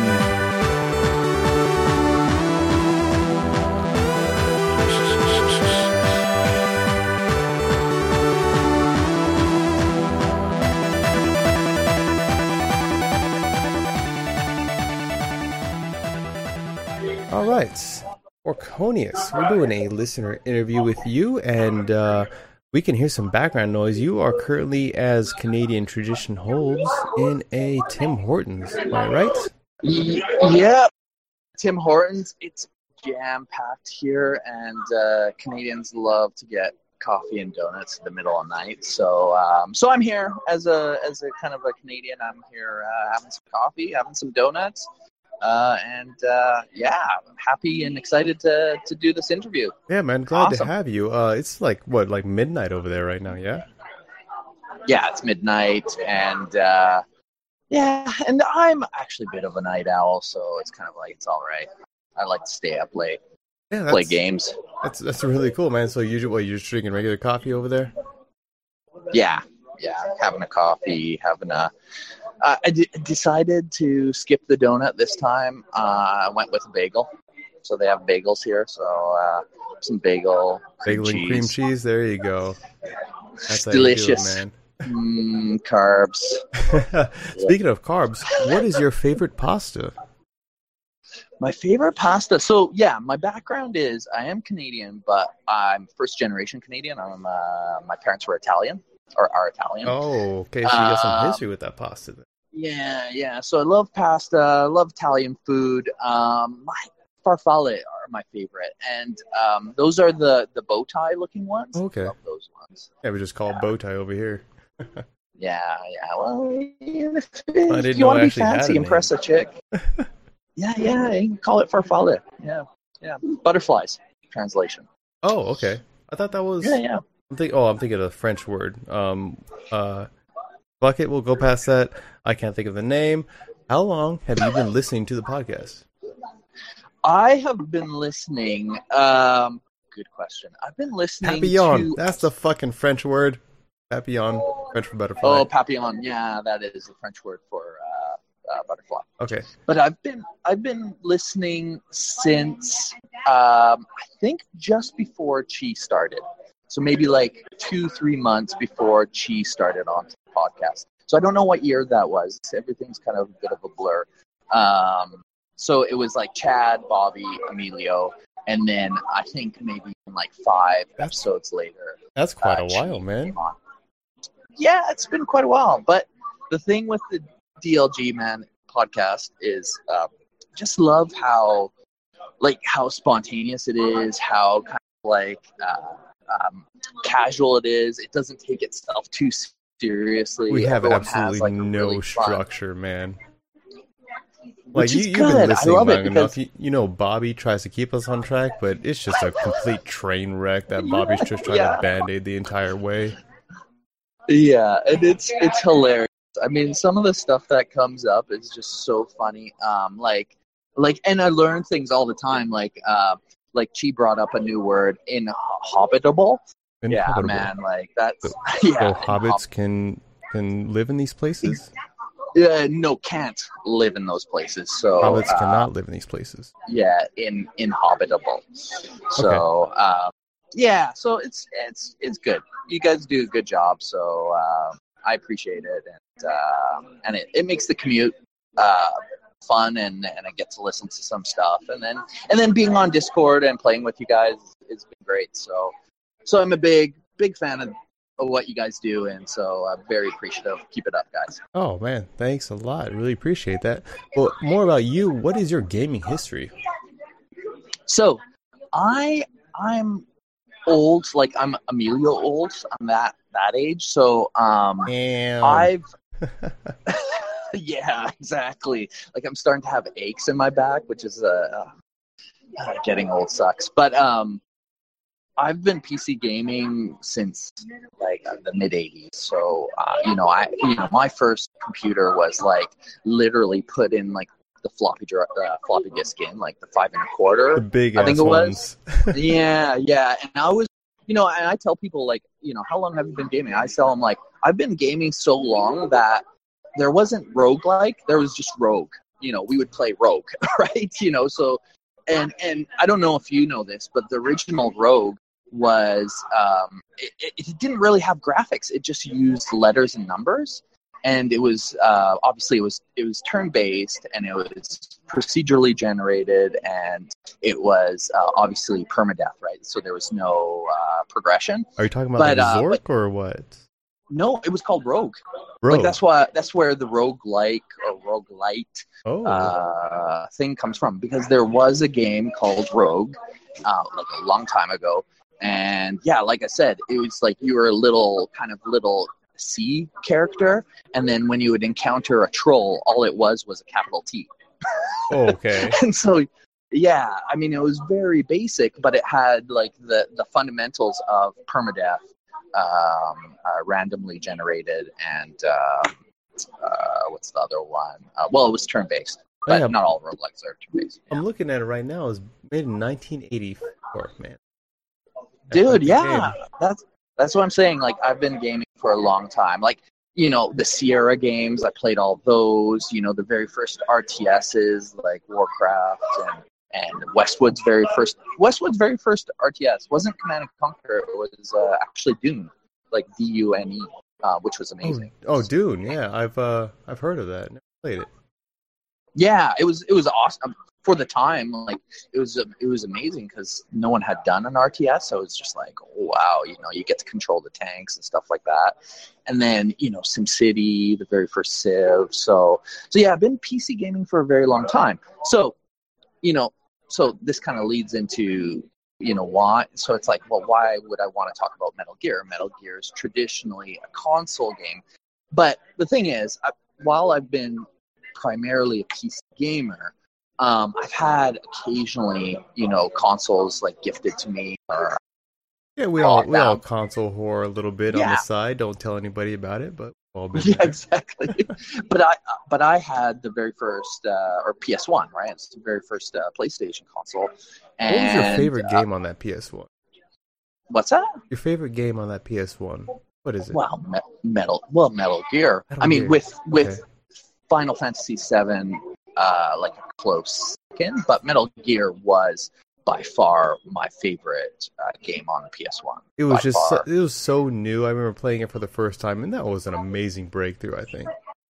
All right, Orconius, we're doing a listener interview with you, and uh, we can hear some background noise. You are currently, as Canadian tradition holds, in a Tim Hortons. Am I right? Y- Yeah, Tim Hortons. It's jam packed here, and uh, Canadians love to get coffee and donuts in the middle of the night. So, um, so I'm here as a as a kind of a Canadian. I'm here uh, having some coffee, having some donuts, uh, and uh, yeah, I'm happy and excited to to do this interview. Yeah, man. Glad to Awesome. have you. Uh, it's like what, like midnight over there right now? Yeah. Yeah, it's midnight, and uh, yeah, and I'm actually a bit of a night owl, so it's kind of like it's all right. I like to stay up late, Yeah, that's, play games. That's that's really cool, man. So usually, what, you're just drinking regular coffee over there? Yeah, yeah, having a coffee, having a. Uh, I d- decided to skip the donut this time. Uh, I went with a bagel, so they have bagels here. So uh, some bagel, cream Bagel and cheese, cream cheese. There you go. That's how delicious. you do it, mm, carbs. man. Speaking of carbs, what is your favorite pasta? My favorite pasta. So yeah, my background is I am Canadian, but I'm first generation Canadian. I'm uh, my parents were Italian or are Italian. Oh, okay. So you got some Uh, history with that pasta then. Yeah, yeah. So I love pasta. I love Italian food. Um, my farfalle are my favorite, and um, those are the the bow tie looking ones. Okay. I love those ones. Yeah, we just call it bow tie over here. Yeah, yeah. Well, if, didn't if know you want it to be actually had a fancy, name. impress a chick. yeah, yeah. You can call it farfalle. Yeah, yeah. Butterflies. Translation. Oh, okay. I thought that was. Yeah, yeah. I'm think, oh, I'm thinking of the French word. Um, uh, bucket. We'll go past that. I can't think of the name. How long have you been listening to the podcast? I have been listening. Um, good question. I've been listening Papillon. to. That's the fucking French word. Papillon. French for butterfly. Oh, papillon. Yeah, that is the French word for uh, uh, butterfly. Okay. But I've been I've been listening since um, I think just before Chi started. So maybe like two, three months before Chi started on the podcast. So I don't know what year that was. Everything's kind of a bit of a blur. Um, so it was like Chad, Bobby, Emilio, and then I think maybe like five episodes later. That's quite uh, a while, Chi man. came on. Yeah, it's been quite a while. But the thing with the D L G Man podcast is um, just love how like how spontaneous it is, how kind of like uh, um, casual it is. It doesn't take itself too seriously. We have Everyone absolutely has, like, a no really fun- structure, man. Like Which you, is you've good. been I listening love it long enough. because- You, you know, Bobby tries to keep us on track, but it's just a complete train wreck that Bobby's just trying Yeah. to band-aid the entire way. Yeah, and it's it's hilarious. I mean, some of the stuff that comes up is just so funny. Um, like, like, and I learn things all the time. Like, uh, like Chi brought up a new word in Hobbitable. Yeah, Inhabitable. man, like that's So- yeah. So hobbits can can live in these places. Uh, no, can't live in those places. So Hobbits uh, cannot live in these places. yeah, in inhabitable. So, uh, yeah, so it's it's it's good. You guys do a good job, so uh, I appreciate it, and uh, and it, it makes the commute uh, fun, and, and I get to listen to some stuff, and then and then being on Discord and playing with you guys has been great. So so I'm a big big fan of, of what you guys do, and so I'm very appreciative. Keep it up, guys. Oh man, thanks a lot. Really appreciate that. Well, more about you. What is your gaming history? So I I'm old, like I'm Emilio old. I'm that that age. So um, Damn. I've yeah, exactly. Like I'm starting to have aches in my back, which is uh, uh, getting old sucks. But um, I've been P C gaming since like uh, the mid eighties. So uh, you know, I you know my first computer was like literally put in like the floppy dr- uh, floppy disk in, like the five and a quarter. The big I think ass it ones. was. yeah, yeah. And I was, you know, and I tell people like, you know, how long have you been gaming? I tell them like, I've been gaming so long that there wasn't roguelike, there was just Rogue. You know, we would play Rogue, right? You know, so, and and I don't know if you know this, but the original Rogue was, um, it, it didn't really have graphics. It just used letters and numbers. And it was, uh, obviously it was, it was turn-based, and it was procedurally generated, and it was uh, obviously permadeath, right? So there was no uh, progression. Are you talking about But, like uh, Zork but- or what? No, it was called Rogue. Rogue. Like that's why that's where the roguelike or roguelite oh. uh, thing comes from, because there was a game called Rogue uh, like a long time ago, and yeah, like I said, it was like you were a little kind of little C character, and then when you would encounter a troll, all it was was a capital T. Oh, okay. And so yeah, I mean it was very basic, but it had like the the fundamentals of permadeath, um, uh, randomly generated, and uh, uh, what's the other one? Uh, well, it was turn-based, but Yeah. not all roguelikes are turn-based. I'm looking at it right now. It's made in nineteen eighty-four, man. That's Dude, like the yeah, game. that's that's what I'm saying. Like I've been gaming for a long time. Like you know the Sierra games, I played all those. You know the very first R T Ss like Warcraft and and Westwood's very first Westwood's very first R T S wasn't Command and Conquer. It was uh, actually Dune, like D U N E, uh, which was amazing. Oh, oh, Dune. Yeah, I've uh, I've heard of that. Never played it. Yeah, it was it was awesome for the time. Like it was it was amazing because no one had done an R T S, so it's just like, oh, wow, you know, you get to control the tanks and stuff like that. And then you know, SimCity, the very first Civ. So so yeah, I've been P C gaming for a very long time. So you know, so this kind of leads into you know why. So it's like, well, why would I want to talk about Metal Gear? Metal Gear is traditionally a console game, but the thing is, I, while I've been primarily a P C gamer, um, I've had occasionally, you know, consoles like gifted to me. Or, Yeah, we all Oh, we all now- console whore a little bit on Yeah. the side. Don't tell anybody about it, but we've all been yeah, there. exactly. but I, but I had the very first, uh, or P S one, right? It's the very first uh, PlayStation console. And, What was your favorite uh, game on that P S one? what's that? Your favorite game on that P S one? What is it? Well, me- metal. Well, Metal Gear. Metal I mean, Gear. with with Okay. Final Fantasy seven, uh, like a close second, but Metal Gear was by far my favorite uh, game on the P S one. It was by just so, far. it was so new. I remember playing it for the first time, and that was an amazing breakthrough. I think.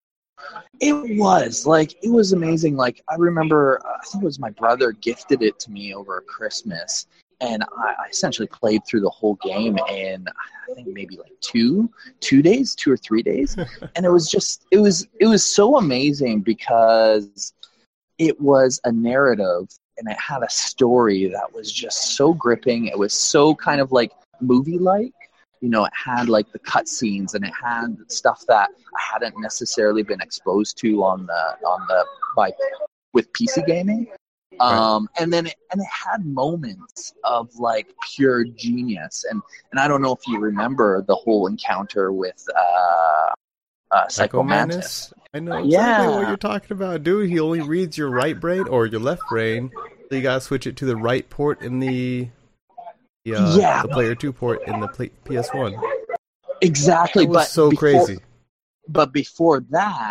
It was like it was amazing. Like I remember, uh, I think it was my brother gifted it to me over Christmas, and I, I essentially played through the whole game in I think maybe like two two days, two or three days, and it was just it was it was so amazing because it was a narrative and it had a story that was just so gripping. It was so kind of like movie like. You know, it had like the cutscenes and it had stuff that I hadn't necessarily been exposed to on the on the by with P C gaming. Um, and then it, and it had moments of like pure genius. And and I don't know if you remember the whole encounter with uh, uh, Psycho Mantis. I know exactly Yeah. what you're talking about, dude. He only reads your right brain or your left brain. So you gotta switch it to the right port in the, the uh, Yeah. the player two port in the play, P S one. Exactly, It was but so before, crazy. But before that,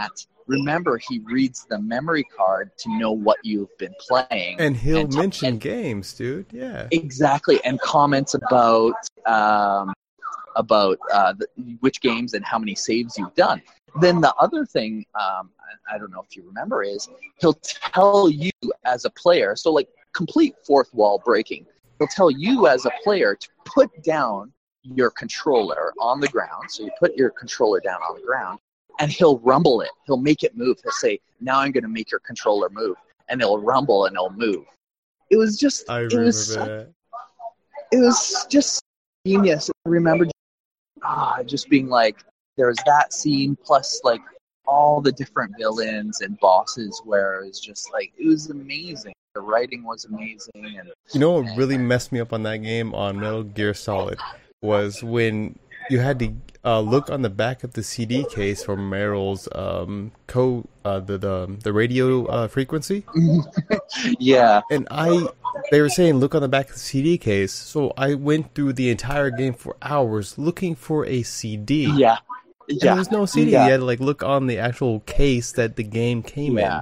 remember, he reads the memory card to know what you've been playing. And he'll and mention and, games, dude. Yeah. Exactly. And comments about um, about uh, the, which games and how many saves you've done. Then the other thing, um, I, I don't know if you remember, is he'll tell you as a player, so like complete fourth wall breaking, he'll tell you as a player to put down your controller on the ground. So you put your controller down on the ground, and he'll rumble it. He'll make it move. He'll say, now I'm going to make your controller move. And it'll rumble and it'll move. It was just, I it remember was, that. It was just genius. I remember ah, just being like, there was that scene plus like all the different villains and bosses where it was just like, it was amazing. The writing was amazing. And you know what really messed me up on that game on Metal Gear Solid was when you had to uh, look on the back of the C D case for Meryl's um, co uh, the the the radio uh, frequency. Yeah, and I they were saying look on the back of the C D case, so I went through the entire game for hours looking for a C D. Yeah, and yeah. There was no C D. Yeah. You had to like look on the actual case that the game came Yeah.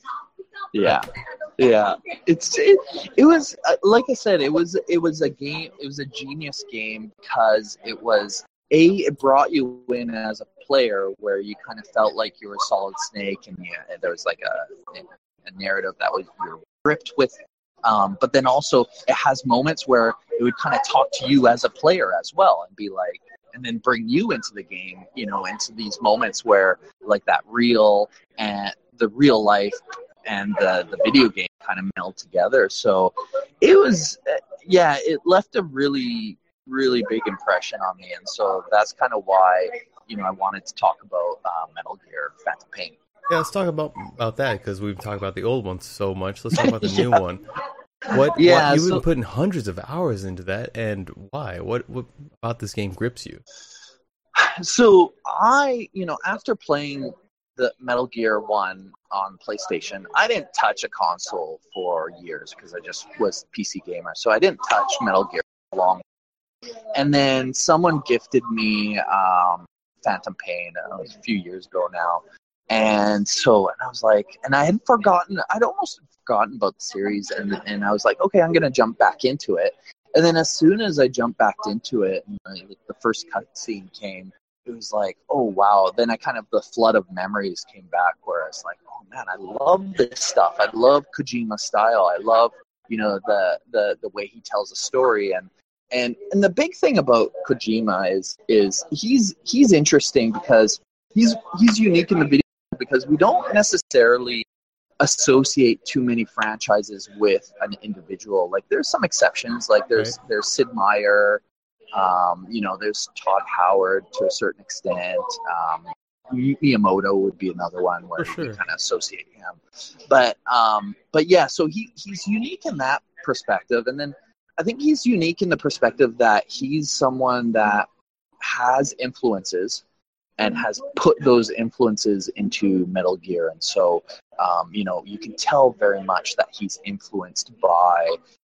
in. Yeah. Yeah, it's it, it was uh, like I said, it was it was a game. It was a genius game because it was a it brought you in as a player where you kind of felt like you were Solid Snake, and yeah, there was like a a narrative that was you were gripped with. Um, but then also it has moments where it would kind of talk to you as a player as well, and be like, and then bring you into the game, you know, into these moments where like that real and the real life and the, the video game kind of meld together. So it was, yeah, it left a really, really big impression on me. And so that's kind of why, you know, I wanted to talk about uh, Metal Gear Phantom Pain. Yeah, let's talk about about that because we've talked about the old ones so much. Let's talk about the Yeah. new one. What? Yeah, what, you've so- been putting hundreds of hours into that, and why? What? What about this game grips you? So I, you know, after playing the Metal Gear one on PlayStation, I didn't touch a console for years because I just was a P C gamer. So I didn't touch Metal Gear for long. And then someone gifted me um, Phantom Pain uh, it was a few years ago now. And so, and I was like, and I had forgotten, I'd almost forgotten about the series. And, and I was like, okay, I'm going to jump back into it. And then as soon as I jumped back into it, and like, the first cutscene came, it was like, oh, wow. Then I kind of, the flood of memories came back where it's like, oh, man, I love this stuff. I love Kojima style. I love, you know, the the the way he tells a story. And and and the big thing about Kojima is is he's he's interesting because he's he's unique in the video because we don't necessarily associate too many franchises with an individual. Like there's some exceptions. Like there's Right. there's Sid Meier. Um, you know, there's Todd Howard to a certain extent. Um, Miyamoto would be another one where For you sure. kind of associate him. But um, but yeah, so he, he's unique in that perspective. And then I think he's unique in the perspective that he's someone that has influences and has put those influences into Metal Gear. And so, um, you know, you can tell very much that he's influenced by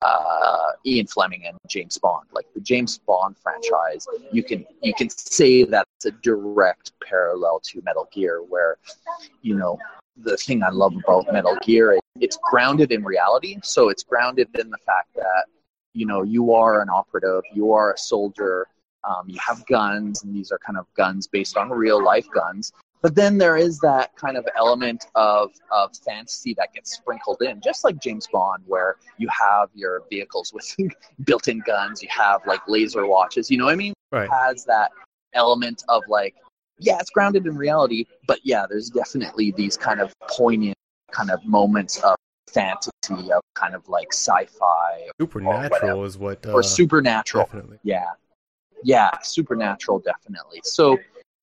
uh, Ian Fleming and James Bond. Like the James Bond franchise, you can you can say that it's a direct parallel to Metal Gear, where, you know, the thing I love about Metal Gear is it's grounded in reality. So it's grounded in the fact that, you know, you are an operative, you are a soldier, um, you have guns, and these are kind of guns based on real life guns. But then there is that kind of element of, of fantasy that gets sprinkled in, just like James Bond, where you have your vehicles with built-in guns, you have like laser watches, you know what I mean? Right. It has that element of like, yeah, it's grounded in reality, but yeah, there's definitely these kind of poignant kind of moments of fantasy, of kind of like sci-fi. Supernatural or is what. Uh, or supernatural. Definitely. Yeah. Yeah, supernatural, definitely. So,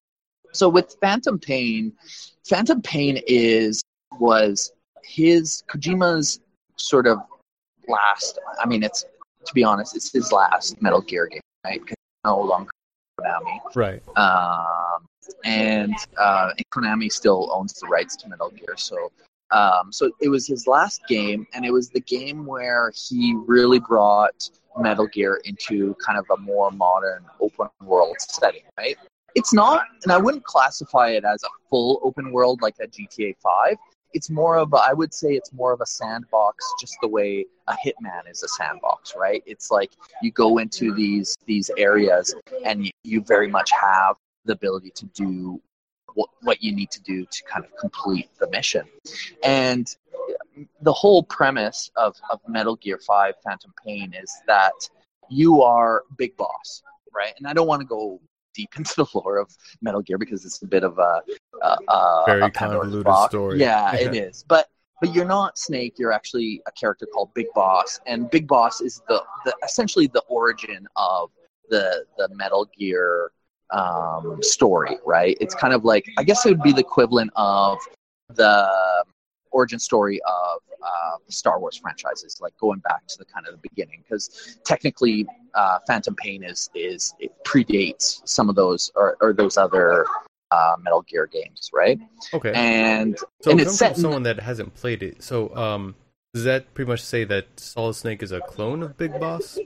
so with Phantom Pain, Phantom Pain is, was his, Kojima's sort of last, I mean, it's, to be honest, it's his last Metal Gear game, right? Because it's no longer Konami. Right. Um, and, uh, and Konami still owns the rights to Metal Gear, so um, so it was his last game, and it was the game where he really brought Metal Gear into kind of a more modern open world setting, right? it's not, and I wouldn't classify it as a full open world like a G T A five. It's more of a, I would say it's more of a sandbox, just the way a Hitman is a sandbox, right? It's like you go into these these areas and you, you very much have the ability to do what, what you need to do to kind of complete the mission. And the whole premise of, of Metal Gear five Phantom Pain is that you are Big Boss, right? And I don't want to go deep into the lore of Metal Gear because it's a bit of a, a, a very a convoluted box. story. Yeah, yeah, it is. But but you're not Snake. You're actually a character called Big Boss, and Big Boss is the, the essentially the origin of the the Metal Gear um, story, right? It's kind of like, I guess it would be the equivalent of the origin story of uh, the Star Wars franchises, like going back to the kind of the beginning, because technically uh, Phantom Pain is is it predates some of those or, or those other uh, Metal Gear games, right? Okay. And so and come it's set from in, someone that hasn't played it. So um, does that pretty much say that Solid Snake is a clone of Big Boss?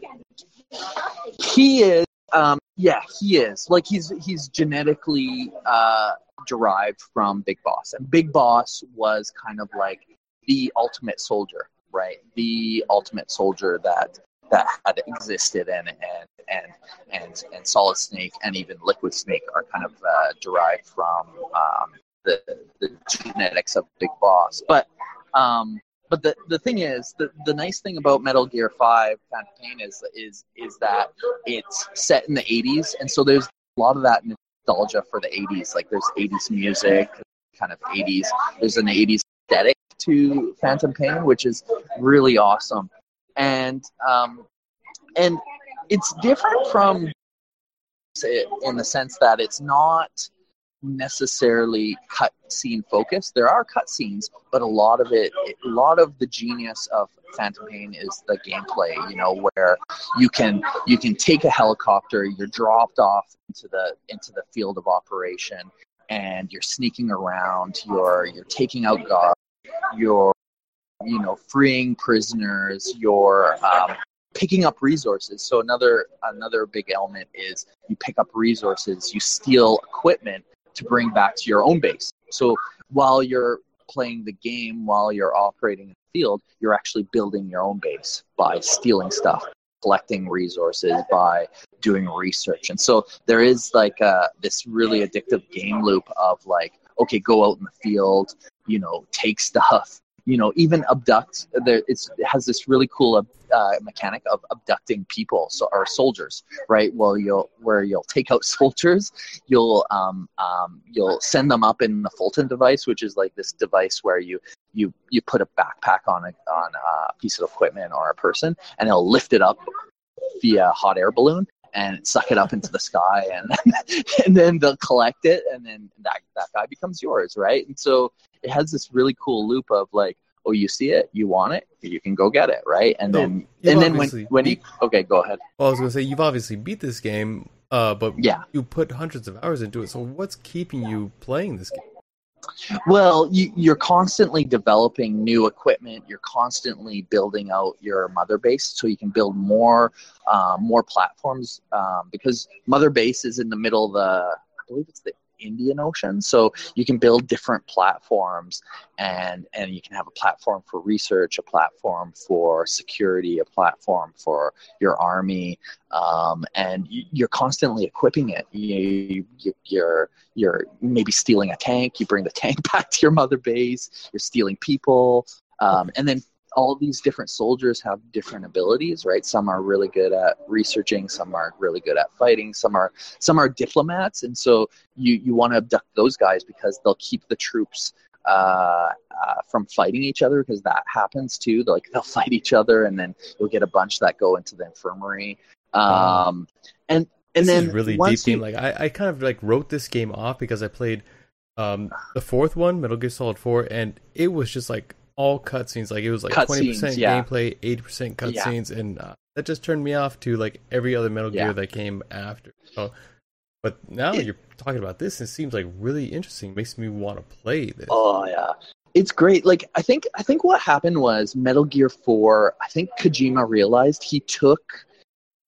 he is um, yeah he is like he's he's genetically uh, derived from Big Boss, and Big Boss was kind of like the ultimate soldier, right? The ultimate soldier that that had existed, and and and and, and Solid Snake and even Liquid Snake are kind of uh, derived from um, the the genetics of Big Boss. But um, but the, the thing is, the, the nice thing about Metal Gear five Phantom Pain is is is that it's set in the eighties, and so there's a lot of that nostalgia for the eighties. Like there's eighties music, kind of eighties. There's an eighties aesthetic to Phantom Pain, which is really awesome. And um, and it's different from it in the sense that it's not necessarily cutscene focused. There are cutscenes, but a lot of it, a lot of the genius of Phantom Pain is the gameplay. You know, where you can you can take a helicopter, you're dropped off into the into the field of operation, and you're sneaking around. You're you're taking out guards. You're you know freeing prisoners. You're um, picking up resources. So another another big element is you pick up resources. You steal equipment to bring back to your own base. So while you're playing the game, while you're operating in the field, you're actually building your own base by stealing stuff, collecting resources, by doing research. And so there is like a, this really addictive game loop of like, okay, go out in the field, you know, take stuff, you know, even abduct. There, it's, it has this really cool uh, mechanic of abducting people, so or soldiers, right? Well, you'll where you'll take out soldiers, you'll um, um, you'll send them up in the Fulton device, which is like this device where you you you put a backpack on a on a piece of equipment or a person, and it'll lift it up via hot air balloon and suck it up into the sky, and and then they'll collect it, and then that that guy becomes yours, right? And so it has this really cool loop of like, oh, you see it, you want it, you can go get it, right? And so then and then when when you okay, go ahead. Well, I was gonna say you've obviously beat this game, uh, but yeah, you put hundreds of hours into it. So what's keeping you playing this game? Well, you, you're constantly developing new equipment. You're constantly building out your mother base so you can build more uh, more platforms um, because mother base is in the middle of the, I believe it's the Indian Ocean. So you can build different platforms, and and you can have a platform for research, a platform for security, a platform for your army, um, and you're constantly equipping it. You, you, you're you're maybe stealing a tank. You bring the tank back to your mother base. You're stealing people, um, and then all these different soldiers have different abilities, right? Some are really good at researching, some are really good at fighting, some are some are diplomats, and so you, you want to abduct those guys because they'll keep the troops uh, uh, from fighting each other, because that happens too. Like they'll fight each other, and then you'll get a bunch that go into the infirmary. Um, and and this then is really deep game. Like I, I kind of like wrote this game off because I played um, the fourth one, Metal Gear Solid four, and it was just like all cutscenes. Like it was like cut twenty percent scenes, yeah. gameplay, eighty percent cutscenes, Yeah. and uh, that just turned me off to like every other Metal Yeah. Gear that came after. So, but now It- you're talking about this, and it seems like really interesting. Makes me want to play this. Oh yeah, it's great. Like I think I think what happened was Metal Gear four. I think Kojima realized he took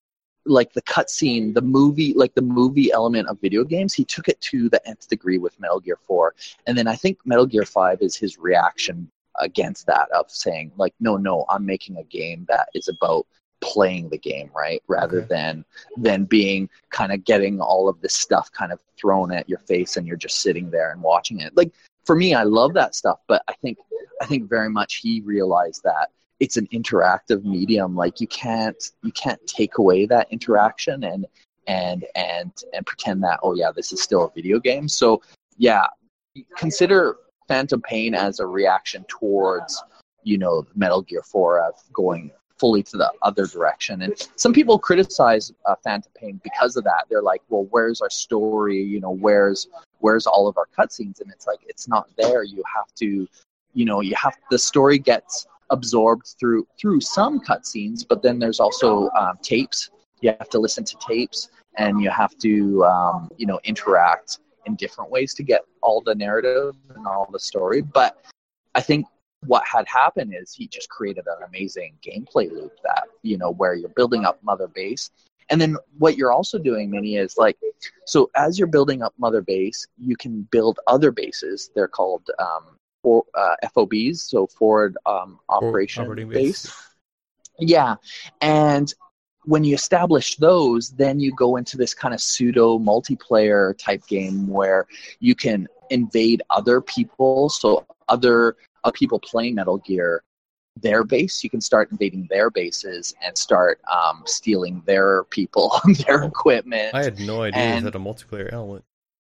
like the cutscene, the movie, like the movie element of video games, he took it to the nth degree with Metal Gear four. And then I think Metal Gear five is his reaction against that, of saying like, no, no, I'm making a game that is about playing the game, right? Rather okay. than than being kind of getting all of this stuff kind of thrown at your face and you're just sitting there and watching it. Like for me, I love that stuff, but I think I think very much he realized that it's an interactive medium. Like you can't you can't take away that interaction and and and and pretend that, oh yeah, this is still a video game. So yeah, consider Phantom Pain as a reaction towards, you know, Metal Gear four of going fully to the other direction. And some people criticize uh, Phantom Pain because of that. They're like, well, where's our story? You know, where's where's all of our cutscenes? And it's like, it's not there. You have to, you know, you have the story gets absorbed through through some cutscenes, but then there's also um, tapes. You have to listen to tapes, and you have to, um, you know, interact in different ways to get all the narrative and all the story. But I think what had happened is he just created an amazing gameplay loop that, you know, where you're building up Mother Base. And then what you're also doing, Minnie, is like, so as you're building up Mother Base, you can build other bases. They're called um, for, uh, F O Bs, so Forward um, Operation Base. base. Yeah. And when you establish those, then you go into this kind of pseudo multiplayer type game where you can invade other people. So other uh, people playing Metal Gear, their base, you can start invading their bases and start um, stealing their people, their equipment. I had no idea and, it had a multiplayer element.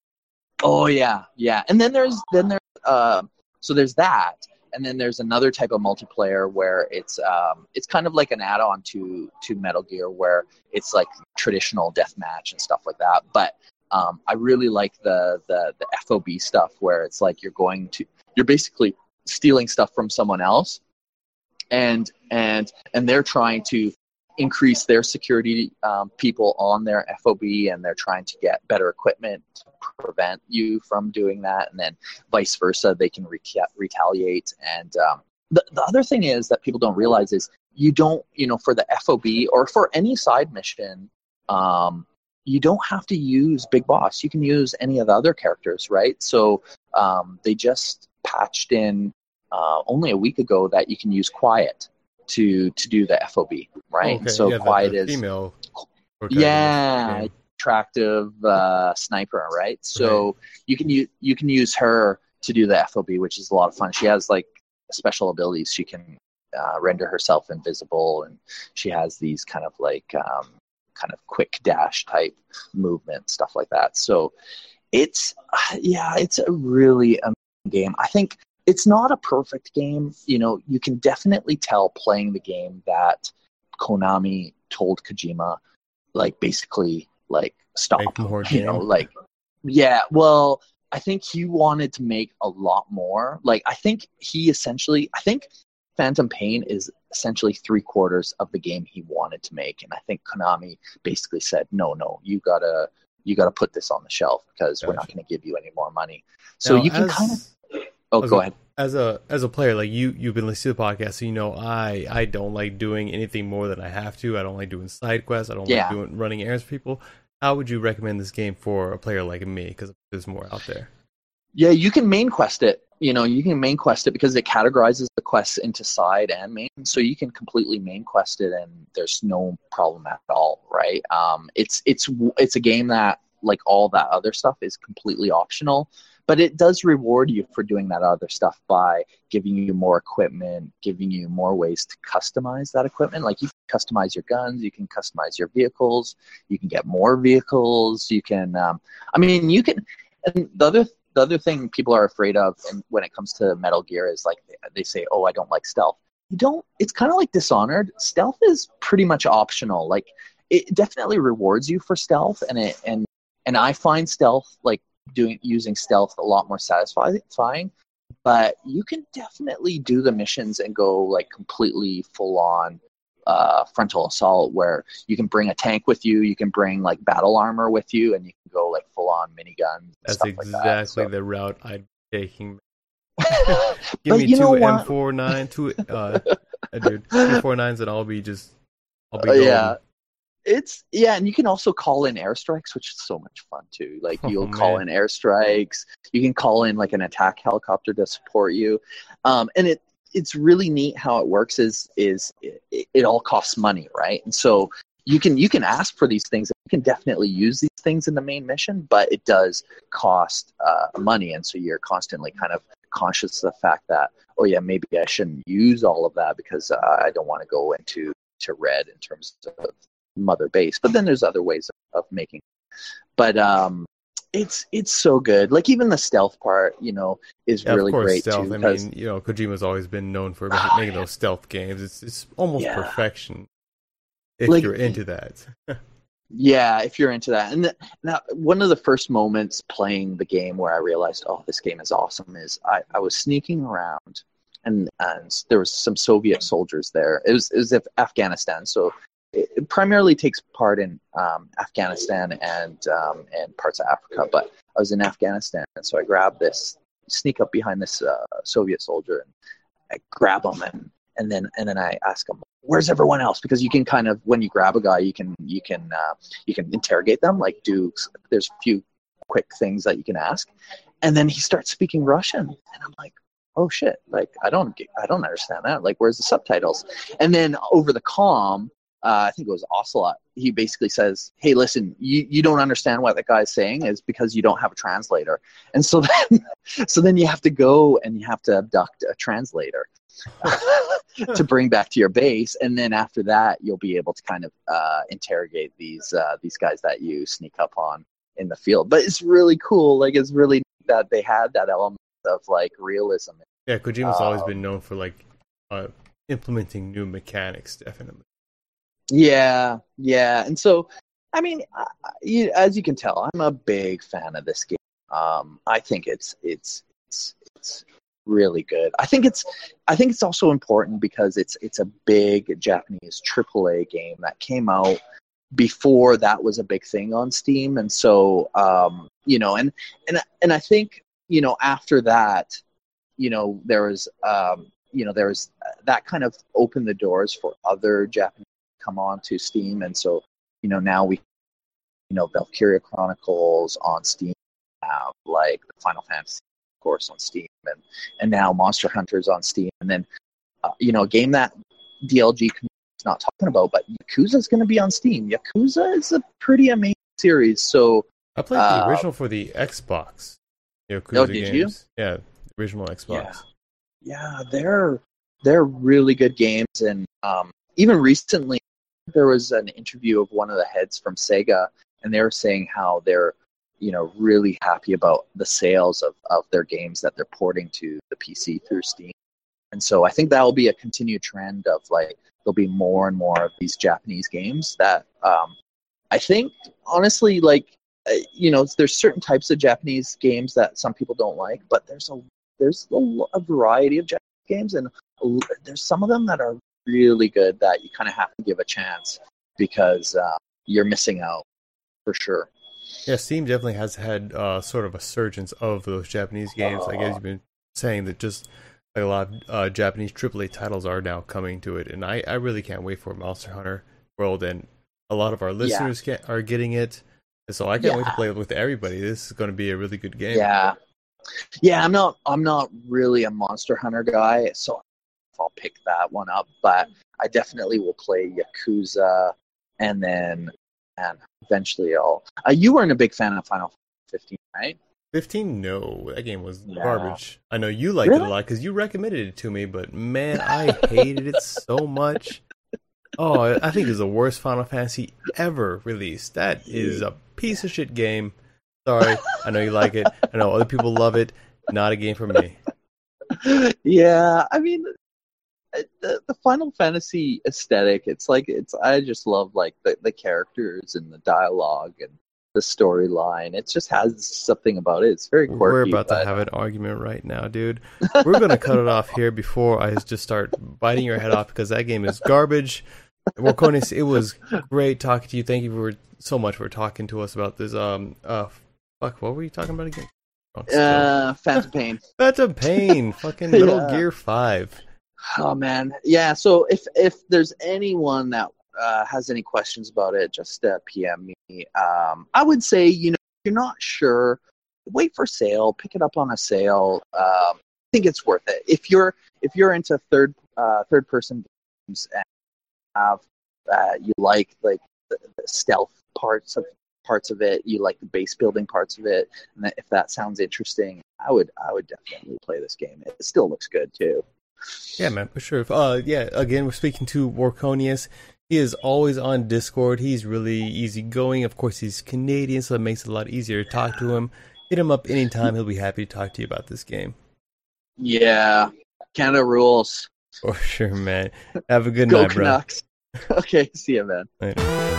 Oh yeah, yeah. And then there's then there's uh, so there's that. And then there's another type of multiplayer where it's um, it's kind of like an add-on to to Metal Gear, where it's like traditional deathmatch and stuff like that. But um, I really like the, the the F O B stuff, where it's like you're going to you're basically stealing stuff from someone else, and and and they're trying to increase their security um, people on their F O B, and they're trying to get better equipment to prevent you from doing that, and then vice versa, they can reta- retaliate. And um, the, the other thing is that people don't realize is you don't, you know, for the F O B or for any side mission, um, you don't have to use Big Boss. You can use any of the other characters, right? So um, they just patched in uh, only a week ago that you can use Quiet to to do the F O B, right? Okay. So yeah, Quiet the, the is female, yeah, attractive uh, sniper, right? So right. you can use you can use her to do the F O B, which is a lot of fun. She has like special abilities. She can uh, render herself invisible, and she has these kind of like um, kind of quick dash type movement, stuff like that. So it's yeah, it's a really amazing game. I think. It's not a perfect game. You know, you can definitely tell playing the game that Konami told Kojima, like, basically, like, stop. Make more you game. know, like, yeah, well, I think he wanted to make a lot more. Like, I think he essentially, I think Phantom Pain is essentially three quarters of the game he wanted to make. And I think Konami basically said, no, no, you gotta, you gotta put this on the shelf because gotcha. We're not going to give you any more money. So now, you can as... kind of... Oh, go a, ahead. As a as a player, like you, you've been listening to the podcast, so you know I, I don't like doing anything more than I have to. I don't like doing side quests. I don't yeah. like doing running errands for people. How would you recommend this game for a player like me? Because there's more out there. Yeah, you can main quest it. You know, you can main quest it because it categorizes the quests into side and main. So you can completely main quest it, and there's no problem at all, right? Um, it's it's it's a game that, like all that other stuff, is completely optional. But it does reward you for doing that other stuff by giving you more equipment, giving you more ways to customize that equipment. Like you can customize your guns, you can customize your vehicles, you can get more vehicles, you can, um, I mean, you can, and the other the other thing people are afraid of and when it comes to Metal Gear is like they say, oh, I don't like stealth. You don't, it's kind of like Dishonored. Stealth is pretty much optional. Like it definitely rewards you for stealth, and it, and, and I find stealth, like, doing using stealth a lot more satisfying, but you can definitely do the missions and go like completely full on uh, frontal assault, where you can bring a tank with you, you can bring like battle armor with you, and you can go like full on miniguns. That's stuff exactly like that. So. the route I'd be taking. Give but me you two know M forty-nine, two uh, dude, two forty-nines, and I'll be just, I'll be uh, golden. Yeah. It's yeah, and you can also call in airstrikes, which is so much fun too. Like Oh, you'll call man. in airstrikes. You can call in like an attack helicopter to support you, um, and it it's really neat how it works. Is is it, it all costs money, right? And so you can you can ask for these things. You can definitely use these things in the main mission, but it does cost uh, money, and so you're constantly kind of conscious of the fact that, oh yeah, maybe I shouldn't use all of that because uh, I don't want to go into to red in terms of mother base. But then there's other ways of, of making it. But um it's it's so good. Like even the stealth part, you know, is Yeah, really of course, great stealth. too. I Because mean, you know, Kojima's always been known for Oh, making, making those stealth games. It's it's almost Yeah. perfection if Like- you're into that. yeah, if you're into that. And the, now one of the first moments playing the game where I realized, oh, this game is awesome is I, I was sneaking around and, and there was some Soviet soldiers there. It was it was Afghanistan, so it, it primarily takes part in um, Afghanistan and um, and parts of Africa. But I was in Afghanistan, and so I grabbed this, sneak up behind this uh, Soviet soldier, and I grab him, and and then and then I ask him, "Where's everyone else?" Because you can kind of, when you grab a guy, you can you can uh, you can interrogate them. Like, do there's a few quick things that you can ask, and then he starts speaking Russian, and I'm like, "Oh shit!" Like I don't get, I don't understand that. Like, where's the subtitles? And then over the comm, uh, I think it was Ocelot. He basically says, "Hey, listen, you, you don't understand what that guy's saying is because you don't have a translator." And so then so then you have to go and you have to abduct a translator to bring back to your base, and then after that you'll be able to kind of uh, interrogate these uh, these guys that you sneak up on in the field. But it's really cool. Like it's really neat that they had that element of like realism. Yeah, Kojima's always Um, been known for like uh, implementing new mechanics, definitely. Yeah, yeah. And so, I mean, I, you, as you can tell, I'm a big fan of this game. Um, I think it's it's it's it's really good. I think it's I think it's also important because it's it's a big Japanese triple A game that came out before that was a big thing on Steam, and so um, you know, and and and I think, you know, after that, you know, there was um, you know there was that kind of opened the doors for other Japanese to come on to Steam, and so, you know, now we, you know, Valkyria Chronicles on Steam, have like the Final Fantasy, of course, on Steam, and and now Monster Hunter's on Steam, and then uh, you know, a game that D L G is not talking about, but Yakuza is going to be on Steam. Yakuza is a pretty amazing series. So I played the uh, original for the Xbox. Yakuza Oh, did you? games. Yeah, the original Xbox. yeah, they're they're really good games, and um, even recently there was an interview of one of the heads from Sega, and they were saying how they're, you know, really happy about the sales of, of their games that they're porting to the P C through Steam. And so I think that will be a continued trend of like there'll be more and more of these Japanese games that um, I think honestly, like uh, you know, there's certain types of Japanese games that some people don't like, but there's a there's a, a variety of Japanese games, and a, there's some of them that are really good that you kind of have to give a chance because uh, you're missing out for sure. Yeah, Steam definitely has had uh, sort of a surgence of those Japanese games. I guess you've been saying that just like a lot of uh, Japanese triple A titles are now coming to it, and I, I really can't wait for Monster Hunter World, and a lot of our listeners can, are getting it, and so I can't Yeah. wait to play it with everybody. This is going to be a really good game. Yeah, yeah. I'm not. I'm not really a Monster Hunter guy, so I'll pick that one up. But I definitely will play Yakuza, and then and eventually I'll. Uh, you weren't a big fan of Final Fantasy fifteen, right? fifteen, no, that game was Yeah. garbage. I know you liked it Really? a lot because you recommended it to me, but man, I hated it so much. Oh, I think it's the worst Final Fantasy ever released. That is a piece of shit game. Sorry, I know you like it. I know other people love it. Not a game for me. Yeah, I mean, the, the Final Fantasy aesthetic. It's like it's. I just love like the, the characters and the dialogue and the storyline. It just has something about it. It's very quirky. We're about but, to have an argument right now, dude. We're going to cut it off here before I just start biting your head off because that game is garbage. Warconis, it was great talking to you. Thank you for so much for talking to us about this. Um, uh, fuck, what were you talking about again? Uh, Phantom Pain. Phantom Pain, fucking Metal Yeah. Gear Five. Oh man, yeah. So if if there's anyone that uh, has any questions about it, just uh, P M me. Um, I would say, you know, if you're not sure, wait for sale, pick it up on a sale. Um, I think it's worth it. If you're if you're into third uh, third person games and have uh, you like like the, the stealth parts of parts of it, you like the base building parts of it, and that, if that sounds interesting, I would I would definitely play this game. It still looks good too. Yeah, man, for sure. Uh, yeah, again, we're speaking to Warconius. He is always on Discord. He's really easygoing. Of course, he's Canadian, so it makes it a lot easier to talk to him. Hit him up anytime. He'll be happy to talk to you about this game. Yeah, Canada rules. For sure, man. Have a good Go night, Canucks. bro. Okay, see you, man. Later.